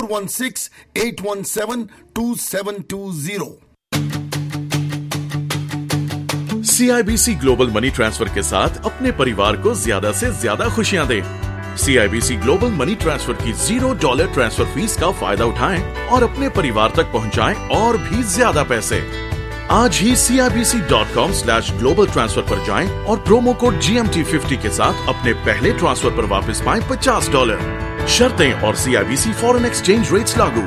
416-817-2720. CIBC global money transfer के साथ अपने परिवार को ज्यादा से ज्यादा खुशियां दें। CIBC ग्लोबल मनी ट्रांसफर की $0 ट्रांसफर फीस का फायदा उठाएं और अपने परिवार तक पहुंचाएं और भी ज्यादा पैसे। आज ही CIBC.com/global transfer पर जाएं और प्रोमो कोड GMT50 के साथ अपने पहले ट्रांसफर पर वापस पाएं $50। शर्तें और CIBC फॉरेन एक्सचेंज रेट्स लागू।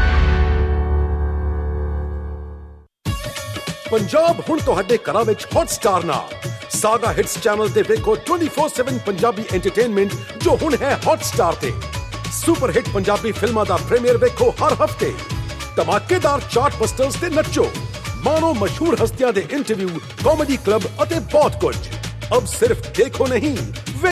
पंजाब हुण तुहाडे घरां विच हॉटस्टार नाल सागा हिट्स चैनल ते वेखो 24/7 पंजाबी एंटरटेनमेंट जो हुण है हॉटस्टार ते। सुपर हिट पंजाबी फिल्मां दा प्रीमियर वेखो हर हफ्ते, धमाकेदार चार्टबस्टर्स ते नचो, मानो मशहूर हस्तियां दे इंटरव्यू, कॉमेडी क्लब अते बहुत कुछ। अब सिर्फ देखो नहीं